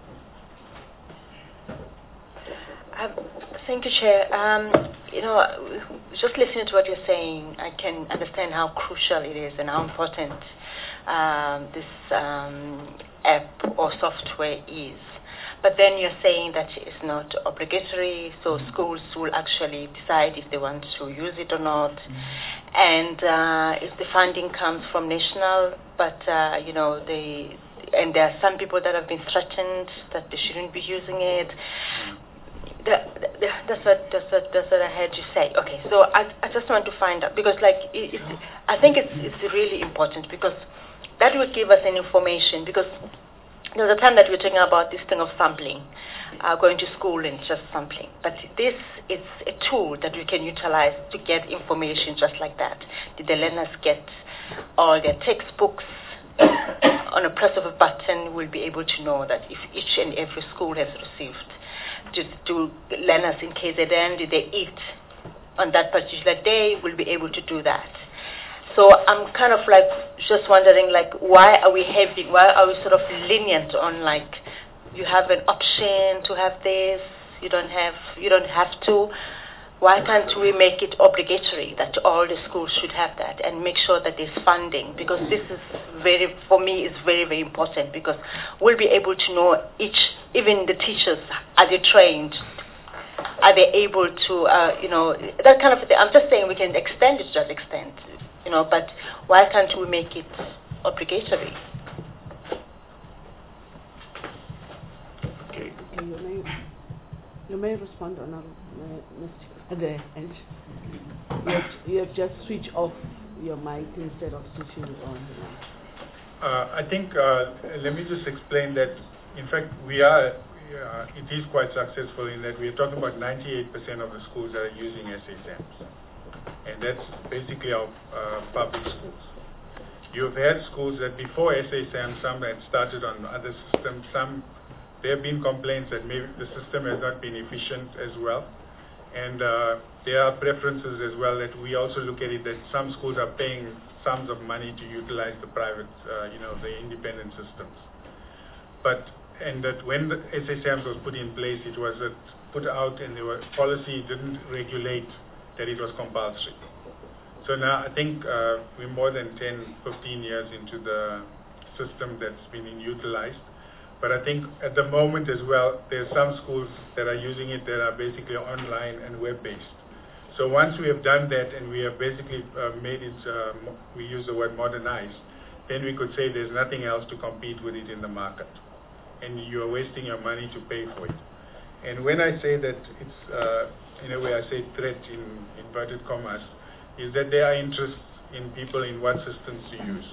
Um, thank you, Chair. Um, you know, just listening to what you're saying, I can understand how crucial it is and how important um, this um, app or software is. But then you're saying that it's not obligatory, so schools will actually decide if they want to use it or not. Mm-hmm. And uh, if the funding comes from national, but uh, you know, they, and there are some people that have been threatened that they shouldn't be using it. That, that, that's what that's what that's what I heard you say. Okay, so I I just want to find out, because like it, it, I think it's it's really important, because that will give us an information, because there was a time that we were talking about this thing of sampling, uh, going to school and just sampling. But this is a tool that we can utilize to get information just like that. Did the learners get all their textbooks? On a press of a button, we'll be able to know that if each and every school has received. To, to learners in K Z N, did they eat on that particular day? We'll be able to do that. So I'm kind of like just wondering, like, why are we having, why are we sort of lenient on, like, you have an option to have this, you don't have, you don't have to. Why can't we make it obligatory that all the schools should have that, and make sure that there's funding? Because this is very, for me, is very, very important, because we'll be able to know each, even the teachers, are they trained? Are they able to, uh, you know, that kind of thing. I'm just saying we can extend it to that extent, you know, but why can't we make it obligatory? Okay. You may, you may respond, Honorable Mister At the end. You have, you have just switched off your mic instead of switching it on. Uh, I think, uh, let me just explain that, in fact, we are, uh, it is quite successful in that we are talking about ninety-eight percent of the schools that are using S A S A Ms. And that's basically our uh, public schools. You've had schools that before S A S A M, some had started on other systems, some, there have been complaints that maybe the system has not been efficient as well. And uh, there are preferences as well that we also look at it, that some schools are paying sums of money to utilize the private, uh, you know, the independent systems. But, and that when the S A S A Ms was put in place, it was uh, put out, and the policy didn't regulate that it was compulsory. So now I think uh, we're more than ten, fifteen years into the system that's been utilized. But I think at the moment as well, there are some schools that are using it that are basically online and web-based. So once we have done that and we have basically uh, made it, uh, we use the word modernized, then we could say there's nothing else to compete with it in the market. And you are wasting your money to pay for it. And when I say that it's, uh, in a way I say threat in inverted commas, is that there are interests in people in what systems to use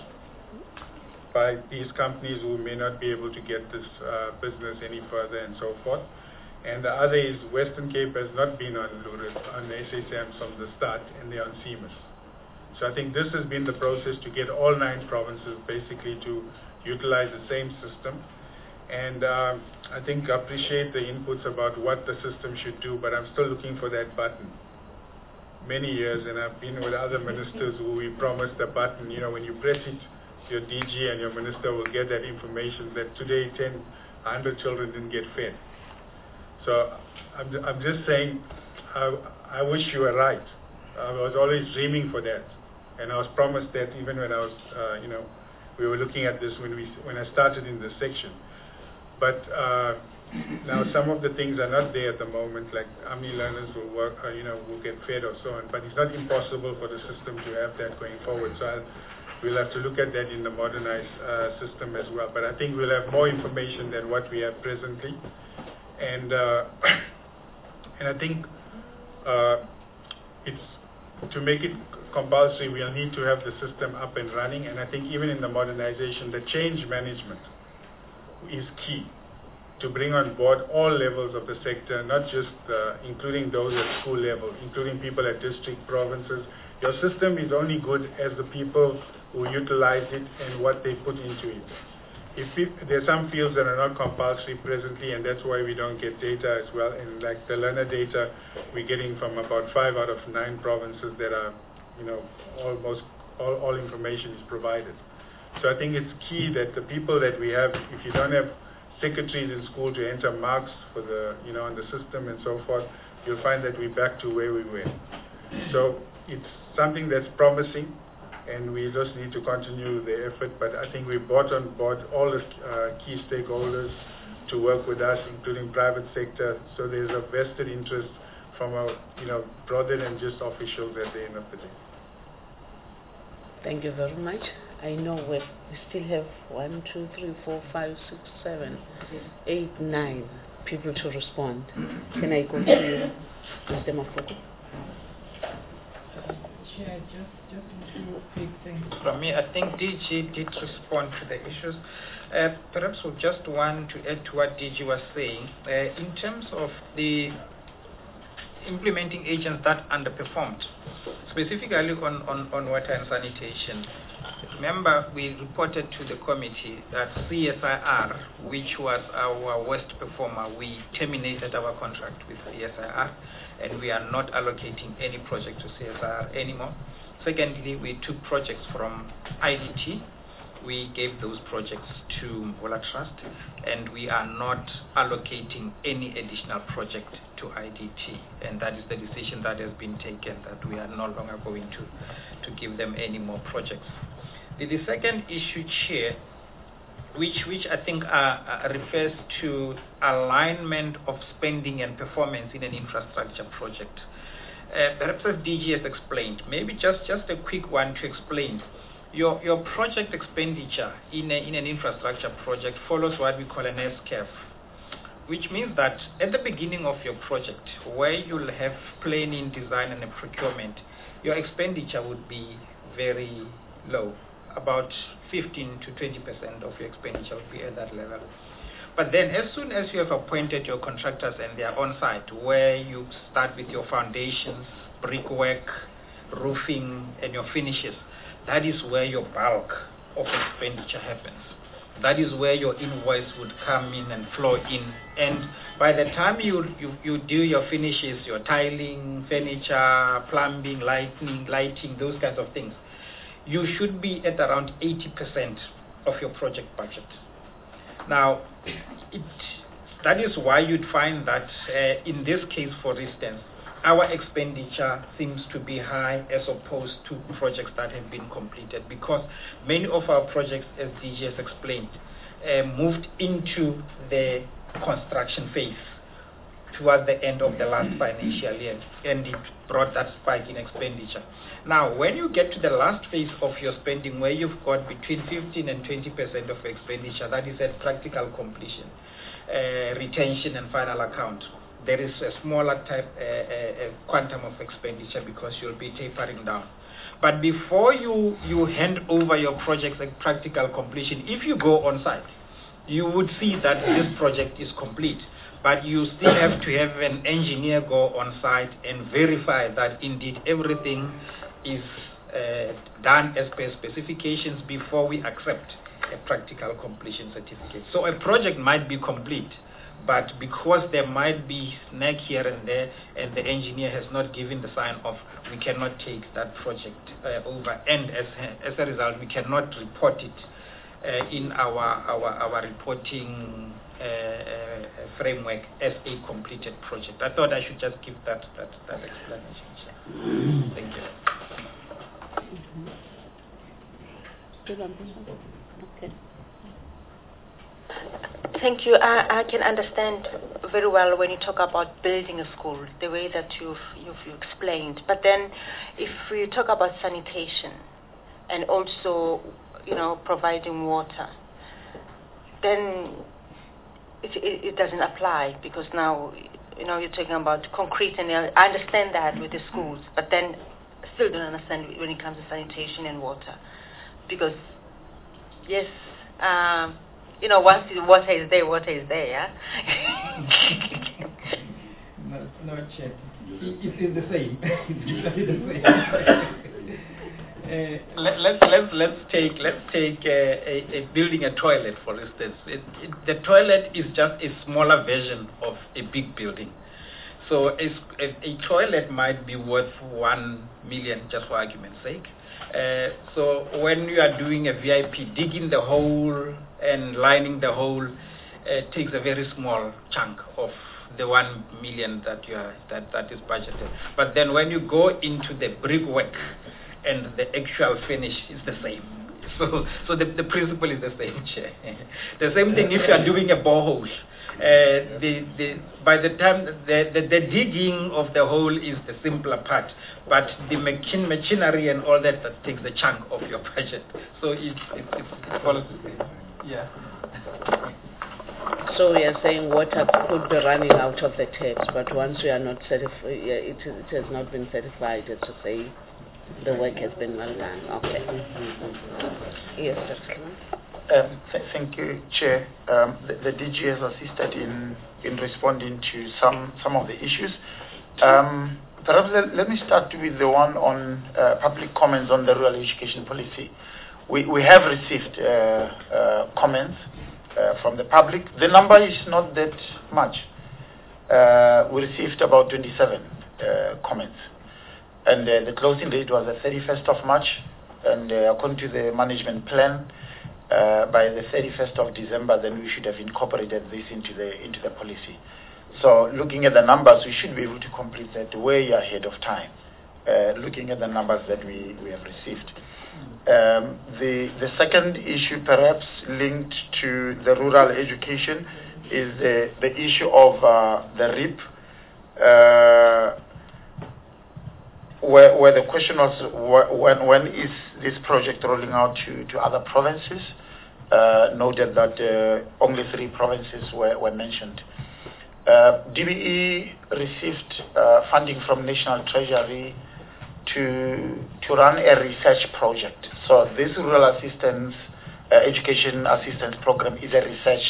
by these companies who may not be able to get this uh, business any further and so forth. And the other is Western Cape has not been on Luritz, on S A S A M from the start, and they're on C M I S. So I think this has been the process to get all nine provinces basically to utilize the same system. And um, I think I appreciate the inputs about what the system should do, but I'm still looking for that button. Many years, and I've been with other ministers who we promised a button, you know, when you press it, your D G and your minister will get that information that today ten, one hundred children didn't get fed. So I'm, I'm just saying, I, I wish you were right. I was always dreaming for that. And I was promised that even when I was, uh, you know, we were looking at this when, we, when I started in this section. But uh, now some of the things are not there at the moment, like how many learners will work, uh, you know, will get fed or so on. But it's not impossible for the system to have that going forward. So I'll, we'll have to look at that in the modernized uh, system as well. But I think we'll have more information than what we have presently. And uh, and I think uh, it's to make it compulsory, we'll need to have the system up and running. And I think even in the modernization, the change management is key to bring on board all levels of the sector, not just uh, including those at school level, including people at district, provinces. Your system is only good as the people who utilize it and what they put into it. If it, there are some fields that are not compulsory presently, and that's why we don't get data as well. And like the learner data, we're getting from about five out of nine provinces that are, you know, almost all, all information is provided. So I think it's key that the people that we have, if you don't have secretaries in school to enter marks for the, you know, on the system and so forth, you'll find that we're back to where we were. So it's something that's promising, and we just need to continue the effort. But I think we brought on board all the uh, key stakeholders to work with us, including private sector. So there's a vested interest from our, you know, broader than just officials at the end of the day. Thank you very much. I know we we still have one, two, three, four, five, six, seven, eight, nine people to respond. Can I go to you, Mister Mafoko? Chair, just, just two quick things. From me, I think D G did respond to the issues. Uh, perhaps we just want to add to what D G was saying. Uh, in terms of the implementing agents that underperformed, specifically on, on, on water and sanitation. Remember, we reported to the committee that C S I R, which was our worst performer, we terminated our contract with C S I R, and we are not allocating any project to C S I R anymore. Secondly, we took projects from I D T. We gave those projects to Vola Trust, and we are not allocating any additional project to I D T, and that is the decision that has been taken, that we are no longer going to, to give them any more projects. The, the second issue, Chair, which, which I think uh, uh, refers to alignment of spending and performance in an infrastructure project. Uh, perhaps as D G has explained, maybe just, just a quick one to explain. Your, your project expenditure in, a, in an infrastructure project follows what we call an S curve, which means that at the beginning of your project, where you'll have planning, design, and a procurement, your expenditure would be very low. About fifteen to twenty percent of your expenditure would be at that level. But then as soon as you have appointed your contractors and they are on site, where you start with your foundations, brickwork, roofing, and your finishes, that is where your bulk of expenditure happens. That is where your invoice would come in and flow in. And by the time you, you, you do your finishes, your tiling, furniture, plumbing, lighting, lighting, those kinds of things, you should be at around eighty percent of your project budget. Now, it, that is why you'd find that uh, in this case, for instance, our expenditure seems to be high as opposed to projects that have been completed, because many of our projects, as D G has explained, uh, moved into the construction phase towards the end of the last financial year, and it brought that spike in expenditure. Now, when you get to the last phase of your spending, where you've got between fifteen and twenty percent of expenditure, that is at practical completion, uh, retention and final account, there is a smaller type uh, uh, quantum of expenditure because you'll be tapering down. But before you, you hand over your projects at practical completion, if you go on site, you would see that this project is complete. But you still have to have an engineer go on site and verify that indeed everything is uh, done as per specifications before we accept a practical completion certificate. So a project might be complete, but because there might be snag here and there and the engineer has not given the sign off, we cannot take that project uh, over, and as, as a result we cannot report it uh, in our, our, our reporting uh, uh, framework as a completed project. I thought I should just give that, that, that explanation. Thank you. Okay. Thank you. I, I can understand very well when you talk about building a school, the way that you've, you've, you've explained. But then if we talk about sanitation and also, you know, providing water, then it, it, it doesn't apply, because now, you know, you're talking about concrete, and I understand that with the schools, but then I still don't understand when it comes to sanitation and water. Because, yes, um, you know, once the water is there, water is there, yeah? no, no, Chair. It, it is the same. It's exactly the same. Uh, let, let's let's let's take let's take uh, a, a building a toilet for instance. It, it, the toilet is just a smaller version of a big building. So a, a, a toilet might be worth one million, just for argument's sake. Uh, so when you are doing a V I P, digging the hole and lining the hole uh, takes a very small chunk of the one million that you are that that is budgeted. But then when you go into the brickwork and the actual finish is the same. So so the, the principle is the same, Chair. The same thing if you are doing a borehole. Uh, the, the, by the time the, the, the digging of the hole is the simpler part, but the machin, machinery and all that, that takes the chunk of your budget. So it, it, it, it follows the same. Yeah. So we are saying water could be running out of the taps, but once we are not certified, it, it has not been certified to say the work has been well done. Okay. Yes, Doctor Um, th thank you, Chair. Um, the, the D G has assisted in, in responding to some, some of the issues. Um, perhaps let, let me start with the one on uh, public comments on the rural education policy. We, we have received uh, uh, comments uh, from the public. The number is not that much. Uh, we received about twenty-seven uh, comments. And uh, the closing date was the thirty-first of March. And uh, according to the management plan, Uh, by the thirty-first of December, then we should have incorporated this into the into the policy. So looking at the numbers, we should be able to complete that way ahead of time, uh, looking at the numbers that we, we have received. Um, the, the second issue perhaps linked to the rural education is the, the issue of uh, the R I P, uh, where, where the question was wh when, when is this project rolling out to, to other provinces. Uh, noted that uh, only three provinces were, were mentioned. Uh, D B E received uh, funding from National Treasury to, to run a research project. So this rural assistance, uh, education assistance program is a research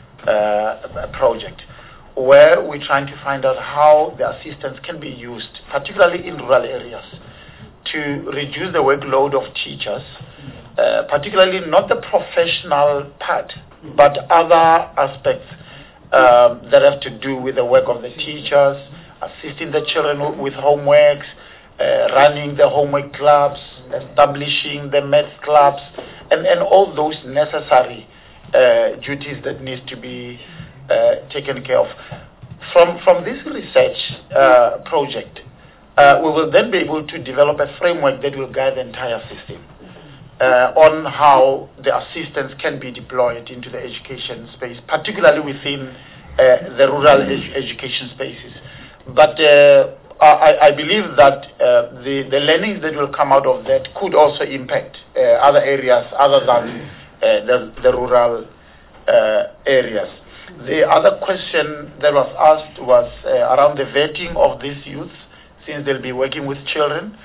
uh, project where we're trying to find out how the assistance can be used, particularly in rural areas, to reduce the workload of teachers, uh, particularly not the professional part, but other aspects um, that have to do with the work of the teachers, assisting the children with homeworks, uh, running the homework clubs, establishing the math clubs, and, and all those necessary uh, duties that need to be uh, taken care of. From, from this research uh, project, Uh, we will then be able to develop a framework that will guide the entire system uh, on how the assistance can be deployed into the education space, particularly within uh, the rural edu education spaces. But uh, I, I believe that uh, the, the learnings that will come out of that could also impact uh, other areas other than uh, the, the rural uh, areas. The other question that was asked was uh, around the vetting of these youths, since they'll be working with children.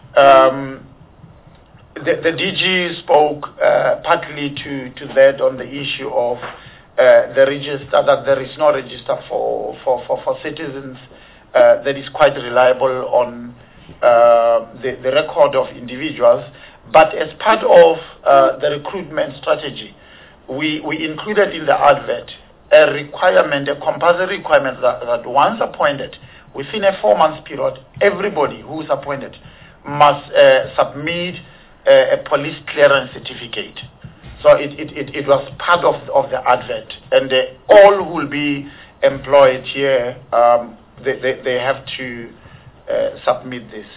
Um, the, the D G spoke uh, partly to, to that on the issue of uh, the register, that there is no register for, for, for, for citizens uh, that is quite reliable on uh, the, the record of individuals. But as part of uh, the recruitment strategy, we, we included in the advert a requirement, a compulsory requirement that, that once appointed, within a four-month period, everybody who is appointed must uh, submit uh, a police clearance certificate. So it, it, it, it was part of, of the advert. And uh, all who will be employed here, um, they, they, they have to uh, submit this.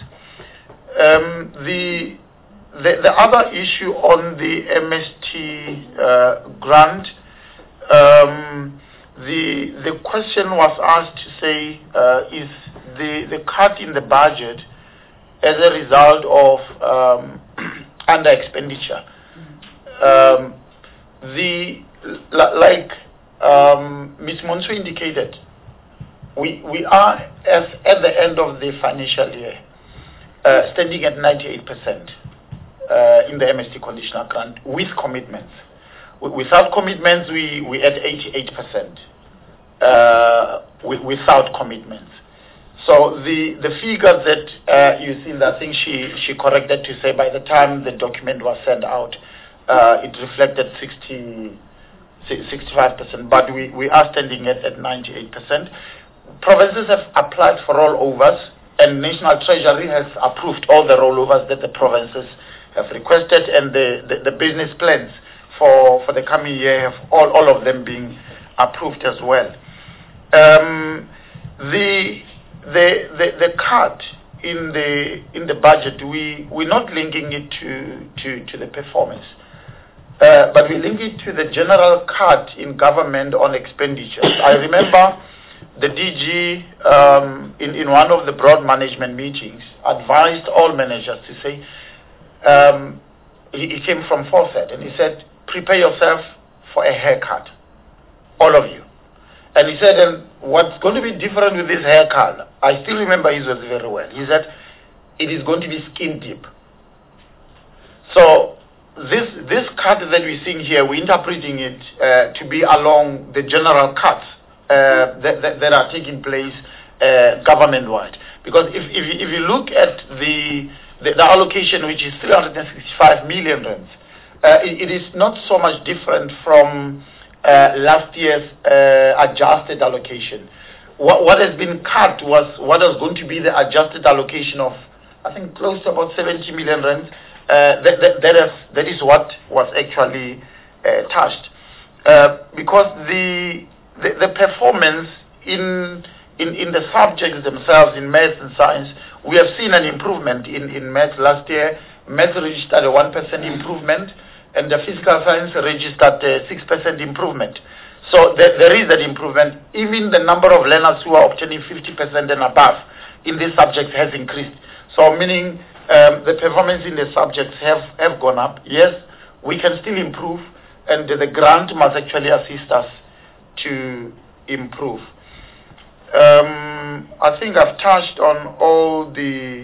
Um, the, the, the other issue on the M S T uh, grant, um, The, the question was asked to say, uh, is the, the cut in the budget as a result of um, under expenditure? Um, the, like um, Miz Monsu indicated, we, we are as, at the end of the financial year uh, standing at ninety-eight percent uh, in the M S T conditional grant with commitments. Without commitments, we, we at eighty-eight percent uh, without commitments. So the, the figures that uh, you see, I think she, she corrected to say by the time the document was sent out, uh, it reflected sixty, sixty-five percent, but we, we are standing at, at ninety-eight percent. Provinces have applied for rollovers, and National Treasury has approved all the rollovers that the provinces have requested, and the, the, the business plans for, for the coming year have all, all of them being approved as well. Um, the, the, the, the cut in the, in the budget, we, we're not linking it to, to, to the performance. Uh, but we link it to the general cut in government on expenditures. I remember the D G um, in, in one of the broad management meetings advised all managers to say, um, he, he came from Forset and he said, prepare yourself for a haircut, all of you. And he said, and what's going to be different with this haircut, I still remember his words very well. He said, it is going to be skin deep. So This this cut that we're seeing here, we're interpreting it uh, to be along the general cuts uh, that, that, that are taking place uh, government-wide. Because if, if, you, if you look at the, the, the allocation, which is three hundred sixty-five million rands, uh, it, it is not so much different from uh, last year's uh, adjusted allocation. What, what has been cut was what was going to be the adjusted allocation of, I think, close to about seventy million rands. Uh, that, that, that, is, that is what was actually uh, touched. Uh, because the, the, the performance in, in, in the subjects themselves, in maths and science, we have seen an improvement in, in maths last year. Maths registered a one percent improvement, and the physical science registered a six percent improvement. So there, there is that improvement. Even the number of learners who are obtaining fifty percent and above in these subjects has increased. So meaning Um, the performance in the subjects have, have gone up. Yes, we can still improve, and the grant must actually assist us to improve. Um, I think I've touched on all the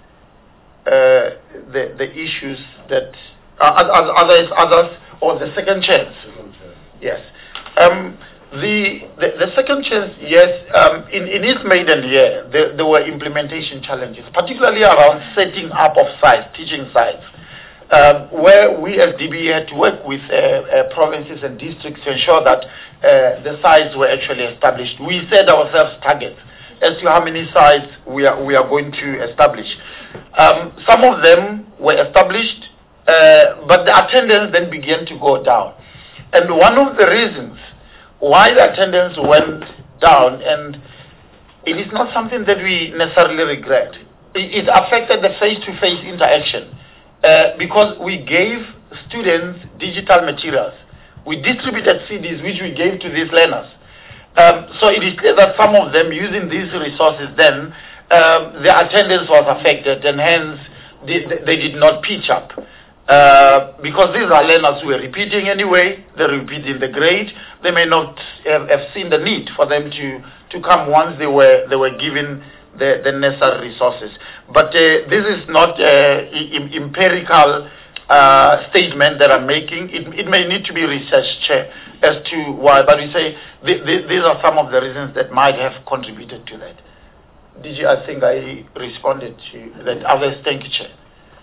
uh, the, the issues that uh, others others or the second chance. Yes. Um, The, the, the second chance, yes, um, in, in its maiden year, there, there were implementation challenges, particularly around setting up of sites, teaching sites, um, where we as D B E had to work with uh, uh, provinces and districts to ensure that uh, the sites were actually established. We set ourselves targets as to how many sites we are, we are going to establish. Um, some of them were established, uh, but the attendance then began to go down. And one of the reasons why the attendance went down, and it is not something that we necessarily regret. It, it affected the face-to-face interaction uh, because we gave students digital materials. We distributed C Ds which we gave to these learners. Um, so it is clear that some of them using these resources then, um, their attendance was affected, and hence they, they did not pitch up. Uh, because these are learners who are repeating anyway, they're repeating the grade, they may not have, have seen the need for them to, to come once they were, they were given the, the necessary resources. But uh, this is not an empirical uh, statement that I'm making. It, it may need to be researched uh, as to why, but we say th th these are some of the reasons that might have contributed to that. Did you, I think I responded to that. Others, thank you, Chair.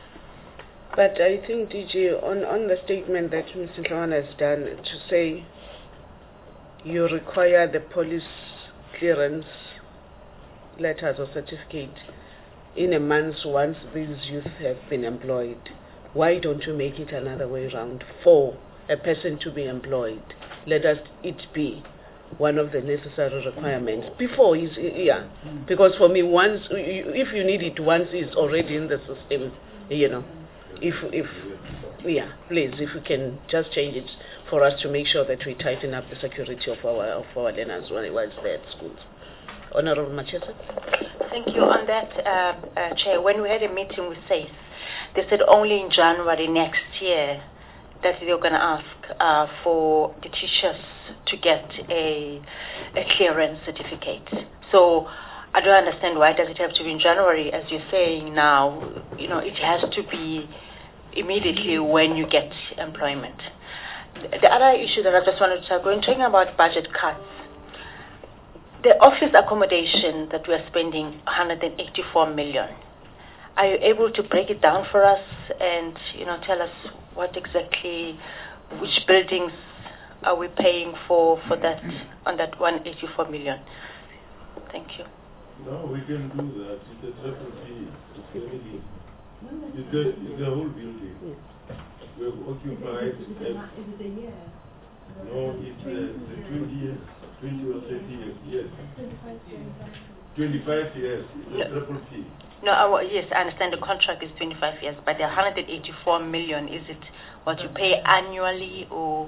But I think, D G, on, on the statement that Mister Ntlawana has done, to say you require the police clearance letters or certificate in a month once these youth have been employed, why don't you make it another way around? For a person to be employed, let us it be one of the necessary requirements before he's, yeah. Because for me, once, if you need it once, it's already in the system, you know. If, if, yeah, please, if we can just change it for us to make sure that we tighten up the security of our of our learners while they're at schools. Honorable Machesa. Thank you. On that, uh, uh, Chair, when we had a meeting with SAFE, they said only in January next year that they were going to ask uh, for the teachers to get a, a clearance certificate. So I don't understand why does it have to be in January, as you're saying now. You know, it has to be immediately when you get employment. The other issue that I just wanted to talk about, talking about budget cuts, the office accommodation that we are spending one hundred eighty-four million. Are you able to break it down for us and, you know, tell us what exactly, which buildings are we paying for for that on that one hundred eighty-four million? Thank you. No, we can do that. It's a triple P. It's very It's the, it's the whole building. We have occupied. Is it a year? No, it's uh, the twenty years, twenty or thirty years. Yes. twenty-five years. It's a triple P. No, uh, yes, I understand the contract is twenty-five years, but the one hundred eighty-four million, is it what you pay annually or?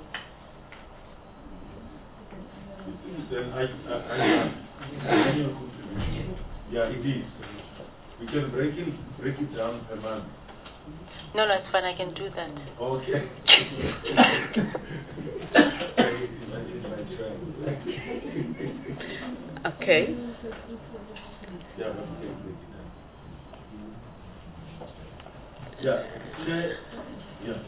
It's an annual contribution. Yeah, it is. We can break it, break it down per month. No, no, it's fine. I can do that. Okay. Okay. Yeah, but we can break it down. Yeah. Yeah.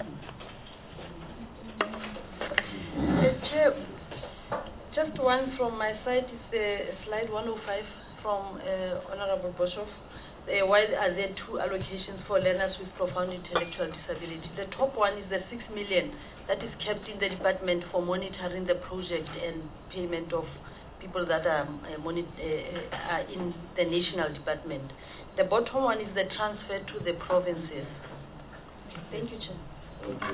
Uh, Chair, just one from my side is the slide one oh five from uh, Honorable Boshoff. Uh, why are there two allocations for learners with profound intellectual disability? The top one is the six million that is kept in the department for monitoring the project and payment of people that are, uh, moni- uh, are in the national department. The bottom one is the transfer to the provinces. Thank you, Chair. Okay.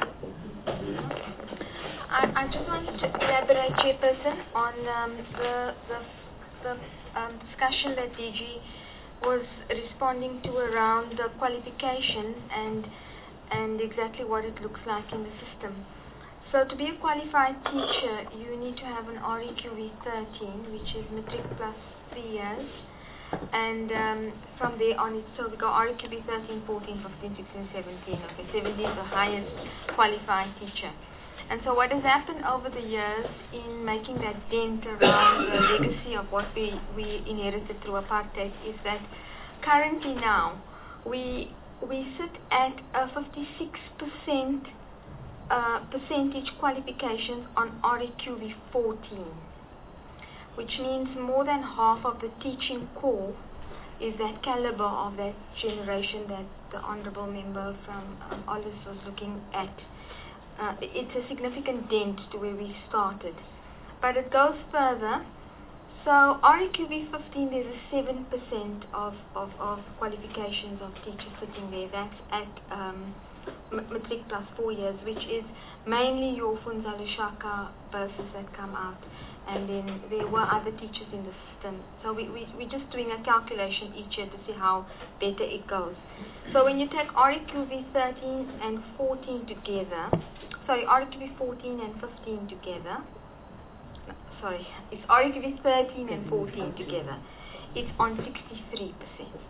I, I just wanted to elaborate, Chairperson, on um, the, the, the um, discussion that D G was responding to around the qualification and and exactly what it looks like in the system. So to be a qualified teacher, you need to have an R E Q V thirteen, which is matric plus three years. And um, from there on, it's, so we go R E Q V thirteen, fourteen, fifteen, sixteen, seventeen. Okay, seventeen is the highest qualified teacher. And so what has happened over the years in making that dent around the legacy of what we, we inherited through apartheid is that currently now we we sit at a fifty-six percent uh, percentage qualifications on R E Q V fourteen, which means more than half of the teaching corps is that caliber of that generation that the Honourable Member from um, Olive was looking at. Uh, it's a significant dent to where we started. But it goes further. So R E Q V fifteen, there's a seven percent of, of, of qualifications of teachers sitting there. That's at um, matric plus four years, which is mainly your Funza Lushaka verses that come out. And then there were other teachers in the system. So we, we, we're just doing a calculation each year to see how better it goes. So when you take R E Q V thirteen and fourteen together, sorry, R E Q V fourteen and fifteen together, no, sorry, it's R E Q V thirteen and fourteen together, it's on sixty-three percent.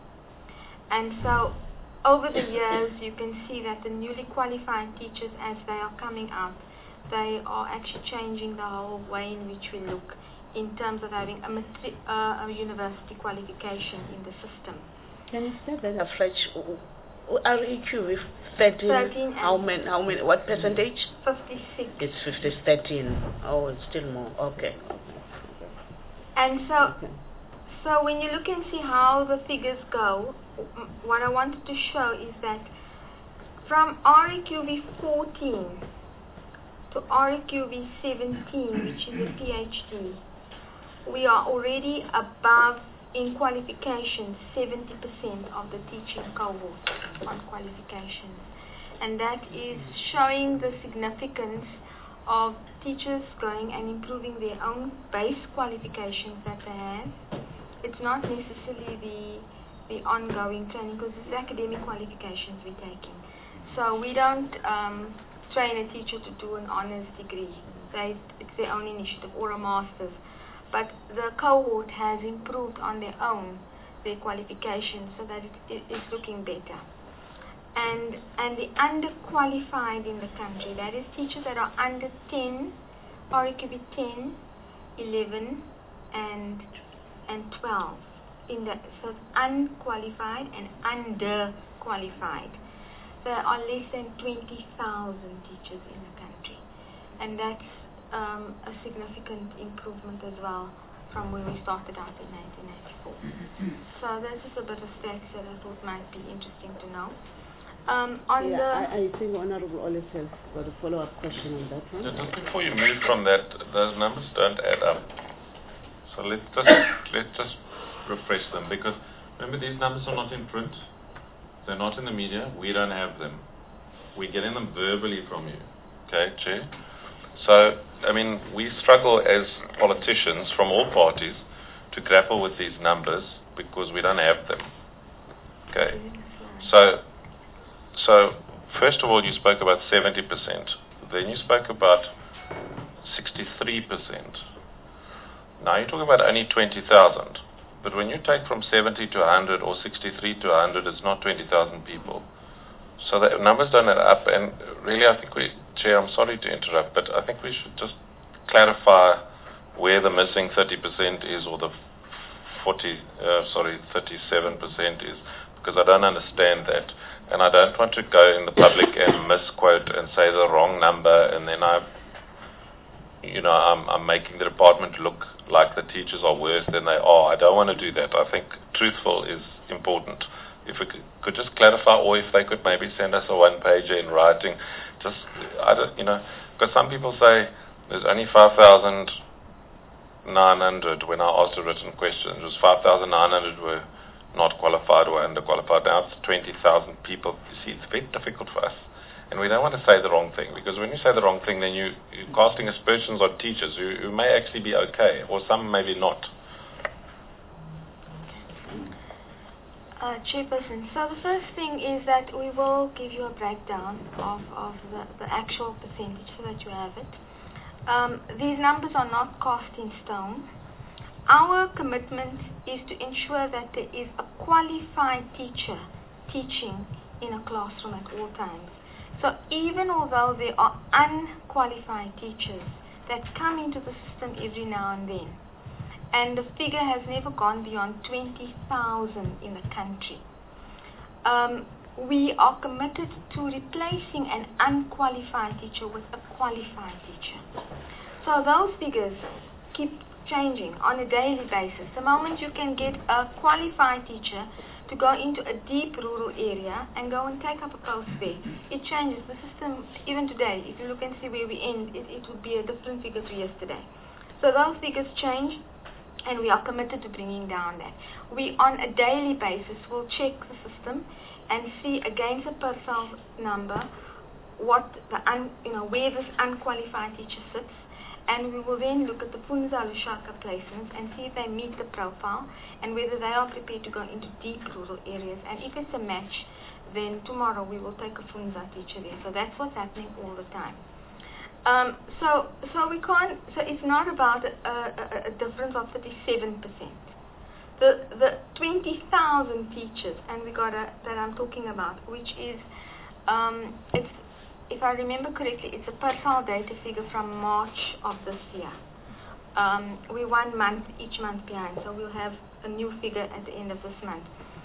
And so over the years, you can see that the newly qualified teachers, as they are coming out, they are actually changing the whole way in which we look in terms of having a, matri- uh, a university qualification in the system. Can you say that afresh? R E Q with thirteen, thirteen how many, how many, what percentage? fifty-six. It's fifty, thirteen. Oh, it's still more. Okay. And so, Okay. so when you look and see how the figures go, m- what I wanted to show is that from R E Q V fourteen to R E Q V seventeen, which is a PhD, we are already above in qualifications seventy percent of the teaching cohort on qualifications. And that is showing the significance of teachers going and improving their own base qualifications that they have. It's not necessarily the, the ongoing training, because it's academic qualifications we're taking. So we don't um, train a teacher to do an honors degree. They, it's their own initiative, or a master's. But the cohort has improved on their own, their qualifications, so that it, it is looking better. And and the underqualified in the country, that is teachers that are under ten, or it could be ten, eleven, and and twelve. In the, so it's unqualified and underqualified. There are less than twenty thousand teachers in the country. And that's Um, a significant improvement as well from where we started out in nineteen ninety-four. So this is a bit of stats that I thought might be interesting to know. Um, on yeah, the I, I think Honorable Olive has got a follow-up question on that one. So just before you move from that, those numbers don't add up. So let's just let's just refresh them, because remember, these numbers are not in print. They're not in the media. We don't have them. We're getting them verbally from you. Okay, Chair? So, I mean, we struggle as politicians from all parties to grapple with these numbers because we don't have them. Okay? So, so first of all, you spoke about seventy percent. Then you spoke about sixty-three percent. Now you're talking about only twenty thousand. But when you take from seventy to one hundred or sixty-three to one hundred, it's not twenty thousand people. So the numbers don't add up. And really, I think we, Chair, I'm sorry to interrupt, but I think we should just clarify where the missing thirty percent is, or the forty, uh, sorry, thirty-seven percent is, because I don't understand that. And I don't want to go in the public and misquote and say the wrong number, and then I, you know, I'm, I'm making the department look like the teachers are worse than they are. I don't want to do that. I think truthful is important. If we could, could just clarify, or if they could maybe send us a one-pager in writing, just, I don't, you know, because some people say there's only five thousand nine hundred when I asked a written question. It was five thousand nine hundred were not qualified or underqualified. Now it's twenty thousand people. You see, it's very difficult for us. And we don't want to say the wrong thing, because when you say the wrong thing, then you, you're casting aspersions on teachers who, who may actually be okay, or some maybe not. Uh, Chairperson, so the first thing is that we will give you a breakdown of, of the, the actual percentage so that you have it. Um, these numbers are not cast in stone. Our commitment is to ensure that there is a qualified teacher teaching in a classroom at all times. So even although there are unqualified teachers that come into the system every now and then, and the figure has never gone beyond twenty thousand in the country, um, we are committed to replacing an unqualified teacher with a qualified teacher. So those figures keep changing on a daily basis. The moment you can get a qualified teacher to go into a deep rural area and go and take up a post there, it changes the system. Even today, if you look and see where we end, it, it would be a different figure to yesterday. So those figures change, and we are committed to bringing down that. We, on a daily basis, will check the system and see against the personnel number what the un, you know where this unqualified teacher sits, and we will then look at the Funza Lushaka placements and see if they meet the profile and whether they are prepared to go into deep rural areas. And if it's a match, then tomorrow we will take a Funza teacher there. So that's what's happening all the time. Um, so, so we can't. So it's not about a, a, a difference of thirty-seven percent. The the twenty thousand teachers, and we got a, that I'm talking about, which is um, it's. If I remember correctly, it's a personnel data figure from March of this year. Um, we're one month, each month behind, so we'll have a new figure at the end of this month.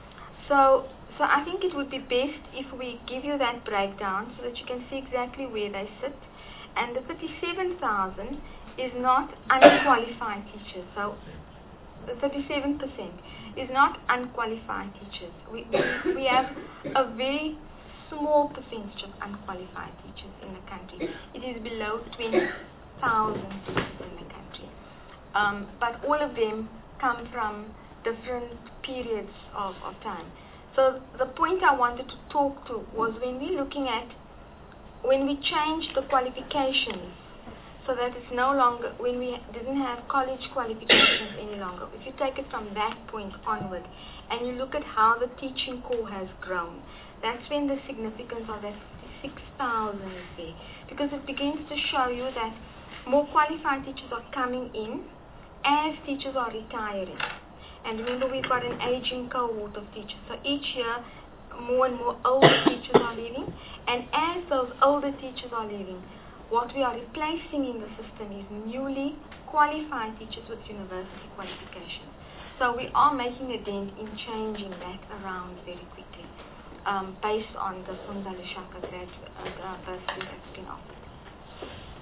So, so I think it would be best if we give you that breakdown so that you can see exactly where they sit. And the thirty-seven thousand is not unqualified teachers. So, the thirty-seven percent is not unqualified teachers. We, we, we have a very small percentage of unqualified teachers in the country. It is below twenty thousand teachers in the country. Um, but all of them come from different periods of, of time. So the point I wanted to talk to was when we're looking at, when we changed the qualifications so that it's no longer, when we didn't have college qualifications any longer, if you take it from that point onward and you look at how the teaching corps has grown, that's when the significance of that six thousand is there, because it begins to show you that more qualified teachers are coming in as teachers are retiring. And remember, we've got an aging cohort of teachers. So each year, more and more older teachers are leaving. And as those older teachers are leaving, what we are replacing in the system is newly qualified teachers with university qualifications. So we are making a dent in changing that around very quickly, um, based on the Funza Lushaka grad uh, bursary that's been offered.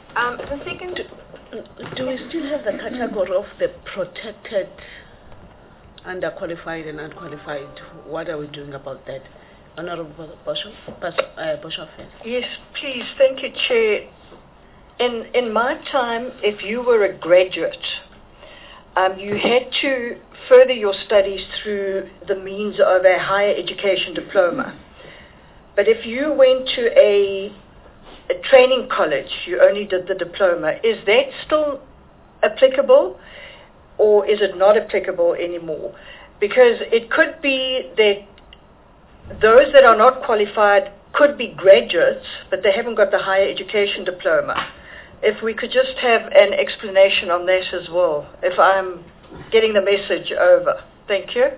Um, the second... Do, do we still have the category of the protected, underqualified and unqualified? What are we doing about that? Honorable Boshoff, uh, Boshoff. Yes, please. Thank you, Chair. In, in my time, if you were a graduate, um, you had to further your studies through the means of a higher education diploma. But if you went to a, a training college, you only did the diploma. Is that still applicable, or is it not applicable anymore? Because it could be that those that are not qualified could be graduates, but they haven't got the higher education diploma. If we could just have an explanation on that as well, if I'm getting the message over. Thank you.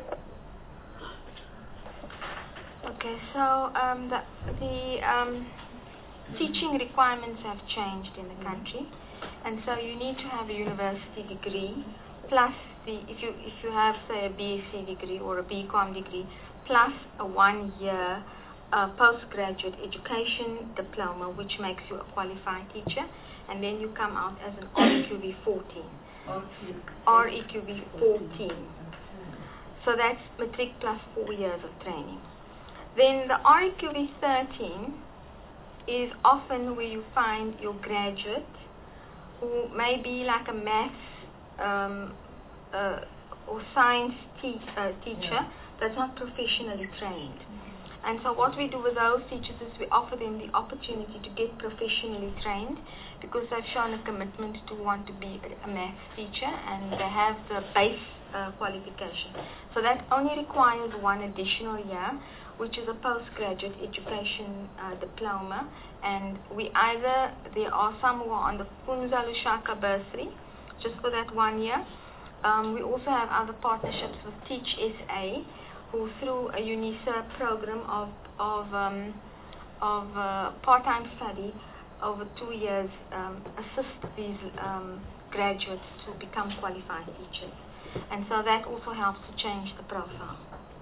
Okay, so um, the, the um, teaching requirements have changed in the country, and so you need to have a university degree, plus the, if you, if you have, say, a B S c degree or a B Com degree, plus a one-year uh, postgraduate education diploma, which makes you a qualified teacher, and then you come out as an R E Q B fourteen. R E Q B fourteen. So that's matric plus four years of training. Then the R E Q B thirteen is often where you find your graduate who may be like a maths um, uh, or science te uh, teacher that's not professionally trained. And so what we do with those teachers is we offer them the opportunity to get professionally trained, because they've shown a commitment to want to be a, a maths teacher, and they have the base uh, qualification. So that only requires one additional year, which is a postgraduate education uh, diploma. And we either, there are some who are on the Funza Lushaka bursary, just for that one year. Um, we also have other partnerships with Teach S A, who through a UNISA program of, of, um, of uh, part-time study over two years um, assist these um, graduates to become qualified teachers. And so that also helps to change the profile.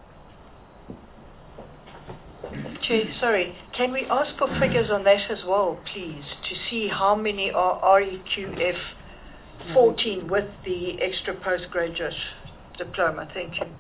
Chair, sorry, can we ask for figures on that as well, please, to see how many are R E Q F fourteen with the extra postgraduate diploma? Thank you.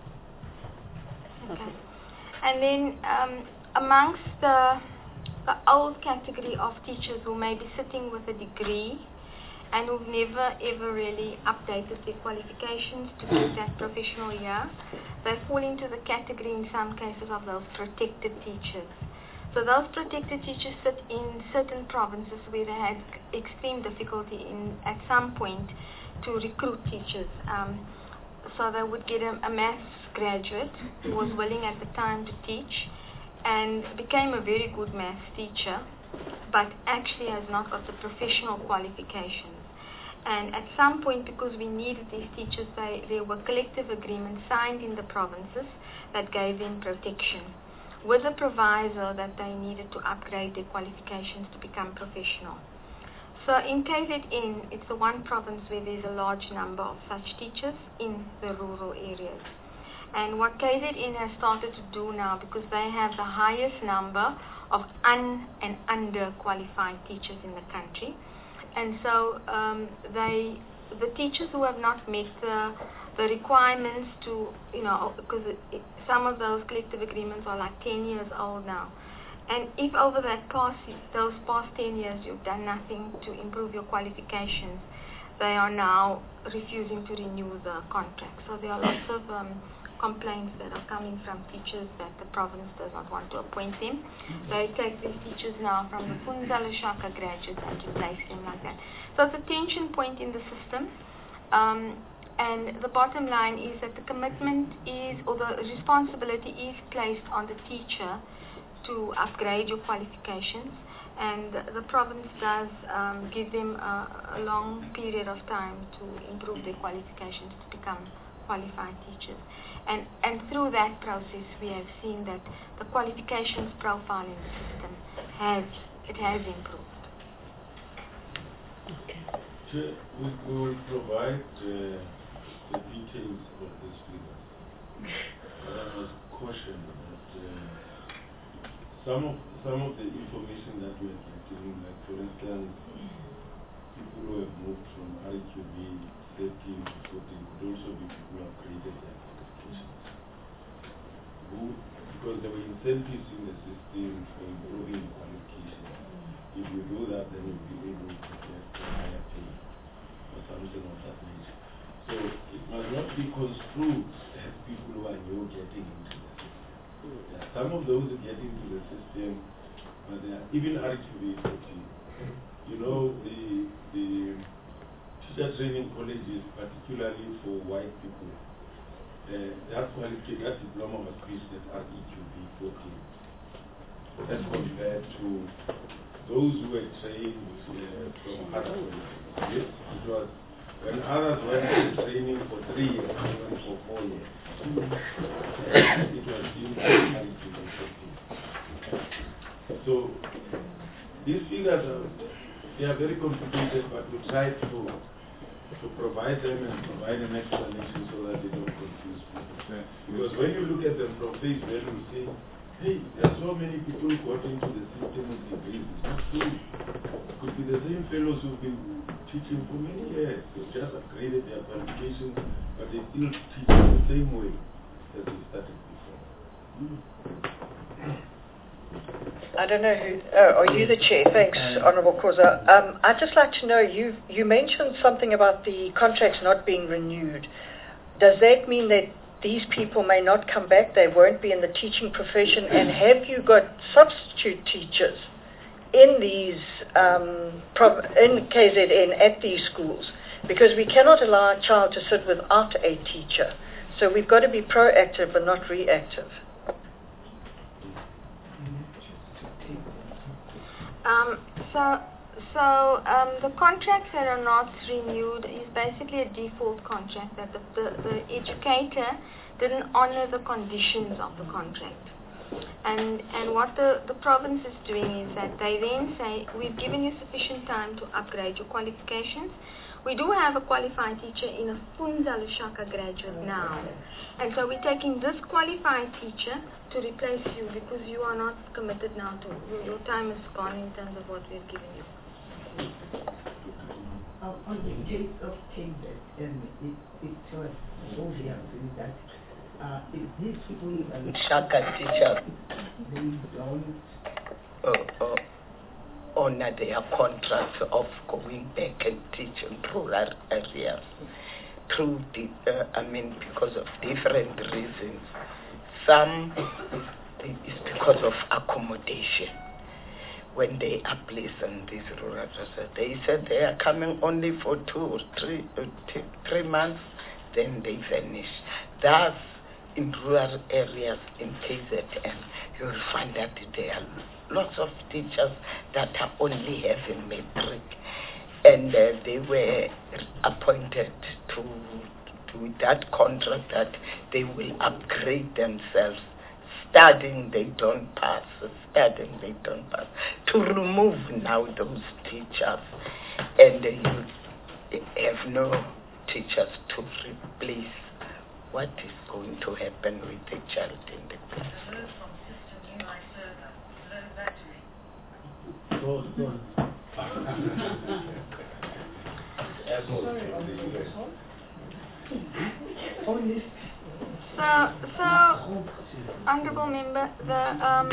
Okay. And then um, amongst the, the old category of teachers who may be sitting with a degree and who've never ever really updated their qualifications to get that professional year, they fall into the category in some cases of those protected teachers. So those protected teachers sit in certain provinces where they had extreme difficulty in at some point to recruit teachers. Um, so they would get a, a maths graduate who was willing at the time to teach and became a very good maths teacher, but actually has not got the professional qualifications. And at some point, because we needed these teachers, they, there were collective agreements signed in the provinces that gave them protection, with a proviso that they needed to upgrade their qualifications to become professional. So in K Z N, it's the one province where there's a large number of such teachers in the rural areas. And what K Z N has started to do now, because they have the highest number of un and underqualified teachers in the country, and so um, they, the teachers who have not met the, the requirements to, you know, because it, it, some of those collective agreements are like ten years old now. And if over that past, those past ten years you've done nothing to improve your qualifications, they are now refusing to renew the contract. So there are lots of um, complaints that are coming from teachers that the province does not want to appoint them. They take these teachers now from the Funza Lushaka graduates and replace them like that. So it's a tension point in the system. Um, and the bottom line is that the commitment is, or the responsibility is placed on the teacher to upgrade your qualifications, and the province does um, give them a, a long period of time to improve their qualifications to become qualified teachers. And, and through that process, we have seen that the qualifications profile in the system has, it has improved. Okay. Chair, we, we will provide uh, the details of this figure. But I must caution that uh, some of some of the information that we are getting, like for instance, people who have moved from R Q B thirteen to fourteen could also be people who have created their qualifications. Who, because there were incentives in the system for improving qualifications. If you do that, then you'll be able to get a higher pay or something of that nature. So it must not be construed as people who are new getting into the system. There are some of those who get into the system, but they are even R Q B fourteen. You know, the the teacher training colleges, particularly for white people, uh, that qualification, that diploma was based at R E Q B fourteen. As compared to those who were trained uh, from other colleges. Yes, it was when others went to training for three years, they went for four years. Uh, it was in R E Q B fourteen. So these figures are, they are very complicated, but we try to to provide them and provide an explanation so that they don't confuse people. Yeah. Because when you look at them from face value, you say, hey, there are so many people who got into the system with degrees. It's not true. It could be the same fellows who've been teaching for many years. They've just upgraded their qualifications, but they still teach in the same way as they started before. Mm. I don't know who, oh, are you the chair? Thanks, Honourable Khoza. Um, I'd just like to know, you you mentioned something about the contracts not being renewed. Does that mean that these people may not come back, they won't be in the teaching profession, and have you got substitute teachers in these, um, prov- in K Z N at these schools? Because we cannot allow a child to sit without a teacher. So we've got to be proactive and not reactive. Um, so, so um, the contracts that are not renewed is basically a default contract that the, the, the educator didn't honor the conditions of the contract. And and what the, the province is doing is that they then say, we've given you sufficient time to upgrade your qualifications. We do have a qualified teacher in a Funza Lushaka graduate now. And so we're taking this qualified teacher to replace you because you are not committed now to, your, your time is gone in terms of what we've given you. Uh, on the case of Cambridge, um, it, it was obvious that uh, if these people uh, Shaka teachers, they don't uh, uh, honor their contracts of going back and teaching rural areas through the, uh, I mean, because of different reasons. Some is because of accommodation. When they are placed in these rural areas, they said they are coming only for two or three, uh, t- three months, then they vanish. Thus, in rural areas in K Z N, you will find that there are lots of teachers that are only having matric, and uh, they were appointed to to that contract that they will upgrade themselves. Studying they don't pass, studying they don't pass. To remove now those teachers, and uh, you have no teachers to replace. What is going to happen with the child in the class? Go on, go on. So, so, Honourable Member, the um,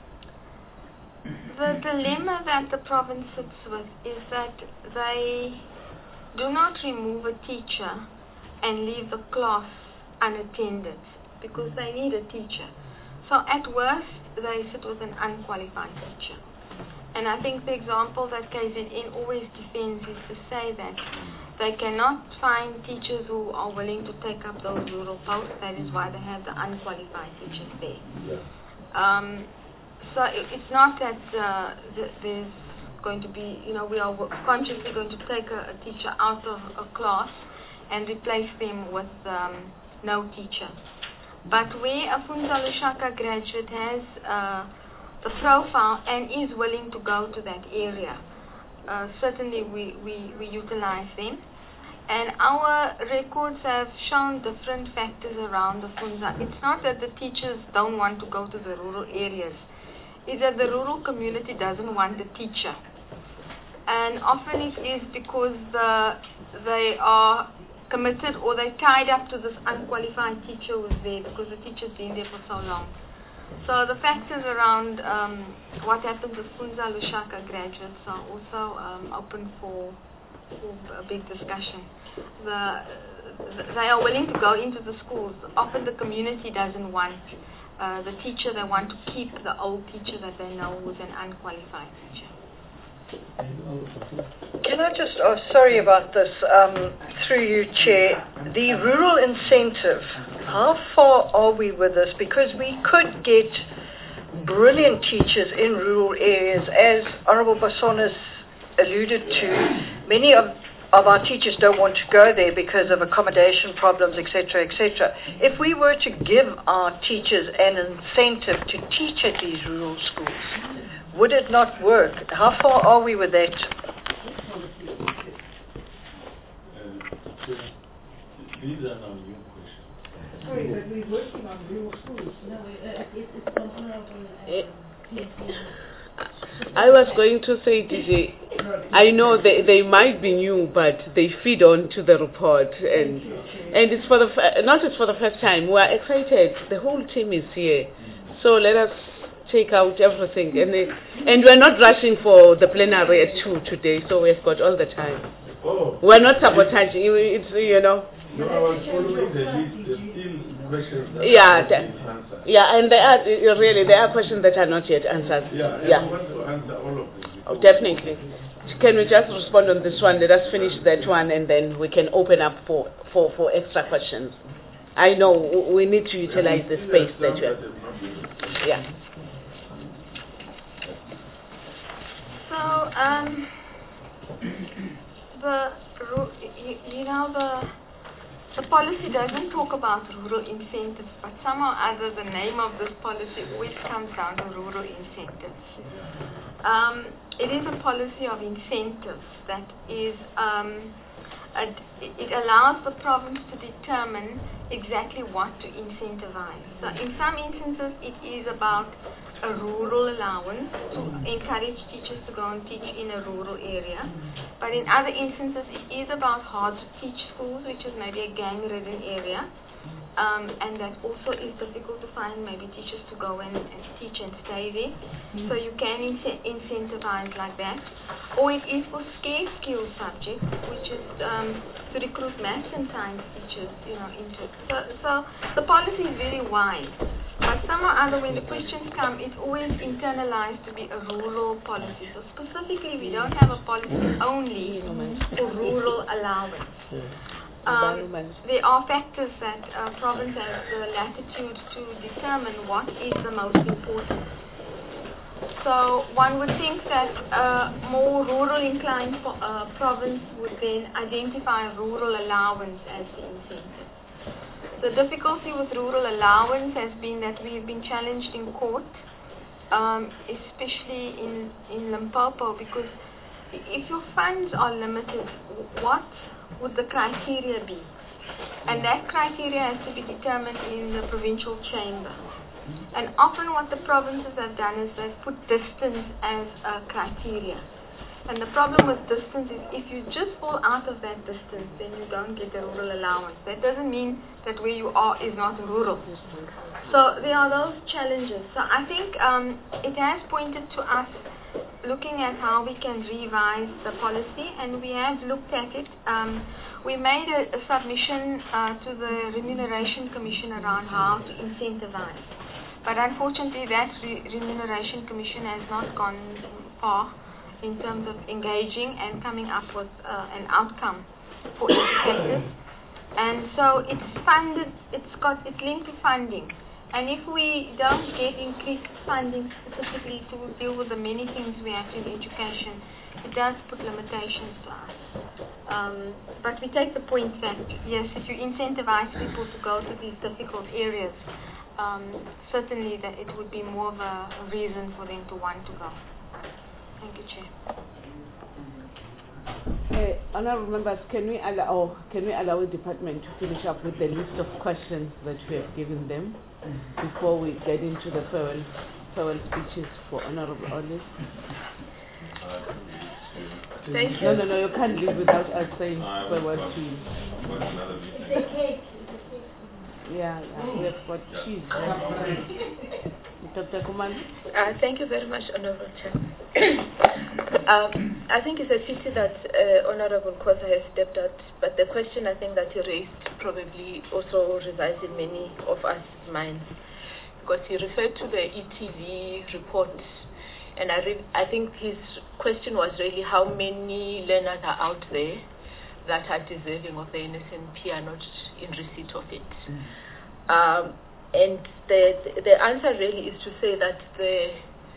the dilemma that the province sits with is that they do not remove a teacher and leave the class unattended because they need a teacher. So at worst, they sit with an unqualified teacher. And I think the example that K Z N always defends is to say that they cannot find teachers who are willing to take up those rural posts. That is why they have the unqualified teachers there. Yeah. Um, so it, it's not that uh, th- there's going to be, you know, we are consciously going to take a, a teacher out of a class and replace them with um, no teacher. But where a Funza Lushaka graduate has uh, the profile and is willing to go to that area, uh, certainly we, we, we utilize them. And our records have shown different factors around the Funza. It's not that the teachers don't want to go to the rural areas. It's that the rural community doesn't want the teacher. and often it is because the, they are committed or they're tied up to this unqualified teacher who's there because the teacher's been there for so long. So the factors around um, what happens with Funza Lushaka graduates are also um, open for, for a big discussion. The, they are willing to go into the schools. Often the community doesn't want uh, the teacher. They want to keep the old teacher that they know who's an unqualified teacher. Can I just, oh, sorry about this, um, through you, Chair. The rural incentive, how far are we with this? Because we could get brilliant teachers in rural areas, as Honourable Bassonis alluded to. Many of, of our teachers don't want to go there because of accommodation problems, et cetera, et cetera. If we were to give our teachers an incentive to teach at these rural schools, would it not work? How far are we with that? These are now new questions. Sorry, but we're working on rural schools. No, uh, it, it's from Honourable uh, I was going to say, D J, I know they, they might be new, but they feed on to the report, and and it's for the f- not it's for the first time. We are excited. The whole team is here, so let us take out everything, and it, and we're not rushing for the plenary at two today, so we've got all the time. Oh. We're not sabotaging. It's, you know. No, I was following the list. There's still questions that Yeah, are that, not being answered. yeah, and there are really there are questions that are not yet answered. Yeah, yeah. I want to answer all of them. Oh, definitely. Can we just respond on this one? Let us finish that one, and then we can open up for, for, for extra questions. I know we need to utilize the space that you have. Yeah. So, um, the, you, you know, the, the policy doesn't talk about rural incentives, but somehow or other the name of this policy always comes down to rural incentives. Um, it is a policy of incentives that is, um, a, it allows the province to determine exactly what to incentivize. So in some instances it is about a rural allowance to encourage teachers to go and teach in a rural area. But in other instances it is about hard to teach schools, which is maybe a gang-ridden area. Um, and that also is difficult to find maybe teachers to go in and teach and stay there. So you can in- incentivize like that. Or it is for scarce skill subjects, which is um, to recruit maths and science teachers, you know, into it. So, so the policy is very wide. But somehow or other, when the questions come, it's always internalized to be a rural policy. So specifically, we don't have a policy only for rural allowance. Um, there are factors that uh, province has the latitude to determine what is the most important. So one would think that a more rural inclined uh, province would then identify rural allowance as the incentive. The difficulty with rural allowance has been that we have been challenged in court, um, especially in, in Limpopo, because if your funds are limited, what would the criteria be? And that criteria has to be determined in the provincial chamber. And often what the provinces have done is they've put distance as a criteria. And the problem with distance is if you just fall out of that distance, then you don't get the rural allowance. That doesn't mean that where you are is not rural. So there are those challenges. So I think um, it has pointed to us looking at how we can revise the policy, and we have looked at it. Um, we made a, a submission uh, to the Remuneration Commission around how to incentivize. But unfortunately that re- Remuneration Commission has not gone far in terms of engaging and coming up with uh, an outcome for educators. And so it's funded, it's got, it's linked to funding. And if we don't get increased funding specifically to deal with the many things we have in education, it does put limitations to us. Um, but we take the point that, yes, if you incentivize people to go to these difficult areas, um, certainly that it would be more of a, a reason for them to want to go. Thank you, Chair. Uh, honourable members, can we allow or can we allow the department to finish up with the list of questions that we have given them before we get into the farewell, farewell speeches for Honourable Olive? Thank No, you. no, no, you can't leave without us saying the word cheese. It's a cake. Yeah, yeah, we have got cheese. Doctor Kuman? Uh, thank you very much, Honorable Chair. um, I think it's a pity that uh, Honorable Khoza has stepped out, but the question I think that he raised probably also resides in many of us minds, because he referred to the E T V report, and I, re- I think his question was really how many learners are out there that are deserving of the N S N P are not in receipt of it. Mm. Um, and the, the answer really is to say that the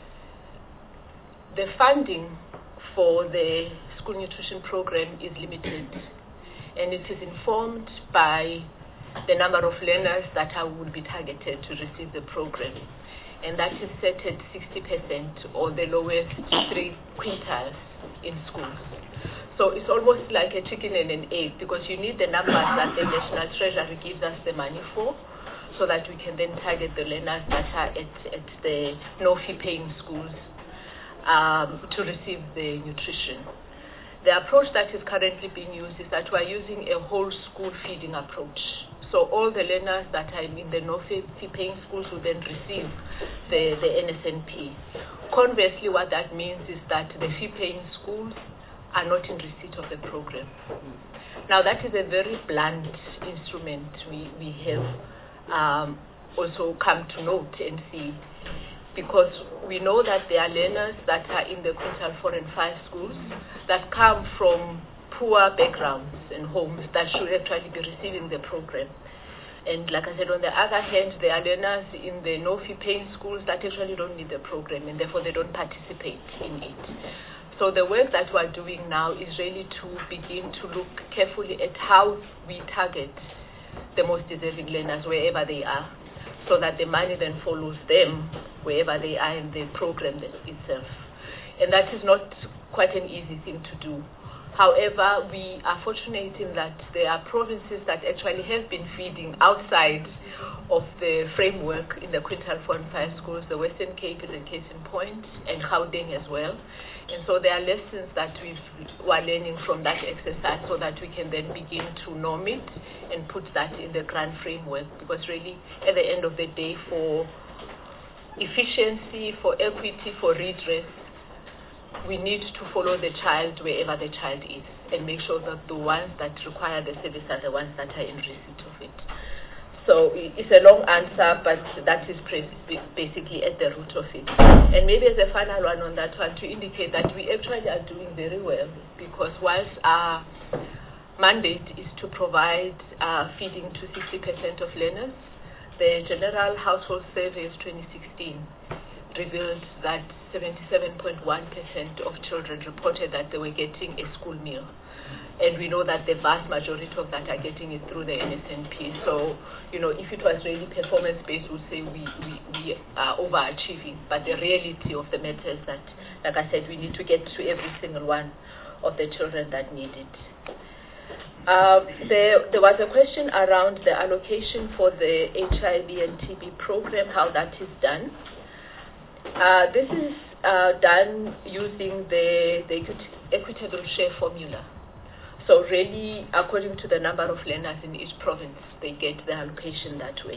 the funding for the school nutrition program is limited, and it is informed by the number of learners that are, would be targeted to receive the program, and that is set at sixty percent or the lowest three quintiles in schools. So it's almost like a chicken and an egg, because you need the numbers that the National Treasury gives us the money for, so that we can then target the learners that are at, at the no-fee paying schools um, to receive the nutrition. The approach that is currently being used is that we're using a whole school feeding approach. So all the learners that are in the no-fee paying schools will then receive the, the N S N P. Conversely, what that means is that the fee-paying schools are not in receipt of the program. Now, that is a very blunt instrument we, we have um, also come to note and see, because we know that there are learners that are in the quintile four and five schools that come from poor backgrounds and homes that should actually be receiving the program. And like I said, on the other hand, there are learners in the no-fee paying schools that actually don't need the program, and therefore they don't participate in it. So the work that we're doing now is really to begin to look carefully at how we target the most deserving learners wherever they are, so that the money then follows them wherever they are in the program itself. And that is not quite an easy thing to do. However, we are fortunate in that there are provinces that actually have been feeding outside of the framework in the quintile four and five schools. The Western Cape is a case in point, and Gauteng as well. And so there are lessons that we've, we're learning from that exercise, so that we can then begin to norm it and put that in the grand framework. Because really, at the end of the day, for efficiency, for equity, for redress, we need to follow the child wherever the child is, and make sure that the ones that require the service are the ones that are in receipt of it. So it's a long answer, but that is basically at the root of it. And maybe as a final one on that one, to indicate that we actually are doing very well, because whilst our mandate is to provide uh, feeding to sixty percent of learners, the General Household Survey of twenty sixteen revealed that seventy-seven point one percent of children reported that they were getting a school meal. And we know that the vast majority of that are getting it through the N S N P. So, you know, if it was really performance-based, we'd say we, we, we are overachieving. But the reality of the matter is that, like I said, we need to get to every single one of the children that need it. Uh, there, there was a question around the allocation for the H I V and T B program, how that is done. Uh, this is uh, done using the, the equitable share formula. So really, according to the number of learners in each province, they get the allocation that way.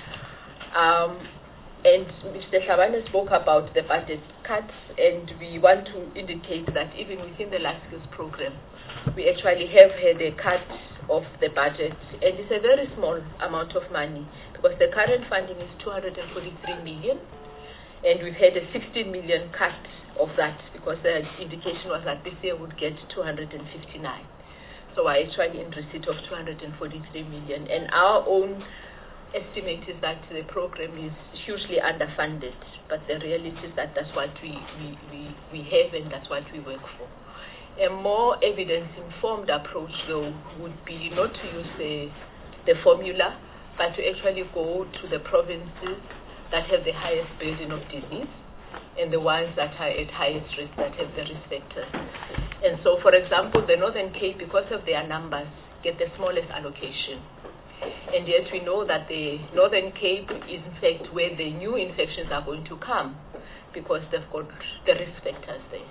Um, and Mister Shabane spoke about the budget cuts, and we want to indicate that even within the Life Skills program, we actually have had a cut of the budget, and it's a very small amount of money, because the current funding is two hundred forty-three million, and we've had a sixteen million cut of that, because the indication was that this year would get two hundred fifty-nine. So we're actually in receipt of two hundred forty-three million, and our own estimate is that the program is hugely underfunded, but the reality is that that's what we, we, we, we have, and that's what we work for. A more evidence-informed approach, though, would be not to use the, the formula, but to actually go to the provinces that have the highest burden of disease, and the ones that are at highest risk, that have the risk factors. And so, for example, the Northern Cape, because of their numbers, get the smallest allocation. And yet we know that the Northern Cape is, in fact, where the new infections are going to come, because they've got the risk factors there.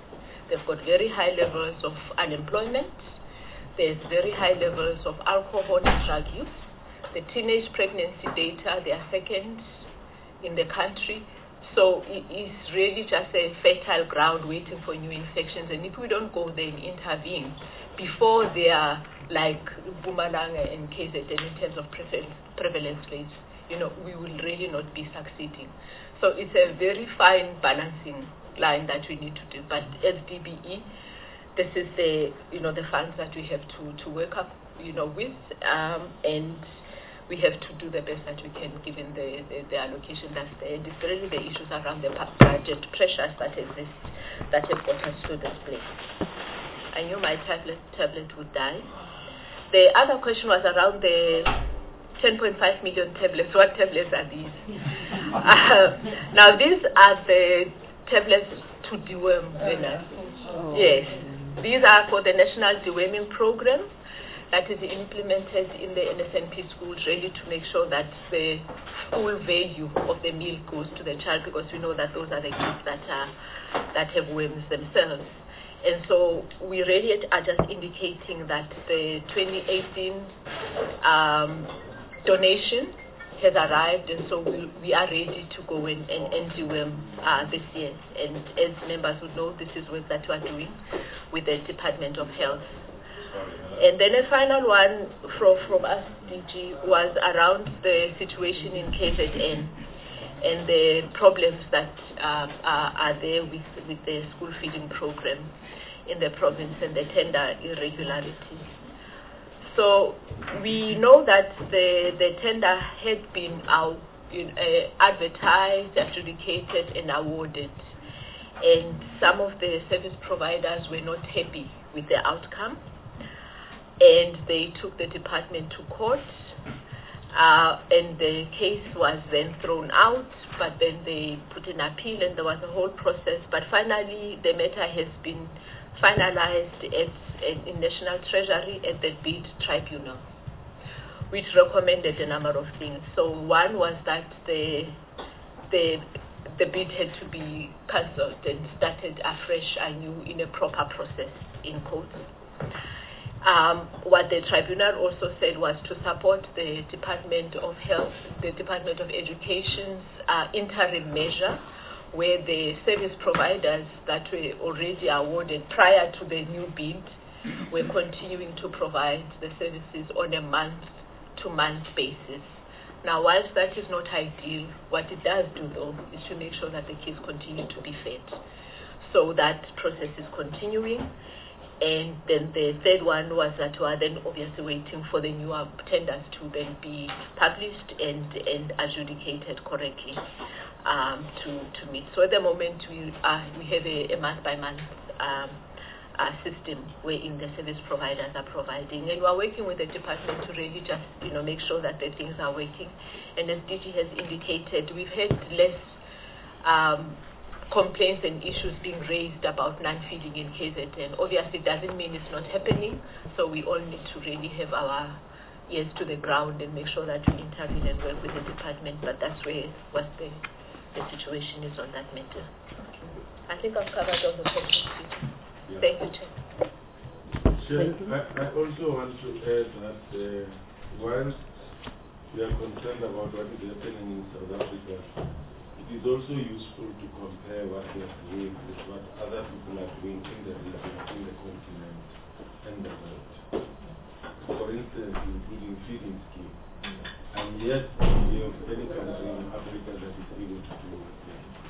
They've got very high levels of unemployment. There's very high levels of alcohol and drug use. The teenage pregnancy data, they are second in the country. So it is really just a fertile ground waiting for new infections. And if we don't go there and intervene before they are like Mpumalanga and K Z N in terms of prevalence, prevalence rates, you know, we will really not be succeeding. So it's a very fine balancing line that we need to do. But as D B E, this is the, you know, the funds that we have to, to work up, you know, with, um, and we have to do the best that we can given the, the, the allocation that's there. And it's really the issues around the budget pressures that exist that have got us to this place. I knew my tablet, tablet would die. The other question was around the ten point five million tablets. What tablets are these? uh, now, these are the tablets to deworm learners. Oh. Yes. These are for the National Deworming Program that is implemented in the N S N P schools, really to make sure that the full value of the meal goes to the child, because we know that those are the kids that are that have worms themselves. And so we really are just indicating that the twenty eighteen um, donation has arrived, and so we, we are ready to go in and, and deworm uh, this year. And as members would know, this is work that we are doing with the Department of Health. And then a final one from, from us, D G, was around the situation in K Z N and the problems that um, are, are there with, with the school feeding program in the province and the tender irregularities. So we know that the, the tender had been out, you know, uh, advertised, adjudicated, and awarded. And some of the service providers were not happy with the outcome, and they took the department to court, uh, and the case was then thrown out, but then they put an appeal, and there was a whole process. But finally, the matter has been finalized at, at, in National Treasury at the bid tribunal, which recommended a number of things. So one was that the the the bid had to be cancelled and started afresh, anew, in a proper process in court. Um, what the tribunal also said was to support the Department of Health, the Department of Education's uh, interim measure, where the service providers that were already awarded prior to the new bid were continuing to provide the services on a month-to-month basis. Now, whilst that is not ideal, what it does do, though, is to make sure that the kids continue to be fed. So that process is continuing. And then the third one was that we are then obviously waiting for the new tenders to then be published and, and adjudicated correctly um, to, to meet. So at the moment, we, are, we have a, a month-by-month um, uh, system wherein the service providers are providing. And we are working with the department to really just, you know, make sure that the things are working. And as D G has indicated, we've had less um, complaints and issues being raised about non-feeding in K Z N. Obviously, it doesn't mean it's not happening, so we all need to really have our ears to the ground and make sure that we intervene and work with the department, but that's where what the, the situation is on that matter. I think I've covered all the questions. Yeah. Thank you, Chair. Chair, I, I also want to add that uh, whilst we are concerned about what is happening in South Africa, it is also useful to compare what we are doing with what other people are doing in the region, in the continent, and the world. For instance, including feeding scheme. And yet, we have any country in Africa that is able to do it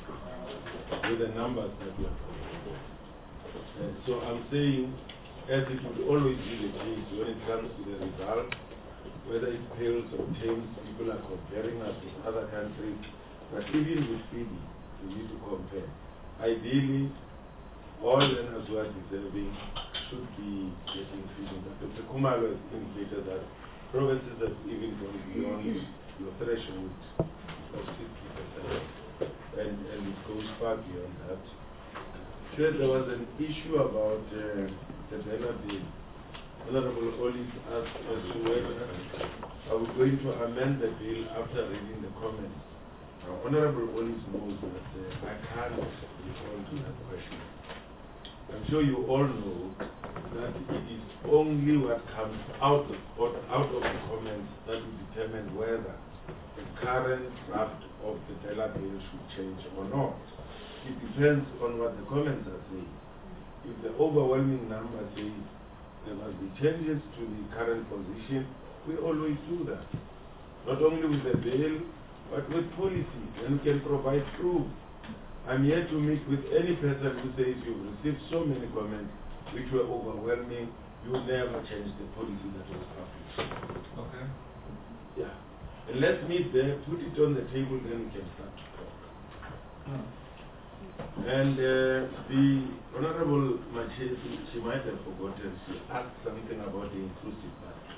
with the numbers that we are talking about. Uh, so I'm saying, as it would always be the case when it comes to the result, whether it pales or tames, people are comparing us with other countries. But even with feeding, we need to compare. Ideally, all learners who are deserving should be getting feeding. But Doctor Khumalo has indicated that provinces have even gone beyond your threshold of sixty percent, and, and it goes far beyond that. Sure, there was an issue about uh, the Bella bill. Honorable Olive asked as to whether are we going to amend the bill after reading the comments. Now, Honorable Olive knows that uh, I can't respond to that question. I'm sure you all know that it is only what comes out of, out of the comments that will determine whether the current draft of the Dela bill should change or not. It depends on what the comments are saying. If the overwhelming number says there must be changes to the current position, we always do that. Not only with the bill, but with policy, and we can provide proof. I'm here to meet with any person who says you've received so many comments which were overwhelming, you will never change the policy that was published. Okay. Yeah. And let's meet there, put it on the table, then we can start to talk. Hmm. And uh, the Honorable Machesi, she might have forgotten, she asked something about the inclusive basket.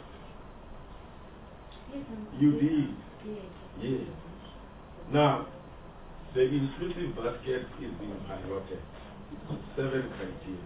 You did? Yes. Now, the inclusive basket is being piloted. It's got seven criteria.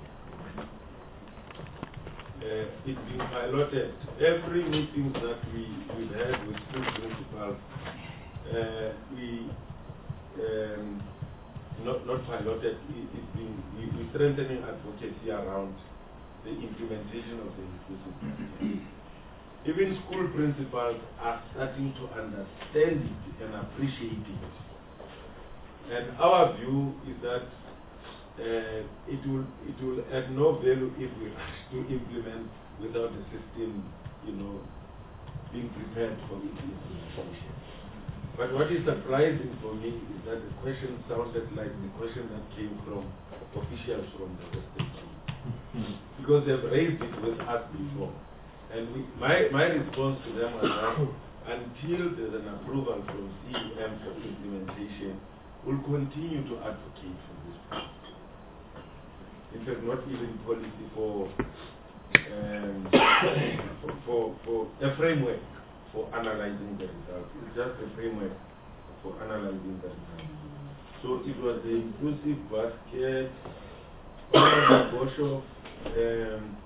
Uh, it's being piloted. Every meeting that we, we've had with school principals, uh, we, um, not, not piloted, it, it's been, we, we're strengthening advocacy around the implementation of the inclusive basket. Even school principals are starting to understand it and appreciate it. And our view is that uh, it will it will add no value if we rush to implement without the system, you know, being prepared for its implementation. But what is surprising for me is that the question sounded like the question that came from officials from the Western Cape, because they've raised it with us before. And we, my my response to them was that until there's an approval from C E M for implementation, we'll continue to advocate for this policy. In fact, not even policy for, um, for, for, for a framework for analyzing the results. It's just a framework for analyzing the results. So it was the inclusive basket, Boshoff, um,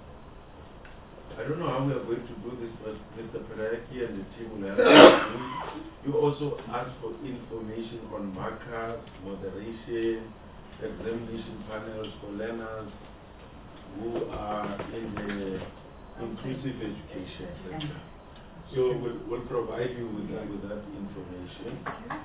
I don't know how we are going to do this, but Mister Perayaki and the team will have to do. You also asked for information on markers, moderation, examination panels for learners who are in the inclusive education center. So we'll, we'll provide you with that, with that information.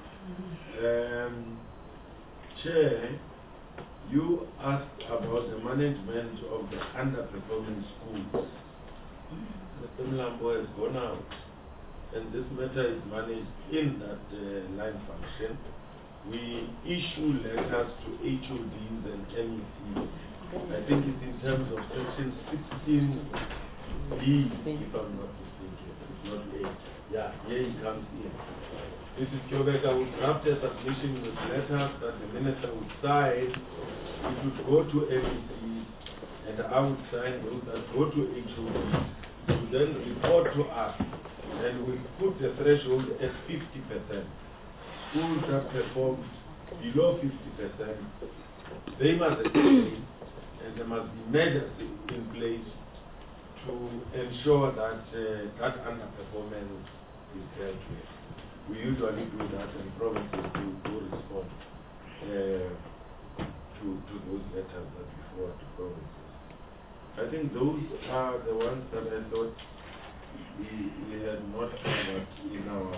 Um, Chair, you asked about the management of the underperforming schools. Mister Mlambo has gone out, and this matter is managed in that uh, line function. We issue letters to H O Ds and M E Cs. I think it's in terms of section sixteen B, if I'm not mistaken. It's not A. Yeah, here it comes in. Missus Kyobeka would draft a submission with letters that the minister would sign. It would go to M E Cs, and I would sign those that go to H O Ds. To then report to us, and we put the threshold at fifty percent. Schools that perform below fifty percent, they must explain, and there must be measures in place to ensure that uh, that underperformance is dealt with. We usually do that, and provinces do, do respond uh, to, to those letters that we forward to provinces. I think those are the ones that I thought we, we had not covered in our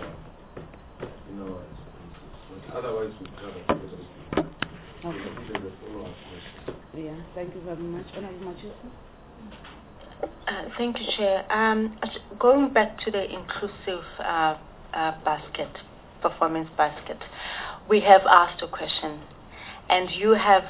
in our responses. But otherwise we covered everything. Okay. I think there's a follow-up question. Yeah, thank you very much. Honorable Machisa. Uh, thank you, Chair. Um, going back to the inclusive uh, uh, basket, performance basket, we have asked a question, and you have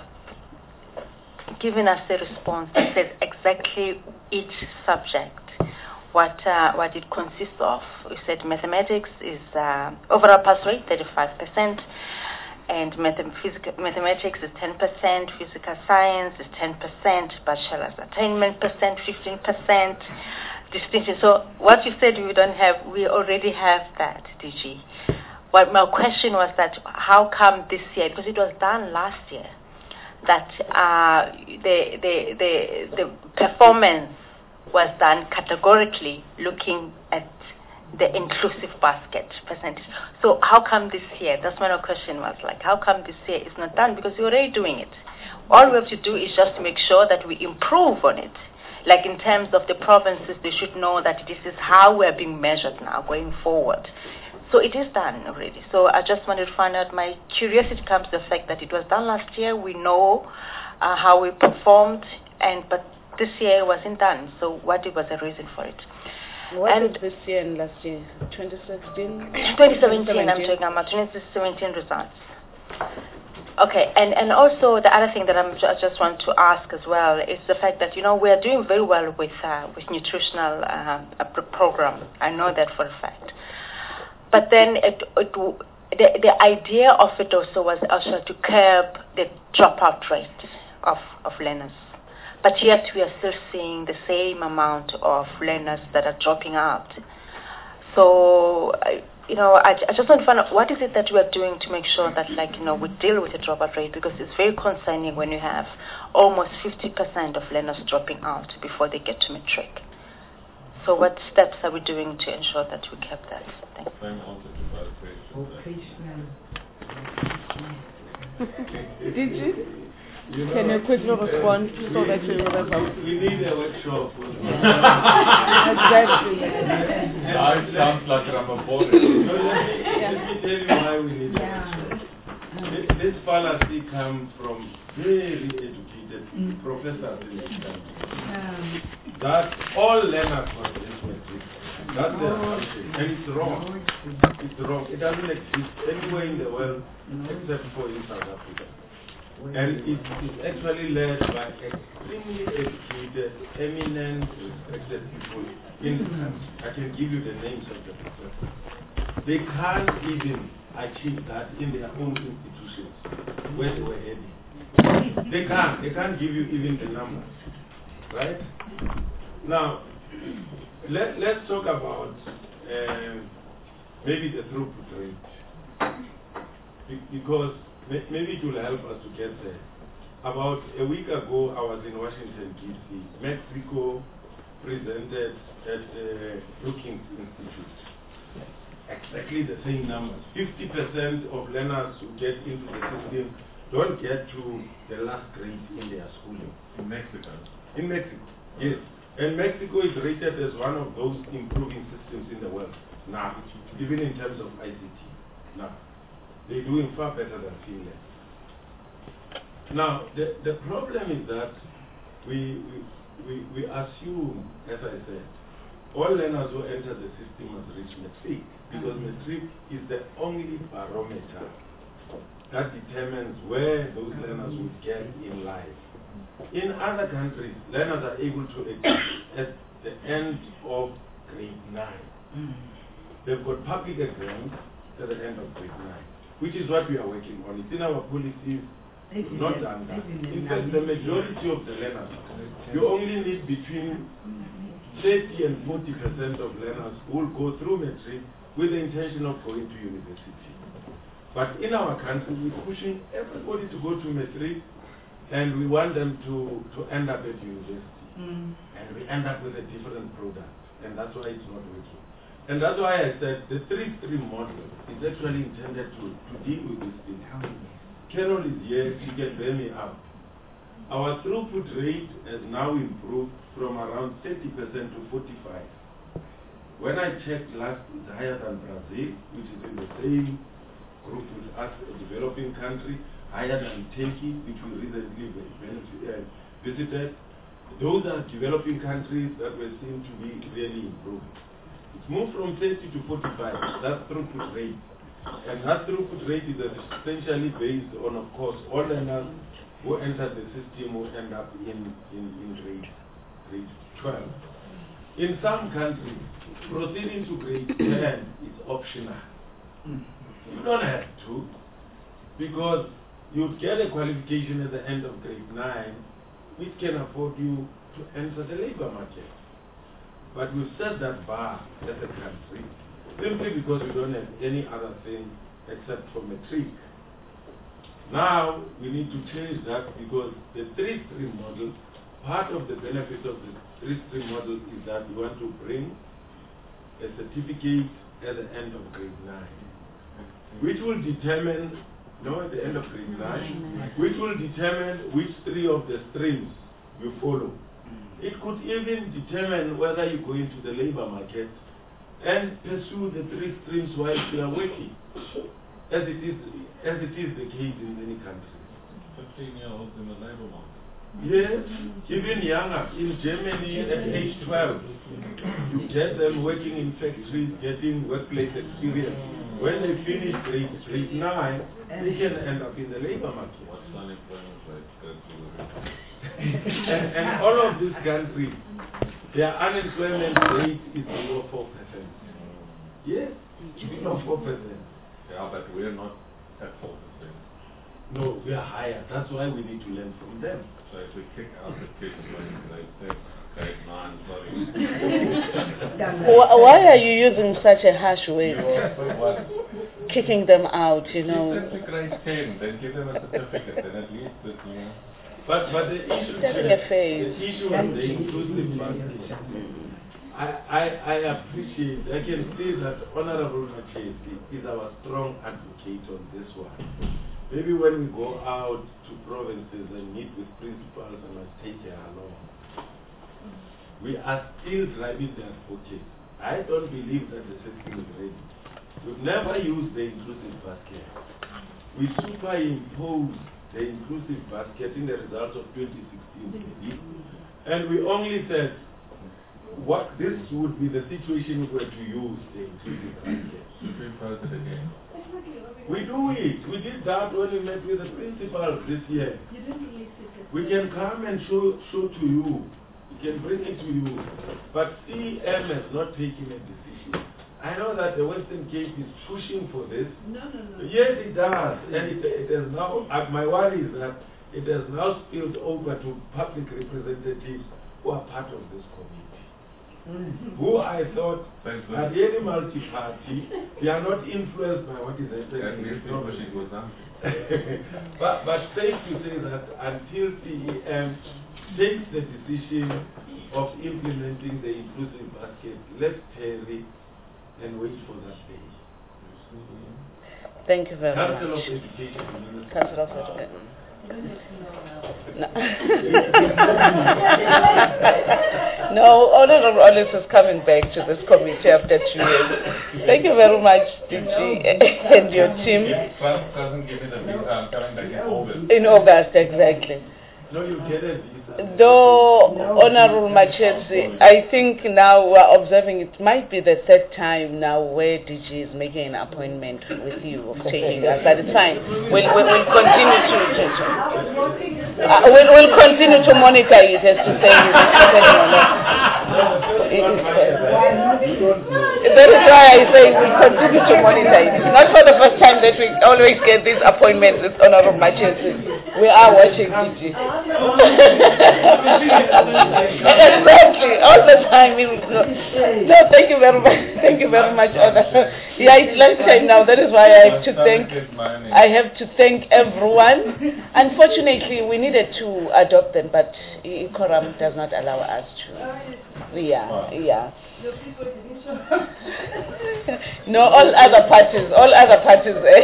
given us a response that says exactly each subject, what uh, what it consists of. We said mathematics is uh, overall pass rate, thirty-five percent, and mathem- physical, mathematics is ten percent, physical science is ten percent, bachelor's attainment percent, fifteen percent, distinction. So what you said we don't have, we already have that, D G. What my question was that how come this year, because it was done last year, that uh, the, the, the, the performance was done categorically looking at the inclusive basket percentage. So how come this year? That's my question was like, how come this year is not done? Because we're already doing it. All we have to do is just to make sure that we improve on it. Like in terms of the provinces, they should know that this is how we're being measured now going forward. So it is done already. So I just wanted to find out, my curiosity comes to the fact that it was done last year. We know uh, how we performed, and but this year it wasn't done. So what was the reason for it? What and was this year and last year? twenty sixteen? twenty seventeen, I'm talking about twenty seventeen results. Okay, and, and also the other thing that I'm, I just want to ask as well is the fact that, you know, we are doing very well with uh, with nutritional uh, program. I know that for a fact. But then it, it, the, the idea of it also was also to curb the dropout rate of, of learners. But yet we are still seeing the same amount of learners that are dropping out. So, I, you know, I, I just want to find out what is it that we are doing to make sure that, like, you know, we deal with the dropout rate, because it's very concerning when you have almost fifty percent of learners dropping out before they get to matric. So what steps are we doing to ensure that we keep that? Thanks. Did you? You know, Can you quickly respond so that you will help? We need a workshop. Exactly. That sounds like Ramaphosa. No, let me, let me tell you why we need a workshop. This, this fallacy comes from very educated mm. professors in this country. Um. That all learners must be matric. That's the assumption. And it's wrong. It's wrong. It doesn't exist anywhere in the world except for in South Africa. And it is actually led by extremely educated, eminent, respected people in the country. I can give you the names of the professors. They can't even achieve that in their own institutions where they were heading. They can't. They can't give you even the numbers. Right? Now, let, let's talk about um, maybe the throughput rate. Be- because maybe it will help us to get there. About a week ago, I was in Washington, D C Mexico presented at the Brookings Institute. Exactly the same numbers. fifty percent of learners who get into the system don't get to the last grade in their schooling. In Mexico? In Mexico, yes. And Mexico is rated as one of those improving systems in the world now, even in terms of I C T. Now, they're doing far better than Finland. Now, the, the problem is that we, we, we, we assume, as I said, all learners who enter the system must reach matric, because mm-hmm. matric is the only barometer that determines where those learners will get in life. In other countries, learners are able to exist at the end of grade nine. Mm-hmm. They've got public exams at the end of grade nine, which is what we are working on. It's in our policies, not done that. In fact, the majority of the learners, you only need between thirty and forty percent of learners who will go through matric with the intention of going to university. But in our country, we're pushing everybody to go to matric, and we want them to, to end up at university. Mm. And we end up with a different product, and that's why it's not working. And that's why I said the three-stream model is actually intended to, to deal with this thing. Carol is here, she can bear me up. Our throughput rate has now improved from around thirty percent to forty-five. When I checked last, it's higher than Brazil, which is in the same group with us, a developing country, higher than Turkey, which we recently visited. Those are developing countries that were seen to be really improving. It's moved from thirty to forty-five, that's throughput rate. And that throughput rate is essentially based on, of course, all learners who enter the system will end up in, in, in grade, grade twelve. In some countries, proceeding to grade ten is optional. You don't have to, because you get a qualification at the end of grade nine, which can afford you to enter the labor market. But we've set that bar as a country simply because we don't have any other thing except for matric. Now we need to change that, because the three-stream model, part of the benefit of the three-stream model is that we want to bring a certificate at the end of grade nine, which will determine, no, at the end of grade nine, which will determine which three of the streams you follow. It could even determine whether you go into the labor market and pursue the three streams while you are working, as it is, as it is the case in many countries. fifteen year olds in the labor market. Yes, even younger. In Germany, at age twelve, you get them working in factories, getting workplace experience. When they finish grade, grade nine, they can end up in the labor market. What's unemployment rate? Go to and, and all of these countries, their unemployment rate is below four percent. Yes, below four percent. Yeah, but we're not at four percent. No, we are higher. That's why we need to learn from them. So if we kick out the kids when they say, grade nine, sorry. Wh- Why are you using such a harsh way? Kicking them out, you know. If it's grade ten, then give them a certificate, then at least that, you know. But, but the issue, Having a phase. the issue of the inclusive basket, I, I, I appreciate, I can see that Honorable Machesi is our strong advocate on this one. Maybe when we go out to provinces and meet with principals and I take her along, we are still driving the advocate. I don't believe that the system is ready. We've never used the inclusive basket. We superimpose the inclusive basket in the results of twenty sixteen. And we only said, what this would be the situation if we were to use the inclusive basket. Superimpose it again. We do it. We did that when we met with the principals this year. We can come and show, show to you. We can bring it to you. But C M has not taken a decision. I know that the Western Cape is pushing for this. No, no, no. Yes, it does. And it, it has now, uh, my worry is that it has now spilled over to public representatives who are part of this committee. Mm-hmm. Who I thought are really multi-party, they are not influenced by what is happening in the government. but, but safe to say that until C E M takes the decision of implementing the inclusive basket, let's tarry and wait for that day. Thank you very Council much. of Education. Council of Education. No, no, Honorable Ollis is coming back to this committee after two years. Thank you very much, D G, and your team. Trump doesn't give it a visa, I'm coming back in August. In August, exactly. No, you get a visa. Though, Honorable Machesi, I think now we're observing it might be the third time now where D G is making an appointment with you of taking us, but it's fine. We'll, we'll, we'll continue to, to, to uh, we'll, we'll continue to monitor it as to say is it happening or not. It is, that is why I say we'll continue to monitor it. It's not for the first time that we always get these appointments with Honorable Machesi. We are watching D G. Exactly, all the time. No, thank you very much. Thank you very much. Yeah, it's lunchtime now. That is why I have to thank. I have to thank everyone. Unfortunately, we needed to adopt them, but quorum does not allow us to. Yeah, yeah. No, all other parties, all other parties. Eh?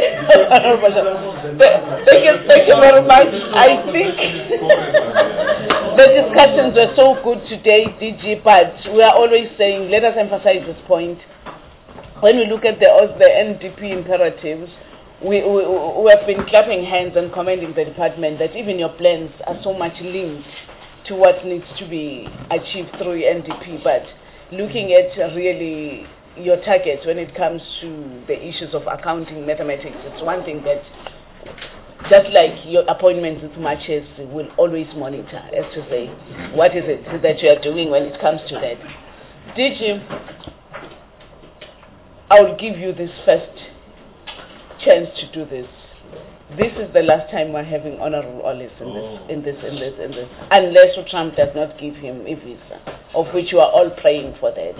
thank you, thank you very much. I think the discussions were so good today, D G. But we are always saying, let us emphasize this point. When we look at the the N D P imperatives, we, we we have been clapping hands and commending the department that even your plans are so much linked to what needs to be achieved through N D P, but looking at really your targets when it comes to the issues of accounting, mathematics, it's one thing that, just like your appointments with matches, will always monitor as to say, what is it that you are doing when it comes to that. Did you, I will give you this first chance to do this. This is the last time we're having Honorable Ollis in this, in this, in this, in this, unless Trump does not give him a visa, of which you are all praying for that.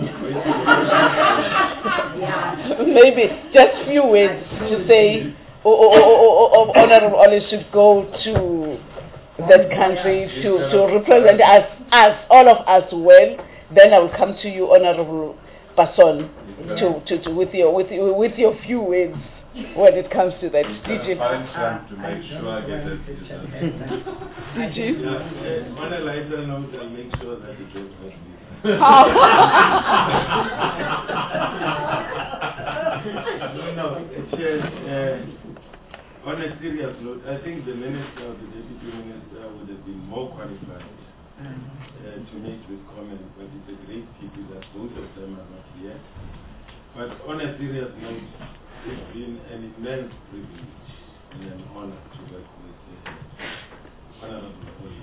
Maybe just few words to say, oh, oh, oh, oh, oh, Honorable Ollis should go to that country to, to represent us, us, all of us well. Then I will come to you, Honorable Bason to, to, to with your with your, with your few words when it comes to that. Did you? To make sure I get that. Did you? Yeah, uh, on a lighter note, I'll make sure that it gets back. Oh. No, Chair, uh, on a serious note, I think the Minister or the Deputy Minister would have been more qualified uh, to make this comment, but it's a great pity that both of them are not here. But on a serious note, it's been an immense privilege and an honor to work with uh, Honorable Oli.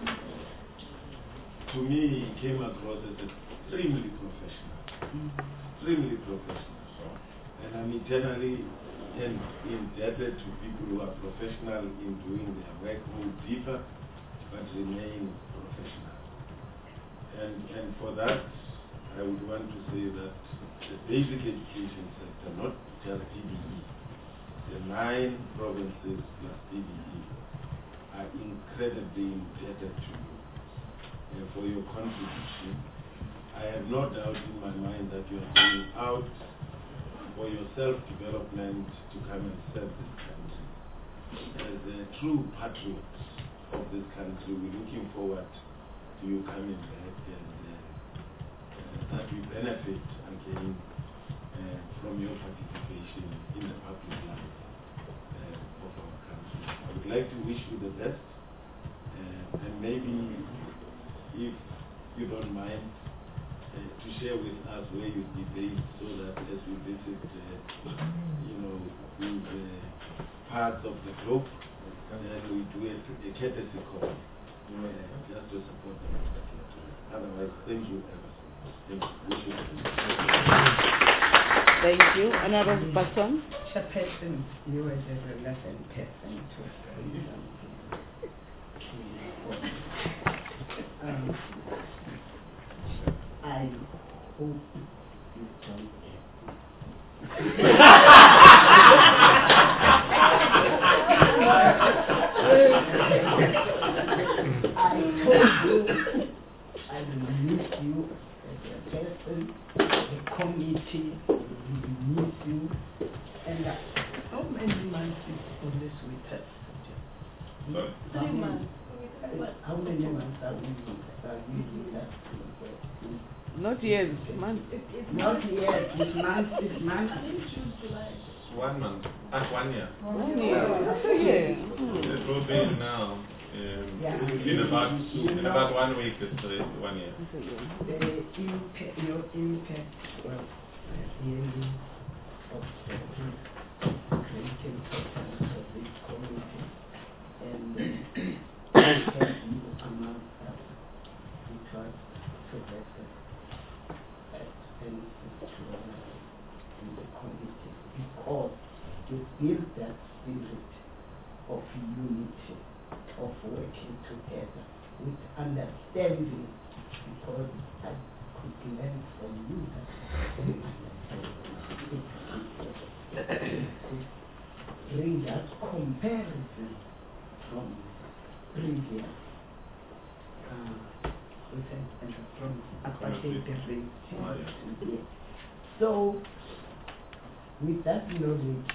To me, he came across as extremely professional, extremely professional. And I'm eternally indebted to people who are professional in doing their work, move deeper, but remain professional. And, and for that, I would want to say that the basic education sector, not just D B E, the nine provinces plus D B E, are incredibly indebted to you uh, for your contribution. I have no doubt in my mind that you are going out for your self-development to come and serve this country. As a true patriot of this country, we're looking forward to you coming back and uh, uh, that we benefit again uh, from your participation in the public life uh, of our country. I would like to wish you the best uh, and maybe, if you don't mind, Uh, to share with us where you debate, so that as we visit, uh, you know, these uh, parts of the globe, then we do a, a courtesy call, uh, just to support them. Otherwise, thank you ever so much. Thank you. Thank you. Honorable Bason. Chairperson, you were the relevant person to say something. Um, I hope you don't get I told you I will miss you as a person, the committee will miss you, and uh, how many months is on this with us? Three months. How many months are we are we with us? Not years, months. Not years, it's months, it's months. One month, uh, one year. One year. Yeah. It will be now. Um, Yeah. in about in about one week, it's uh, one year. The impact, your impact was really of the great importance of this community, and uh, you among us because professors and in the community, because you build that spirit of unity, of working together with understanding, because I could learn from you that bring that comparison from previous uh, with an, and from apartheid regime. So, with that knowledge,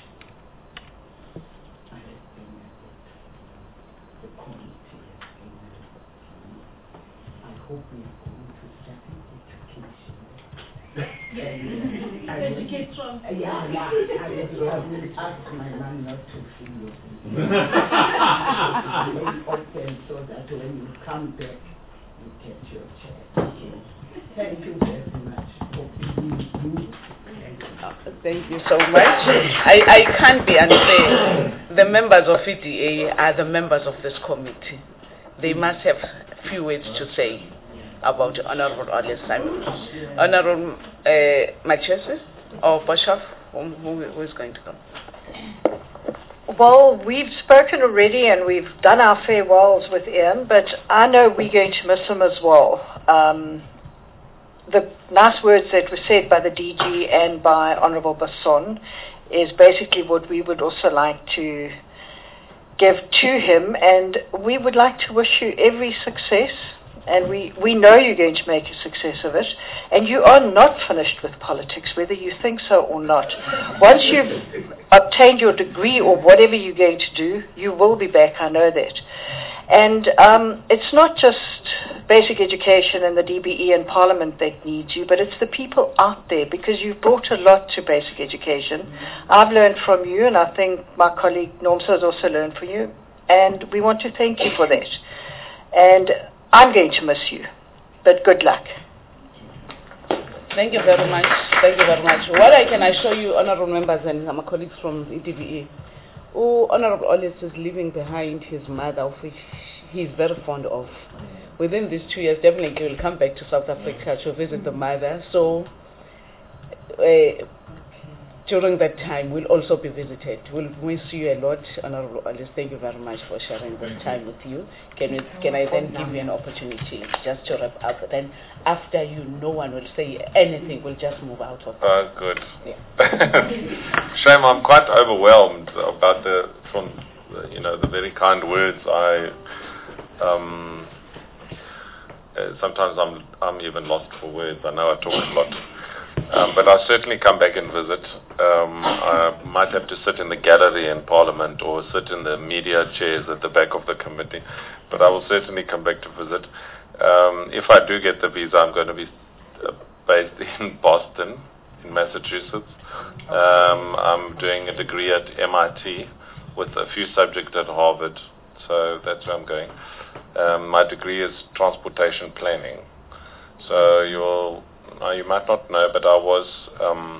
I have been the committee has been I hope we are going to start in education. and, uh, I Educate will, from. uh, yeah, yeah. I will, I will ask my man not to feel you. Open so that when you come back, you get your chair. Okay. Thank you very much for being you. Thank you so much. I, I can't be unfair. The members of E D A are the members of this committee. They must have a few words to say about Honorable Ole Simon. Honorable uh, Machese or Boshoff, who, who, who is going to come? Well, we've spoken already and we've done our farewells with Ian, but I know we're going to miss him as well. Um, the nice words that were said by the D G and by Honorable Bason is basically what we would also like to give to him, and we would like to wish you every success and we, we know you're going to make a success of it, and you are not finished with politics, whether you think so or not. Once you've obtained your degree or whatever you're going to do, you will be back, I know that. And um, it's not just basic education and the D B E and Parliament that needs you, but it's the people out there, because you've brought a lot to basic education. I've learned from you, and I think my colleague Normsa has also learned from you, and we want to thank you for that. And I'm going to miss you, but good luck. Thank you very much. Thank you very much. What I can assure you, honourable members and my colleagues from E D B E, oh, Honourable Ollis is leaving behind his mother, of which he is very fond of. Within these two years, definitely he will come back to South Africa to visit the mother. So uh, during that time, we'll also be visited. We'll miss you a lot, Honourable Ollis. Thank you very much for sharing this time with you. Can we, can I then give you an opportunity just to wrap up? Then after you, no one will say anything. We'll just move out of it. Oh, good. Yeah. Shame, I'm quite overwhelmed about the, from, you know, the very kind words. I, um, uh, sometimes I'm, I'm even lost for words. I know I talk a lot. Um, but I'll certainly come back and visit. Um, I might have to sit in the gallery in Parliament or sit in the media chairs at the back of the committee, but I will certainly come back to visit. Um, if I do get the visa, I'm going to be uh, based in Boston, in Massachusetts. Um, I'm doing a degree at M I T with a few subjects at Harvard, so that's where I'm going. Um, my degree is transportation planning. So you'll Now, you might not know, but I was, um,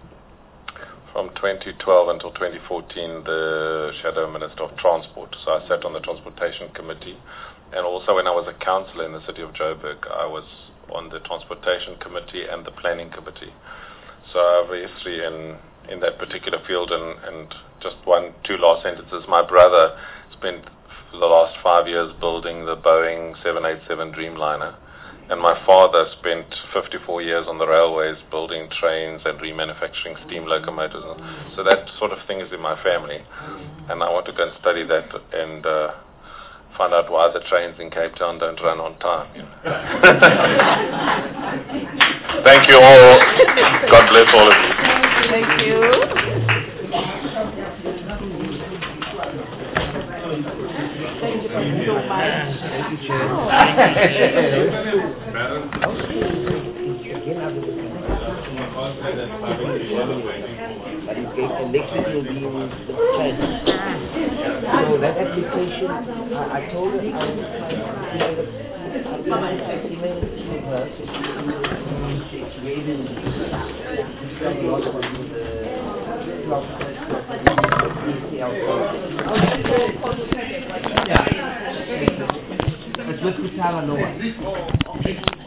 from twenty twelve until twenty fourteen, the Shadow Minister of Transport. So I sat on the Transportation Committee. And also when I was a councillor in the city of Joburg, I was on the Transportation Committee and the Planning Committee. So obviously in, in that particular field, and, and just one, two last sentences, my brother spent the last five years building the Boeing seven eighty-seven Dreamliner. And my father spent fifty-four years on the railways building trains and remanufacturing steam locomotives. So that sort of thing is in my family. And I want to go and study that and uh, find out why the trains in Cape Town don't run on time. You know. Thank you all. God bless all of you. Thank you. Thank you so much. Thank you, Chair. But it's getting, next week will be in China. So that application, I, I told her I was trying to email to her. It's really a lot of the Yeah. It's with Kusala Noah.